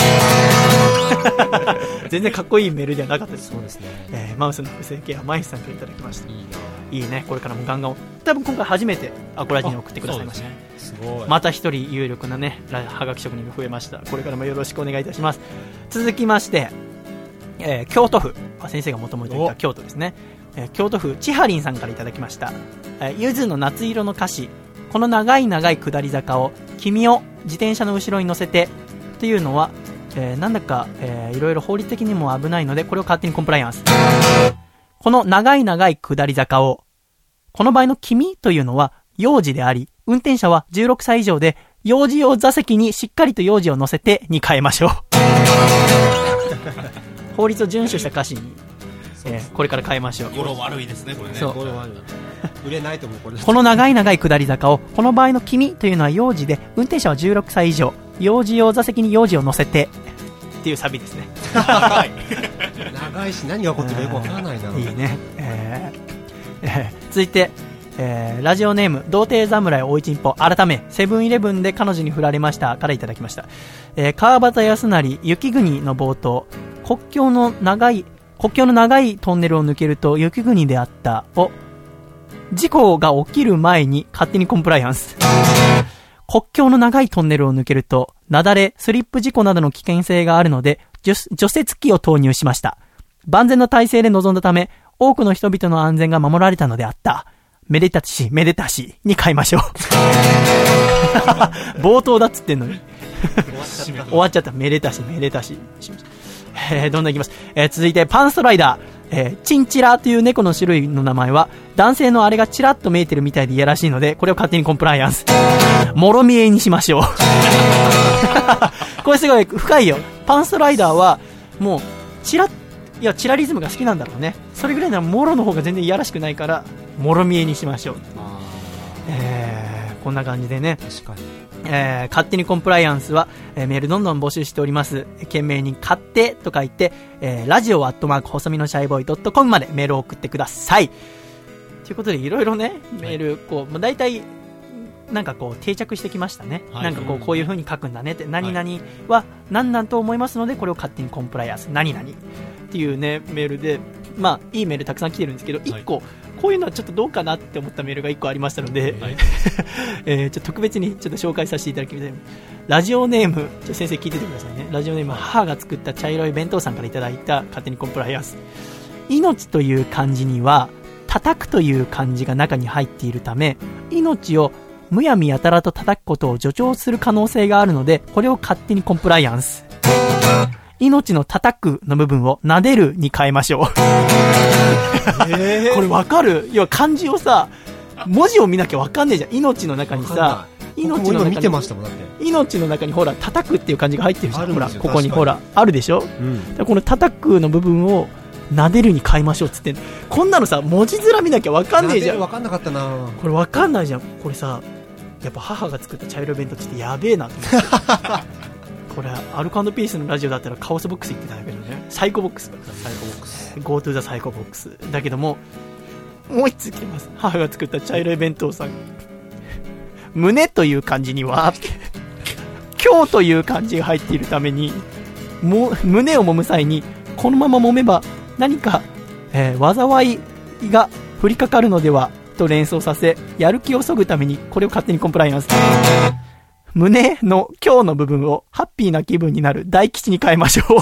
A: 全然かっこいいメールではなかったです。
C: そうですね。
A: マウスの複製形はマイスさんからいただきました。いいね。これからもガンガン、多分今回初めてアコラジに送ってくださいました。
C: すごい。
A: また一人有力なねはがき職人が増えました。これからもよろしくお願いいたします。続きまして京都府、先生がもともと言った京都ですね。京都府千春さんからいただきました。ゆずの夏色の歌詞、この長い長い下り坂を君を自転車の後ろに乗せてというのは、なんだか、いろいろ法律的にも危ないのでこれを勝手にコンプライアンス。この長い長い下り坂を、この場合の君というのは幼児であり、運転者は16歳以上で幼児用座席にしっかりと幼児を乗せてに変えましょう法律を遵守した歌詞に、これから変えましょう。
B: 語呂悪いですねこれね。
C: そう、語呂悪い。売れないと思うこれ。
A: この長い長い下り坂を、この場合の君というのは幼児で、運転者は16歳以上、幼児用座席に幼児を乗せてっていうサビですね。
C: 長い長いし何が起こってるかよくわからないな。
A: いいね。続いて、ラジオネーム童貞侍おいちんぽ改めセブンイレブンで彼女に振られましたからいただきました。川端康成雪国の冒頭、国境の長いトンネルを抜けると雪国であったを、事故が起きる前に勝手にコンプライアンス。国境の長いトンネルを抜けると雪崩スリップ事故などの危険性があるので除雪機を投入しました。万全の体制で臨んだため多くの人々の安全が守られたのであった。めでたしめでたしに変えましょう冒頭だっつってんのに終わっちゃった。めでたしめでたし、どんどんいきます。続いてパンストライダー、チンチラという猫の種類の名前は男性のあれがチラッと見えてるみたいでいやらしいのでこれを勝手にコンプライアンス。もろ見えにしましょうこれすごい深いよ。パンストライダーはもうチラリズムが好きなんだろうね。それぐらいならモロの方が全然いやらしくないからもろ見えにしましょう。こんな感じでね。
C: 確かに。
A: 勝手にコンプライアンスは、メールどんどん募集しております。懸命に勝手と書いて、radio@ 細身のシャイボーイ .com までメールを送ってください。ということでいろいろねメールだいたいなんかこう定着してきましたね、はい、なんかこういう風に書くんだねって、何々は何々と思いますのでこれを勝手にコンプライアンス何々っていうねメールで、まあいいメールたくさん来てるんですけど、1個、こういうのはちょっとどうかなって思ったメールが1個ありましたので、ちょっと特別にちょっと紹介させていただきます。ラジオネーム、先生聞いててくださいね。ラジオネーム、母が作った茶色い弁当さんからいただいた勝手にコンプライアンス。命という漢字には叩くという漢字が中に入っているため、命をむやみやたらと叩くことを助長する可能性があるので、これを勝手にコンプライアンス。命の叩くの部分を撫でるに変えましょう。これわかる？要は漢字をさ、文字を見なきゃわかんねえじゃん。命の中にさ、
C: 命の中に見てましたもん。だって
A: 命の中にほら叩くっていう漢字が入ってるじゃん。ほらここにほらあるでしょ、この叩くの部分を撫でるに変えましょうっつってんの。こんなのさ、文字面見なきゃわかんねえじゃん。
C: わかんなかったな。
A: これわかんないじゃん。これさ、やっぱ母が作った茶色い弁当ってやべえなと思ってこれアルコ&ピースのラジオだったらカオスボックス言ってたんだけどね。サイコボックス、サイコボックス、Go to the サイコボックスだけども、もう一つきます。母が作った茶色い弁当さん、胸という漢字には今日という漢字が入っているために、胸を揉む際にこのまま揉めば何か、災いが降りかかるのではと連想させ、やる気をそぐためにこれを勝手にコンプライアンス。胸の今日の部分をハッピーな気分になる大吉に変えましょう。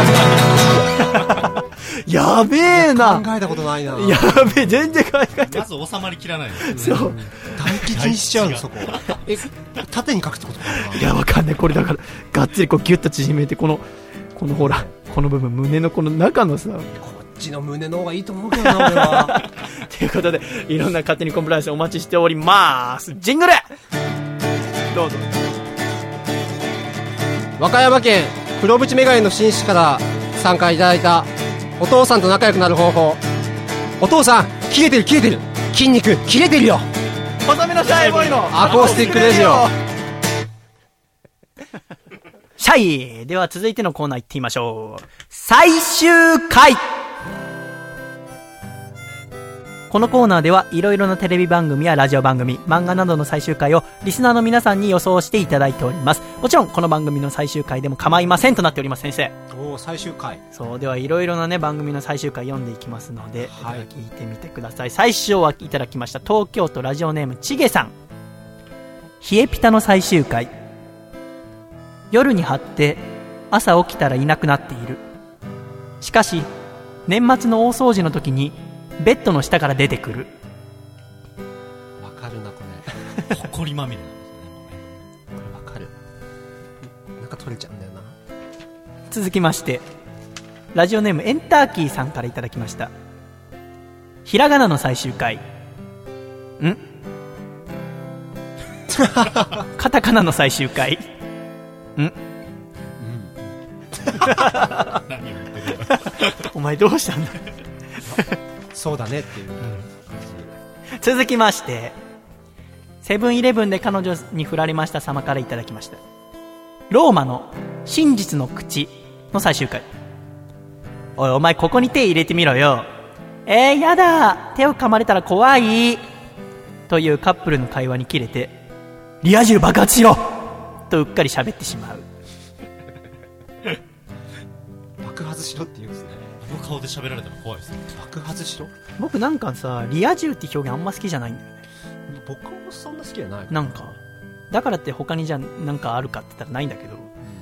A: やべえな。
C: 考えたことないな。
A: やべえ、全然考えた。
B: まず収まりきらない、ね、
A: そう
C: 大吉にしちゃうのそこ。縦に書くってことかな。
A: いやわかんない。これだからがっつりこうギュッと縮めて、このほらこの部分、胸のこの中のさ、
C: こっちの胸の方がいいと思うけどな俺は。
A: ということで、いろんな勝手にコンプライアンスお待ちしております。ジングルどうぞ。
C: 和歌山県黒縁メガネの紳士から参加いただいたお父さんと仲良くなる方法。お父さん切れてる切れてる、筋肉切れてるよ。
A: 細身のシャイボーイの
C: アコースティックレディオ。
A: シャイでは続いてのコーナー行ってみましょう。最終回。このコーナーではいろいろなテレビ番組やラジオ番組、漫画などの最終回をリスナーの皆さんに予想していただいております。もちろんこの番組の最終回でも構いませんとなっております。先生。
C: おー、最終回。
A: そうではいろいろなね番組の最終回読んでいきますので、はい、聞いてみてください。最初はいただきました東京都ラジオネームちげさん。冷えピタの最終回。夜に張って朝起きたらいなくなっている。しかし年末の大掃除の時にベッドの下から出てくる。
C: わかるなこ
B: れ。ほこりまみれなんですよね。
C: これわかる。なんか取れちゃうんだよな。
A: 続きましてラジオネームエンターキーさんからいただきました。ひらがなの最終回。カタカナの最終回。お前どうしたんだ。
C: そうだねっていう、
A: 続きましてセブンイレブンで彼女に振られました様からいただきました。ローマの真実の口の最終回。おいお前ここに手入れてみろよ。やだ、手を噛まれたら怖いというカップルの会話に切れて、リア充爆発しろとうっかり喋ってしまう。
C: 爆発しろって言うんですね。
B: あの顔で喋られたら怖いですね。
C: 爆発しろ。
A: 僕なんかさ、リア充って表現あんま好きじゃないんだよね。
C: 僕もそんな好きじゃない。
A: なんかだからって他にじゃなんかあるかって言ったらないんだけど、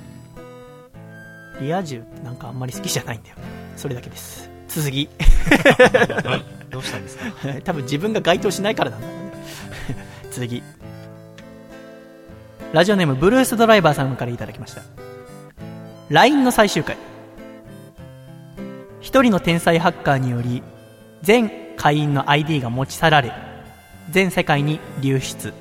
A: リア充ってなんかあんまり好きじゃないんだよね。それだけです。続き。
C: どうしたんですか。
A: 多分自分が該当しないからなんだろうね。続き。ラジオネームブルースドライバーさんからいただきました。 LINE の最終回。一人の天才ハッカーにより全会員の ID が持ち去られ全世界に流出。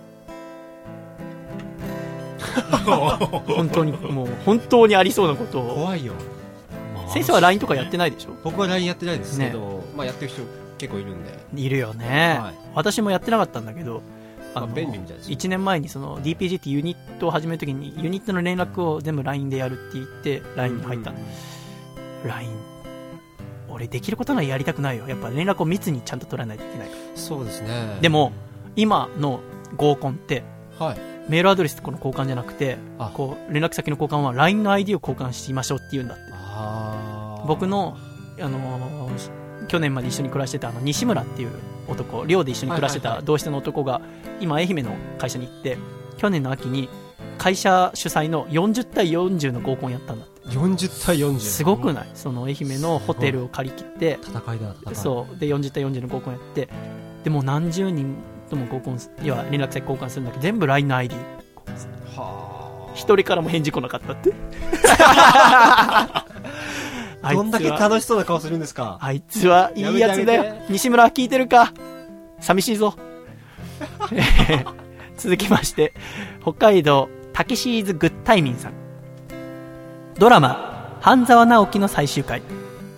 A: 本当にもう本当にありそうなことを。
C: 怖いよ。
A: 先生は LINE とかやってないでしょ。
C: 僕は LINE やってないですけど、まあやってる人結構いるんで。
A: いるよね、
C: はい、
A: 私もやってなかったんだけど、
C: 便利みたいです。
A: 1年前にその DPG ってユニットを始めるときにユニットの連絡を全部 LINE でやるって言って LINE に入ったの、LINE 俺できることならやりたくないよ。やっぱ連絡を密にちゃんと取らないといけないから。
C: そうですね。
A: でも今の合コンって、
C: はい、
A: メールアドレスこの交換じゃなくて、こう連絡先の交換は LINE の ID を交換しましょうって言うんだって。僕の、去年まで一緒に暮らしてた西村っていう男、寮で一緒に暮らしてた同室の男が今愛媛の会社に行って、去年の秋に会社主催の40対40の合コンやったんだって。
C: 40対40。
A: すごくない？その愛媛のホテルを借り切って、
C: 戦いだ。
A: そうで40対40の合コンやって、でもう何十人とも合コン、いや連絡先交換するんだけど、全部 LINE の ID。一人からも返事来なかったって。
C: どんだけ楽しそうな顔するんですか。
A: あいつはいいやつだよ。西村聞いてるか？寂しいぞ。続きまして、北海道タケシーズグッタイミンさん。ドラマ半沢直樹の最終回。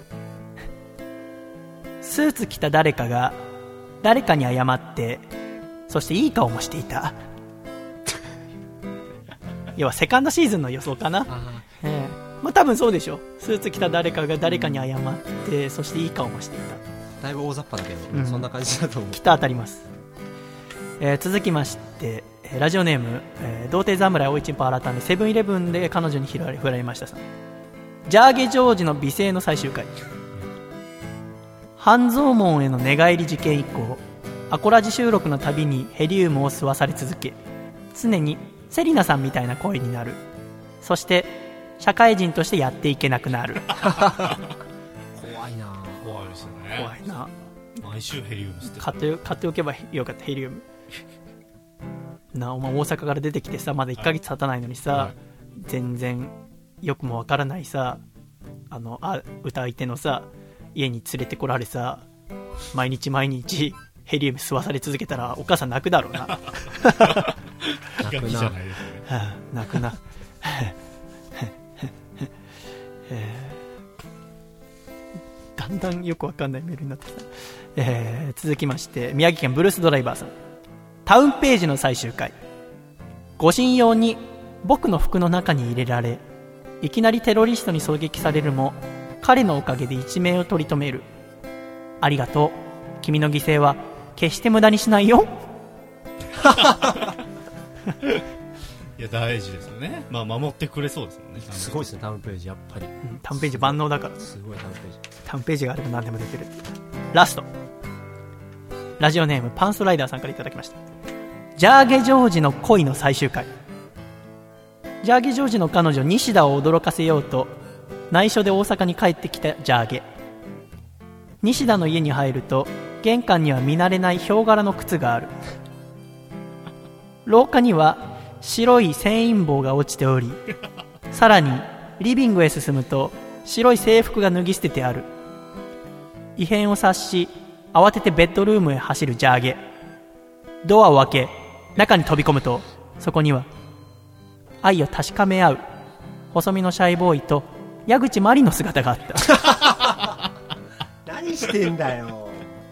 A: スーツ着た誰かが誰かに謝って、そしていい顔もしていた。要はセカンドシーズンの予想かな。まあ多分そうでしょ。スーツ着た誰かが誰かに謝って、そしていい顔もしていた。
C: だいぶ大雑把だけど、そんな感じだと思う。
A: きっと当たります。続きまして、ラジオネーム、童貞侍おいちんぽ改めセブンイレブンで彼女に振られましたさん。ジャーゲジョージの美声の最終回。半蔵門への寝返り事件以降、アコラジ収録のたびにヘリウムを吸わされ続け、常にセリナさんみたいな声になる。そして社会人としてやっていけなくなる。
C: 怖いな。
B: 怖いですよね。
A: 怖いな。
B: 毎週ヘリウム吸って
A: 買っておけばよかった。ヘリウムな。お前大阪から出てきてさ、まだ1ヶ月経たないのにさ、全然よくもわからないさ、歌い手のさ家に連れてこられさ、毎日ヘリウム吸わされ続けたらお母さん泣くだろうな。
B: 泣くじゃないですね。
A: 泣くな。だんだんよくわかんないメールになってきた。続きまして、宮城県ブルースドライバーさん。タウンページの最終回。護身用に僕の服の中に入れられ、いきなりテロリストに狙撃されるも、彼のおかげで一命を取り留める。ありがとう。君の犠牲は決して無駄にしないよ。
B: いや大事ですよね。まあ守ってくれそうですよね。
C: すごいですね、タウンページやっぱり。
A: タウンページ万能だから。
C: すごいタウンページ。
A: タウンページがあれば何でもできる。ラスト。ラジオネームパンストライダーさんからいただきました。ジャーゲジョージの恋の最終回。ジャーゲジョージの彼女西田を驚かせようと内緒で大阪に帰ってきたジャーゲ。西田の家に入ると玄関には見慣れないヒョウ柄の靴がある。廊下には白い繊維棒が落ちており、さらにリビングへ進むと白い制服が脱ぎ捨ててある。異変を察し慌ててベッドルームへ走るジャーゲ。ドアを開け中に飛び込むと、そこには愛を確かめ合う細身のシャイボーイと矢口真理の姿があった。
C: 何してんだよ。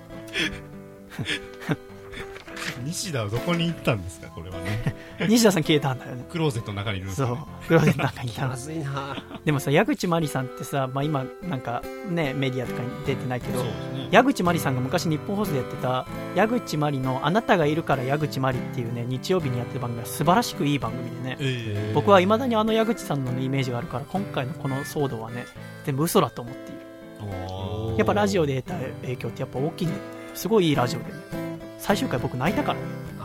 B: 西田はどこに行ったんですか、これはね。
A: 西田さん消えたんだよね。
B: クローゼットの中にいるんですか、ね、
A: そう、クローゼットの中にいた。
C: まずいな。
A: でもさ、矢口真理さんってさ、まあ、今なんかねメディアとかに出てないけど、
B: そうですね、
A: 矢口真理さんが昔日本放送でやってた矢口真理のあなたがいるから矢口真理っていうね、日曜日にやってる番組が素晴らしくいい番組でね、僕は未だに矢口さんの、ね、イメージがあるから、今回のこの騒動はね全部嘘だと思っている。やっぱラジオで得た影響ってやっぱ大きいんだよ。すごいいいラジオで、ね、最終回僕泣いたから。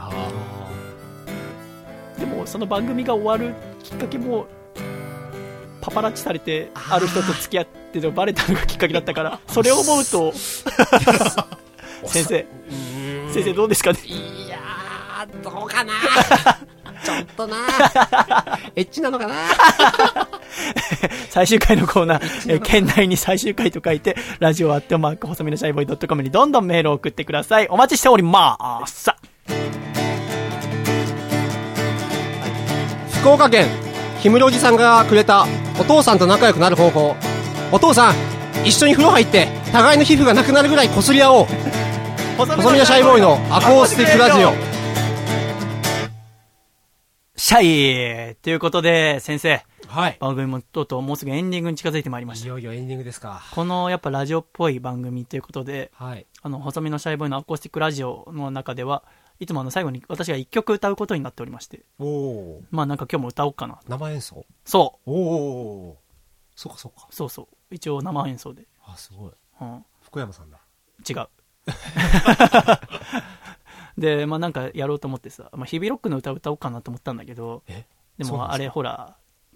A: でもその番組が終わるきっかけもパパラッチされてある人と付き合ってるのバレたのがきっかけだったから、それを思うと先生どうですかね。
C: いやー、どうかな。ちょっとな。エッチなのかな。
A: 最終回のコーナー、県内に最終回と書いてラジオ@細身のシャイボーイ.com にどんどんメールを送ってください。お待ちしております。
C: 福岡県氷室おじさんがくれたお父さんと仲良くなる方法。お父さん、一緒に風呂入って互いの皮膚がなくなるぐらいこすり合おう。細身のシャイボーイのアコースティックラジオ。
A: シャイということで、先生、
C: はい、
A: 番組もとうとうもうすぐエンディングに近づいてまいりました。
C: いよいよエンディングですか。
A: このやっぱラジオっぽい番組ということで、
C: はい、
A: 細身のシャイボーイのアコースティックラジオの中ではいつも最後に私が1曲歌うことになっておりまして、まあなんか今日も歌おうかな。
C: 生演奏。
A: そう。
C: そうかそうか。
A: そうそう。一応生演奏で。
C: あ、すごい。
A: うん。
C: 福山さんだ。
A: 違う。で、まあなんかやろうと思ってさ、まあ、日々ロックの歌を歌おうかなと思ったんだけど、でもあれほら、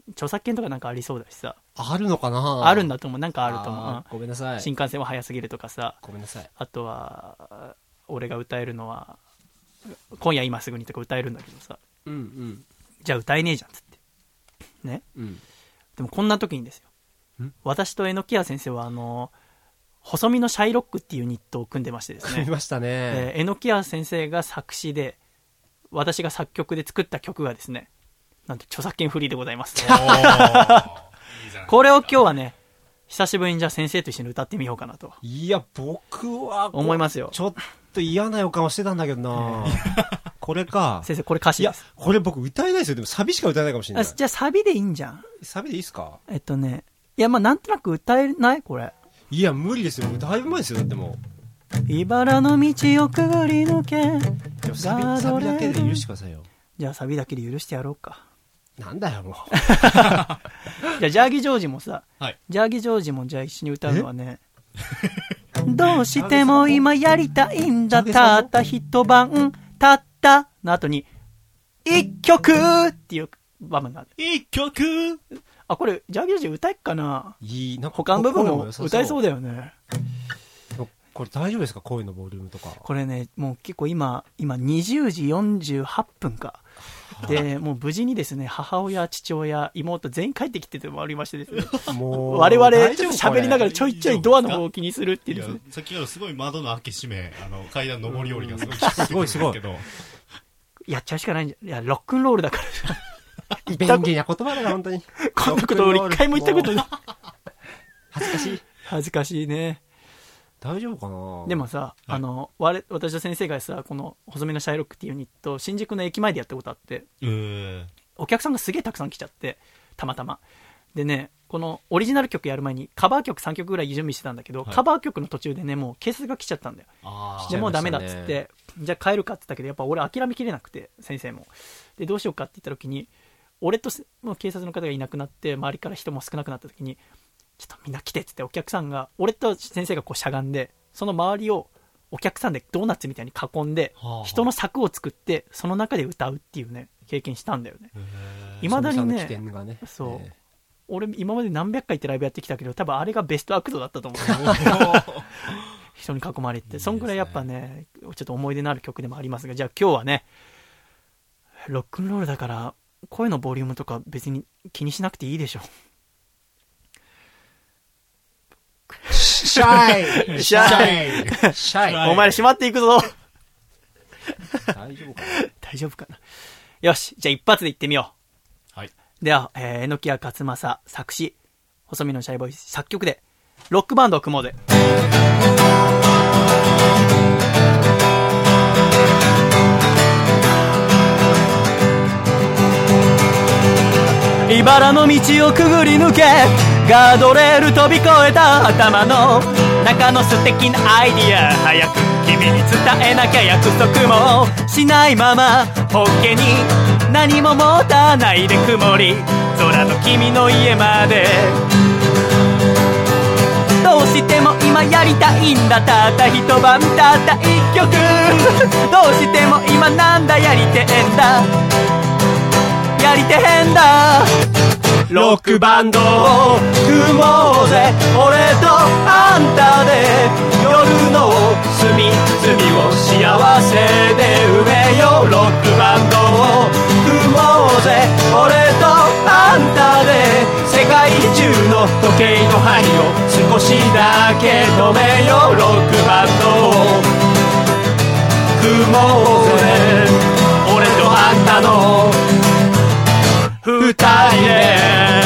A: 著作権とかなんかありそうだしさ。
C: あるのかな。
A: あるんだと思う。なんかあると思う。
C: ごめんなさい。
A: 新幹線は早すぎるとかさ。
C: ごめんなさい。
A: あとは俺が歌えるのは今夜今すぐにとか歌えるんだけどさ。
C: うんうん。
A: じゃあ歌えねえじゃんっつってね。うん。でもこんな時にですよ。私と榎谷先生は細身のシャイロックっていうユニットを組んでましてですね。
C: 組みましたね。
A: 榎谷先生が作詞で私が作曲で作った曲がですね、なんと著作権フリーでございます。これを今日はね、久しぶりにじゃあ先生と一緒に歌ってみようかなと。
C: いや、僕は
A: 思いますよ。
C: ちょっと嫌な予感はしてたんだけどな。これか。
A: 先生、これ歌詞です。
C: いや、これ僕歌えないですよ。でもサビしか歌えないかもしれない。
A: じゃあサビでいいんじゃん。
C: サビでいいっすか？
A: いや、まあなんとなく歌えないこれ。
C: いや、無理ですよ。だいぶ前ですよ。だっても
A: う。茨の道をくぐり抜け。
C: サビだけで許してくださいよ。
A: じゃあサビだけで許してやろうか。
C: なんだよ、もう。
A: じゃあ、ジャーギージョージもさ、
B: はい、
A: ジャーギージョージもじゃあ一緒に歌うのはね、どうしても今やりたいんだ、たった一晩、たったの後に、一曲っていう場面がある。
B: 一曲
A: あ、これ、ジャーギージョージ歌えっかな？
C: いい、なんか
A: 他の部分も歌えそうだよね。
C: これ大丈夫ですか？声のボリュームとか。
A: これね、もう結構今20時48分か。で、もう無事にですね、母親、父親、妹全員帰ってきててもありましてですね。もう我々ちょっと喋りながらちょいちょいドアの方を気にするっていうですね。
B: さっきからすごい窓の開け閉め、階段上り下りがすごい聞こえてくるんですけど。
A: やっちゃうしかないんじゃ。いや、ロックンロールだから。
C: 便利な言葉だな、本当に。
A: こんなこと俺一回も言ったことない。
C: 恥ずかしい。
A: 恥ずかしいね。
C: 大丈夫かな。
A: でもさ、私と先生がさ、この細身のシャイロックっていうユニット、新宿の駅前でやったことあって、お客さんがすげえたくさん来ちゃって、たまたま。でね、このオリジナル曲やる前にカバー曲3曲ぐらい準備してたんだけど、カバー曲の途中でね、もう警察が来ちゃったんだよ。でもうダメだっつって、じゃあ帰るかって言ったけど、やっぱ俺諦めきれなくて、先生も。で、どうしようかって言った時に、俺ともう警察の方がいなくなって、周りから人も少なくなった時に、ちょっとみんな来てっつってお客さんが、俺と先生がこうしゃがんで、その周りをお客さんでドーナツみたいに囲んで、人の柵を作って、その中で歌うっていうね、経験したんだよね。未だにね、そう。俺今まで何百回ってライブやってきたけど、多分あれがベストアクトだったと思う。人に囲まれて。そんぐらいやっぱね、ちょっと思い出のある曲でもありますが、じゃあ今日はね、ロックンロールだから、声のボリュームとか別に気にしなくていいでしょ。
C: シャイシャイシャイ
A: お前ら閉まっていくぞ。
C: 大丈夫かな。
A: 大丈夫かな。よし、じゃあ一発でいってみよ
B: う。はい。
A: では、榎谷勝正作詞、細身のシャイボーイ作曲でロックバンドを組もうぜ。茨の道をくぐり抜け、ガードレール飛び越えた頭の中の素敵なアイディア、早く君に伝えなきゃ約束もしないまま、ホッケに何も持たないで曇り空の君の家まで。どうしても今やりたいんだ、たった一晩たった一曲。どうしても今なんだやりてえんだ、やりてへんだ。ロックバンドを組もうぜ、俺とあんたで夜の隅々を幸せで埋めよう。ロックバンドを組もうぜ、俺とあんたで世界中の時計の針を少しだけ止めよう。ロックバンドを組もうぜ、俺とあんたの二人で、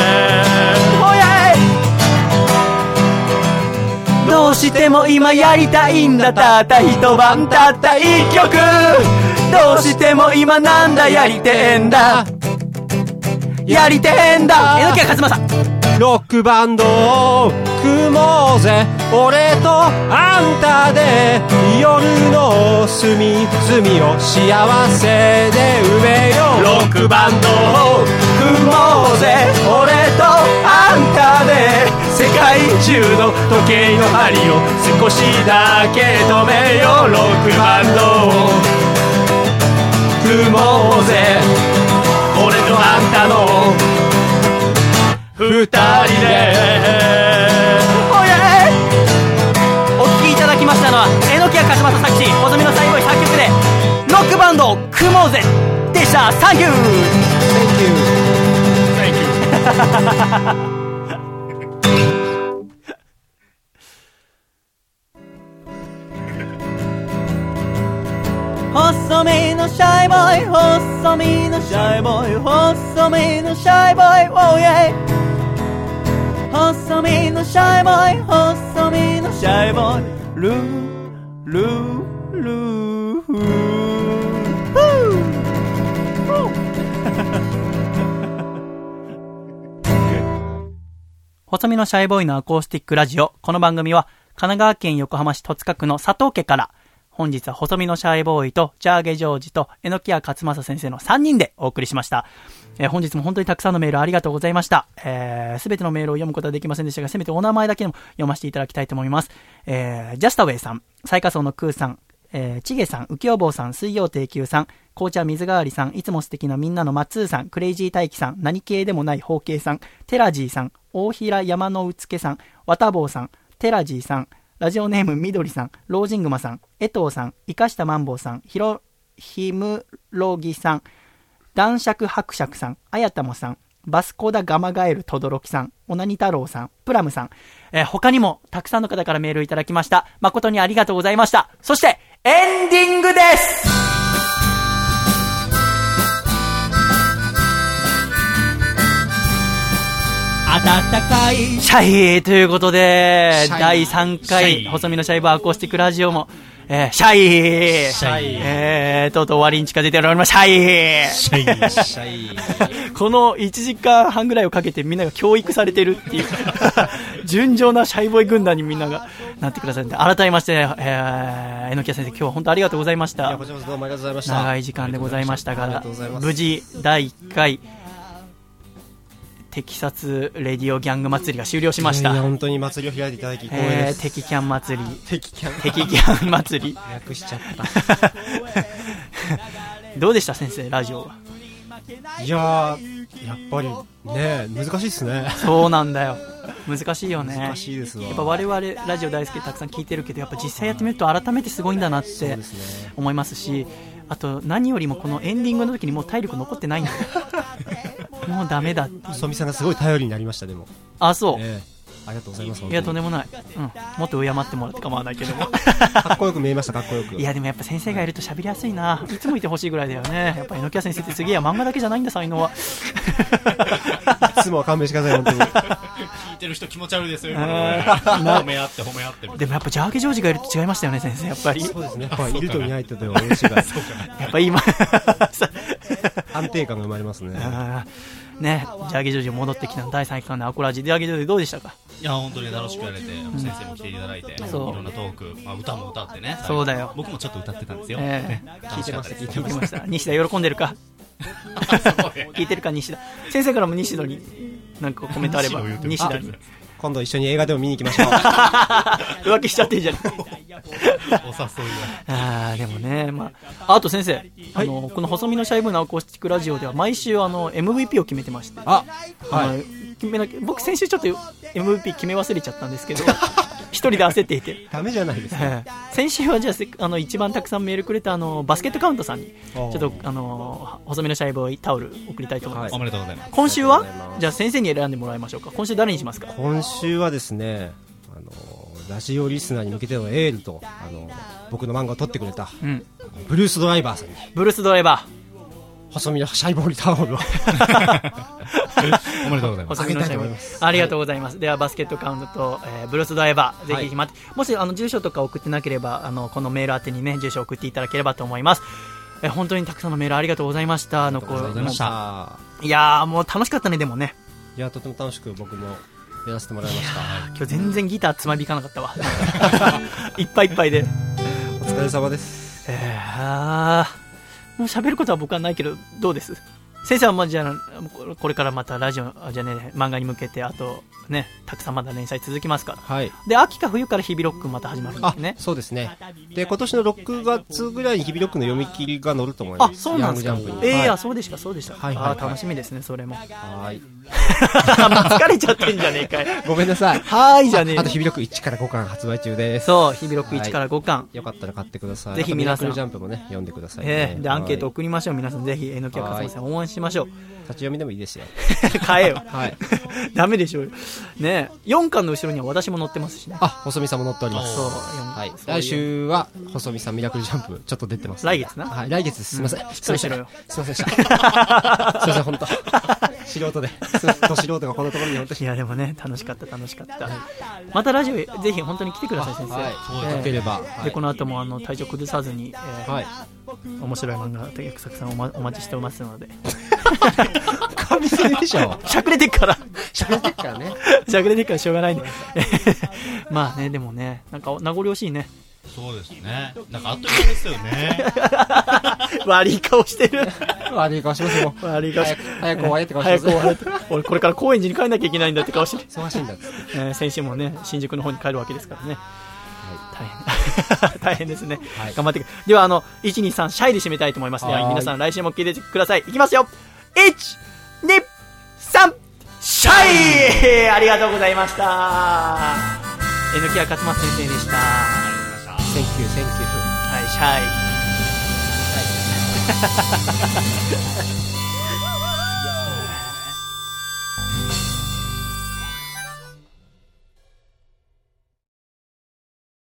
A: どうしても今やりたいんだ、たった一晩たった一曲。どうしても今なんだやりてえんだ、やりてえんだ。榎谷勝正。
C: ロックバンドを組もうぜ、俺とあんたで夜の隅々を幸せで埋めよう。
A: ロックバンドを組もうぜ、俺とあんたで世界中の時計の針を少しだけ止めよう。ロックバンドを組もうぜ、俺とあんたの
D: 二人で
A: お聴きいただきましたのは榎谷勝正作詞、細身のシャイボーイ作曲でロックバンド組もうぜでした。サンキュー。細身のシャイボーイ、細身のシャイボーイ、細身のシャイボーイ、oh yeah。細身のシャイボーイ、細身のシャイボーイ、ルールールーフー細身のシャイボーイのアコースティックラジオ。この番組は神奈川県横浜市戸塚区の佐藤家から、本日は細身のシャイボーイとジャーゲジョージと榎谷勝正先生の3人でお送りしました。本日も本当にたくさんのメールありがとうございました。すべてのメールを読むことはできませんでしたが、せめてお名前だけでも読ませていただきたいと思います。ジャスタウェイさん、最下層のクーさん、チゲさん、浮世坊さん、水曜定休さん、紅茶水代わりさん、いつも素敵なみんなの松さん、クレイジー大輝さん、何系でもない包茎さん、テラジーさん、大平山のうつけさん、わたぼうさん、テラジーさん、ラジオネームみどりさん、ロージングマさん、江藤さん、生かしたマンボウさん、ひむろぎさん、男爵伯爵さん、あやたもさん、バスコダガマガエルとどろきさん、オナニ太郎さん、プラムさん、他にもたくさんの方からメールいただきました。誠にありがとうございました。そしてエンディングです。
D: 暖かい
A: シャイということで第3回細身のシャイバーアコースティックラジオも、シャイとうとう終わりに近づいております。シャイこの1時間半ぐらいをかけてみんなが教育されてるっていう純情なシャイボーイ軍団にみんながなってくださって、改めまして、榎谷先生、今日は本当ありがとうございました。
C: いや、こちらこそどうもありがとうございました。
A: 長い時間でございましたが、無事第1回テキサスレディオギャング祭りが終了しました。
C: 本当に祭りを開いていただき光栄です。
A: テキキャン祭り、
C: テキキ
A: ャン祭り
C: 略しちゃった
A: どうでした先生、ラジオは。
C: いやー、やっぱりね、難しいですね。
A: そうなんだよ、難しいよね。
C: 難しいですわ。
A: やっぱ我々ラジオ大好きでたくさん聞いてるけど、やっぱ実際やってみると改めてすごいんだなって思いますし、あと何よりもこのエンディングの時にもう体力残ってないんだよもうダメだって。
C: 細見さんがすごい頼りになりました。でも
A: あ、そう、
C: ありがとうございます。
A: いや、とんでもない、もっと敬ってもらって構わないけども
C: かっこよく見えました。かっこよく。
A: いや、でもやっぱ先生がいると喋りやすいな。いつもいてほしいぐらいだよね。やっぱ榎谷先生ってすげえや、漫画だけじゃないんだ、才能は。
C: いつもは勘弁してください、本当に。
B: 聞いてる人気持ち悪いですよ。褒め合って褒め合って。
A: でもやっぱジャーゲジョージがいると違いましたよね、先生。やっぱり
C: そうですね。やっぱいるといないとでは大違い。
A: やっぱ今
C: 安定感が生まれますね。
A: ね、ジャーゲジョージ戻ってきたの第3回のアコラジ、ジャーゲジョージどうでしたか。
B: いや、本当に楽しくやれて、先生も来ていただいて、いろんなトーク、歌も歌ってね。
A: そうだよ、
B: 僕もちょっと歌ってたんですよ。
A: 聞いてました。西田喜んでるか聞いてるか西田先生からも西田になんかコメントあれば西田に
C: 今度一緒に映画でも見に行きましょう
A: 浮気しちゃってんじゃん
B: お誘い
A: が。でもね、あと先生、この細身のシャイブのアコースティックラジオでは毎週MVP を決めてまして、僕先週ちょっと MVP 決め忘れちゃったんですけど一人で焦っていて
C: ダメじゃないですか。
A: 先週はじゃあ一番たくさんメールくれたバスケットカウントさんにちょっと細身のシャイボーイタオル送りたいと思います。
B: おめでとうございます。
A: 今週はじゃあ先生に選んでもらいましょうか。今週誰にしますか。
C: 今週はですね、ラジオリスナーに向けてのエールと僕の漫画を撮ってくれた、ブルースドライバーさんに、
A: ブルースドライバー
C: 細身のシャイボーイタオルを
B: おめでとうございます。
C: あげたいと思います。
A: ありがとうございます。ではバスケットカウントと、ブルースドライバー、ぜひもし住所とか送ってなければこのメール宛てにね、住所を送っていただければと思います。本当にたくさんのメールありがとうございました。
C: ありがとうございました。
A: いやー、もう楽しかったね。でもね、
C: いや、とても楽しく僕もやらせてもらいました。
A: 今日全然ギターつまびかなかったわいっぱいいっぱいで
C: お疲れ様です。
A: もう喋ることは僕はないけど、どうです。 先生はじゃあこれからまたラジオじゃね漫画に向けてあとねたくさんまだ連載続きますから、
C: はい、
A: で秋か冬から日々ロックまた始まるんですね。
C: そうですね。で今年の6月ぐらいに日々ロックの読み切りが載ると思います。
A: そうなんですか。
C: ヤングジャンプに。
A: あそうでしたそうでした、はいはいはい、楽しみですねそれも。
C: はい
A: 疲れちゃってんじゃねえかい
C: ごめんなさい。
A: はいじゃねえ。
C: あと日々ロック1から5巻発売中です。
A: そう日々ロック1から5巻、
C: よかったら買ってください。
A: ぜひ皆さん
C: ミラクルジャンプもね読んでくださいね。
A: でアンケート送りましょう。皆さんぜひ榎谷勝さん応援しましょう。
C: 立ち読みでもいいですよ。
A: 買えよ、
C: はい、
A: ダメでしょうよね。4巻の後ろには私も載ってますしね。
C: 細見さんも載っております。そう、はい、来週は細見さんミラクルジャンプちょっと出てます、
A: 来月な。
C: はい、来月です。すみません、
A: 失礼しろよ。
C: すみませんでした。すみません本当素人でど素人がこのところに本当に。
A: いやでもね楽しかった、またラジオぜひ本当に来てください先生。
C: はい、よければ。
A: でこの後も体調崩さずに、
C: はい、
A: 面白い漫画と役作さんお待ちしておますので。
C: 神すぎでしょ。
A: しゃくれてっから
C: しゃくれてっからね。
A: しゃくれてっからしょうがないね。まあねでもねなんか名残惜しいね。
B: そうですね。なんかあっという間ですよね。
A: 悪い顔してる。
C: 悪い顔しますよ。
A: 悪い顔してる。
C: 早く終われって顔してる。
A: 早く終われって。俺これから高円寺に帰んなきゃいけないんだって顔してる。
C: 忙しいんだっつって。
A: 先週もね新宿の方に帰るわけですからね。大変ですね、はい、頑張ってでは1、2、3シャイで締めたいと思います。では皆さん来週も聞いてください。いきますよ。1、2、3シャイ。ありがとうございました。榎谷勝正先生でした。
C: センキュー
A: はいシャイ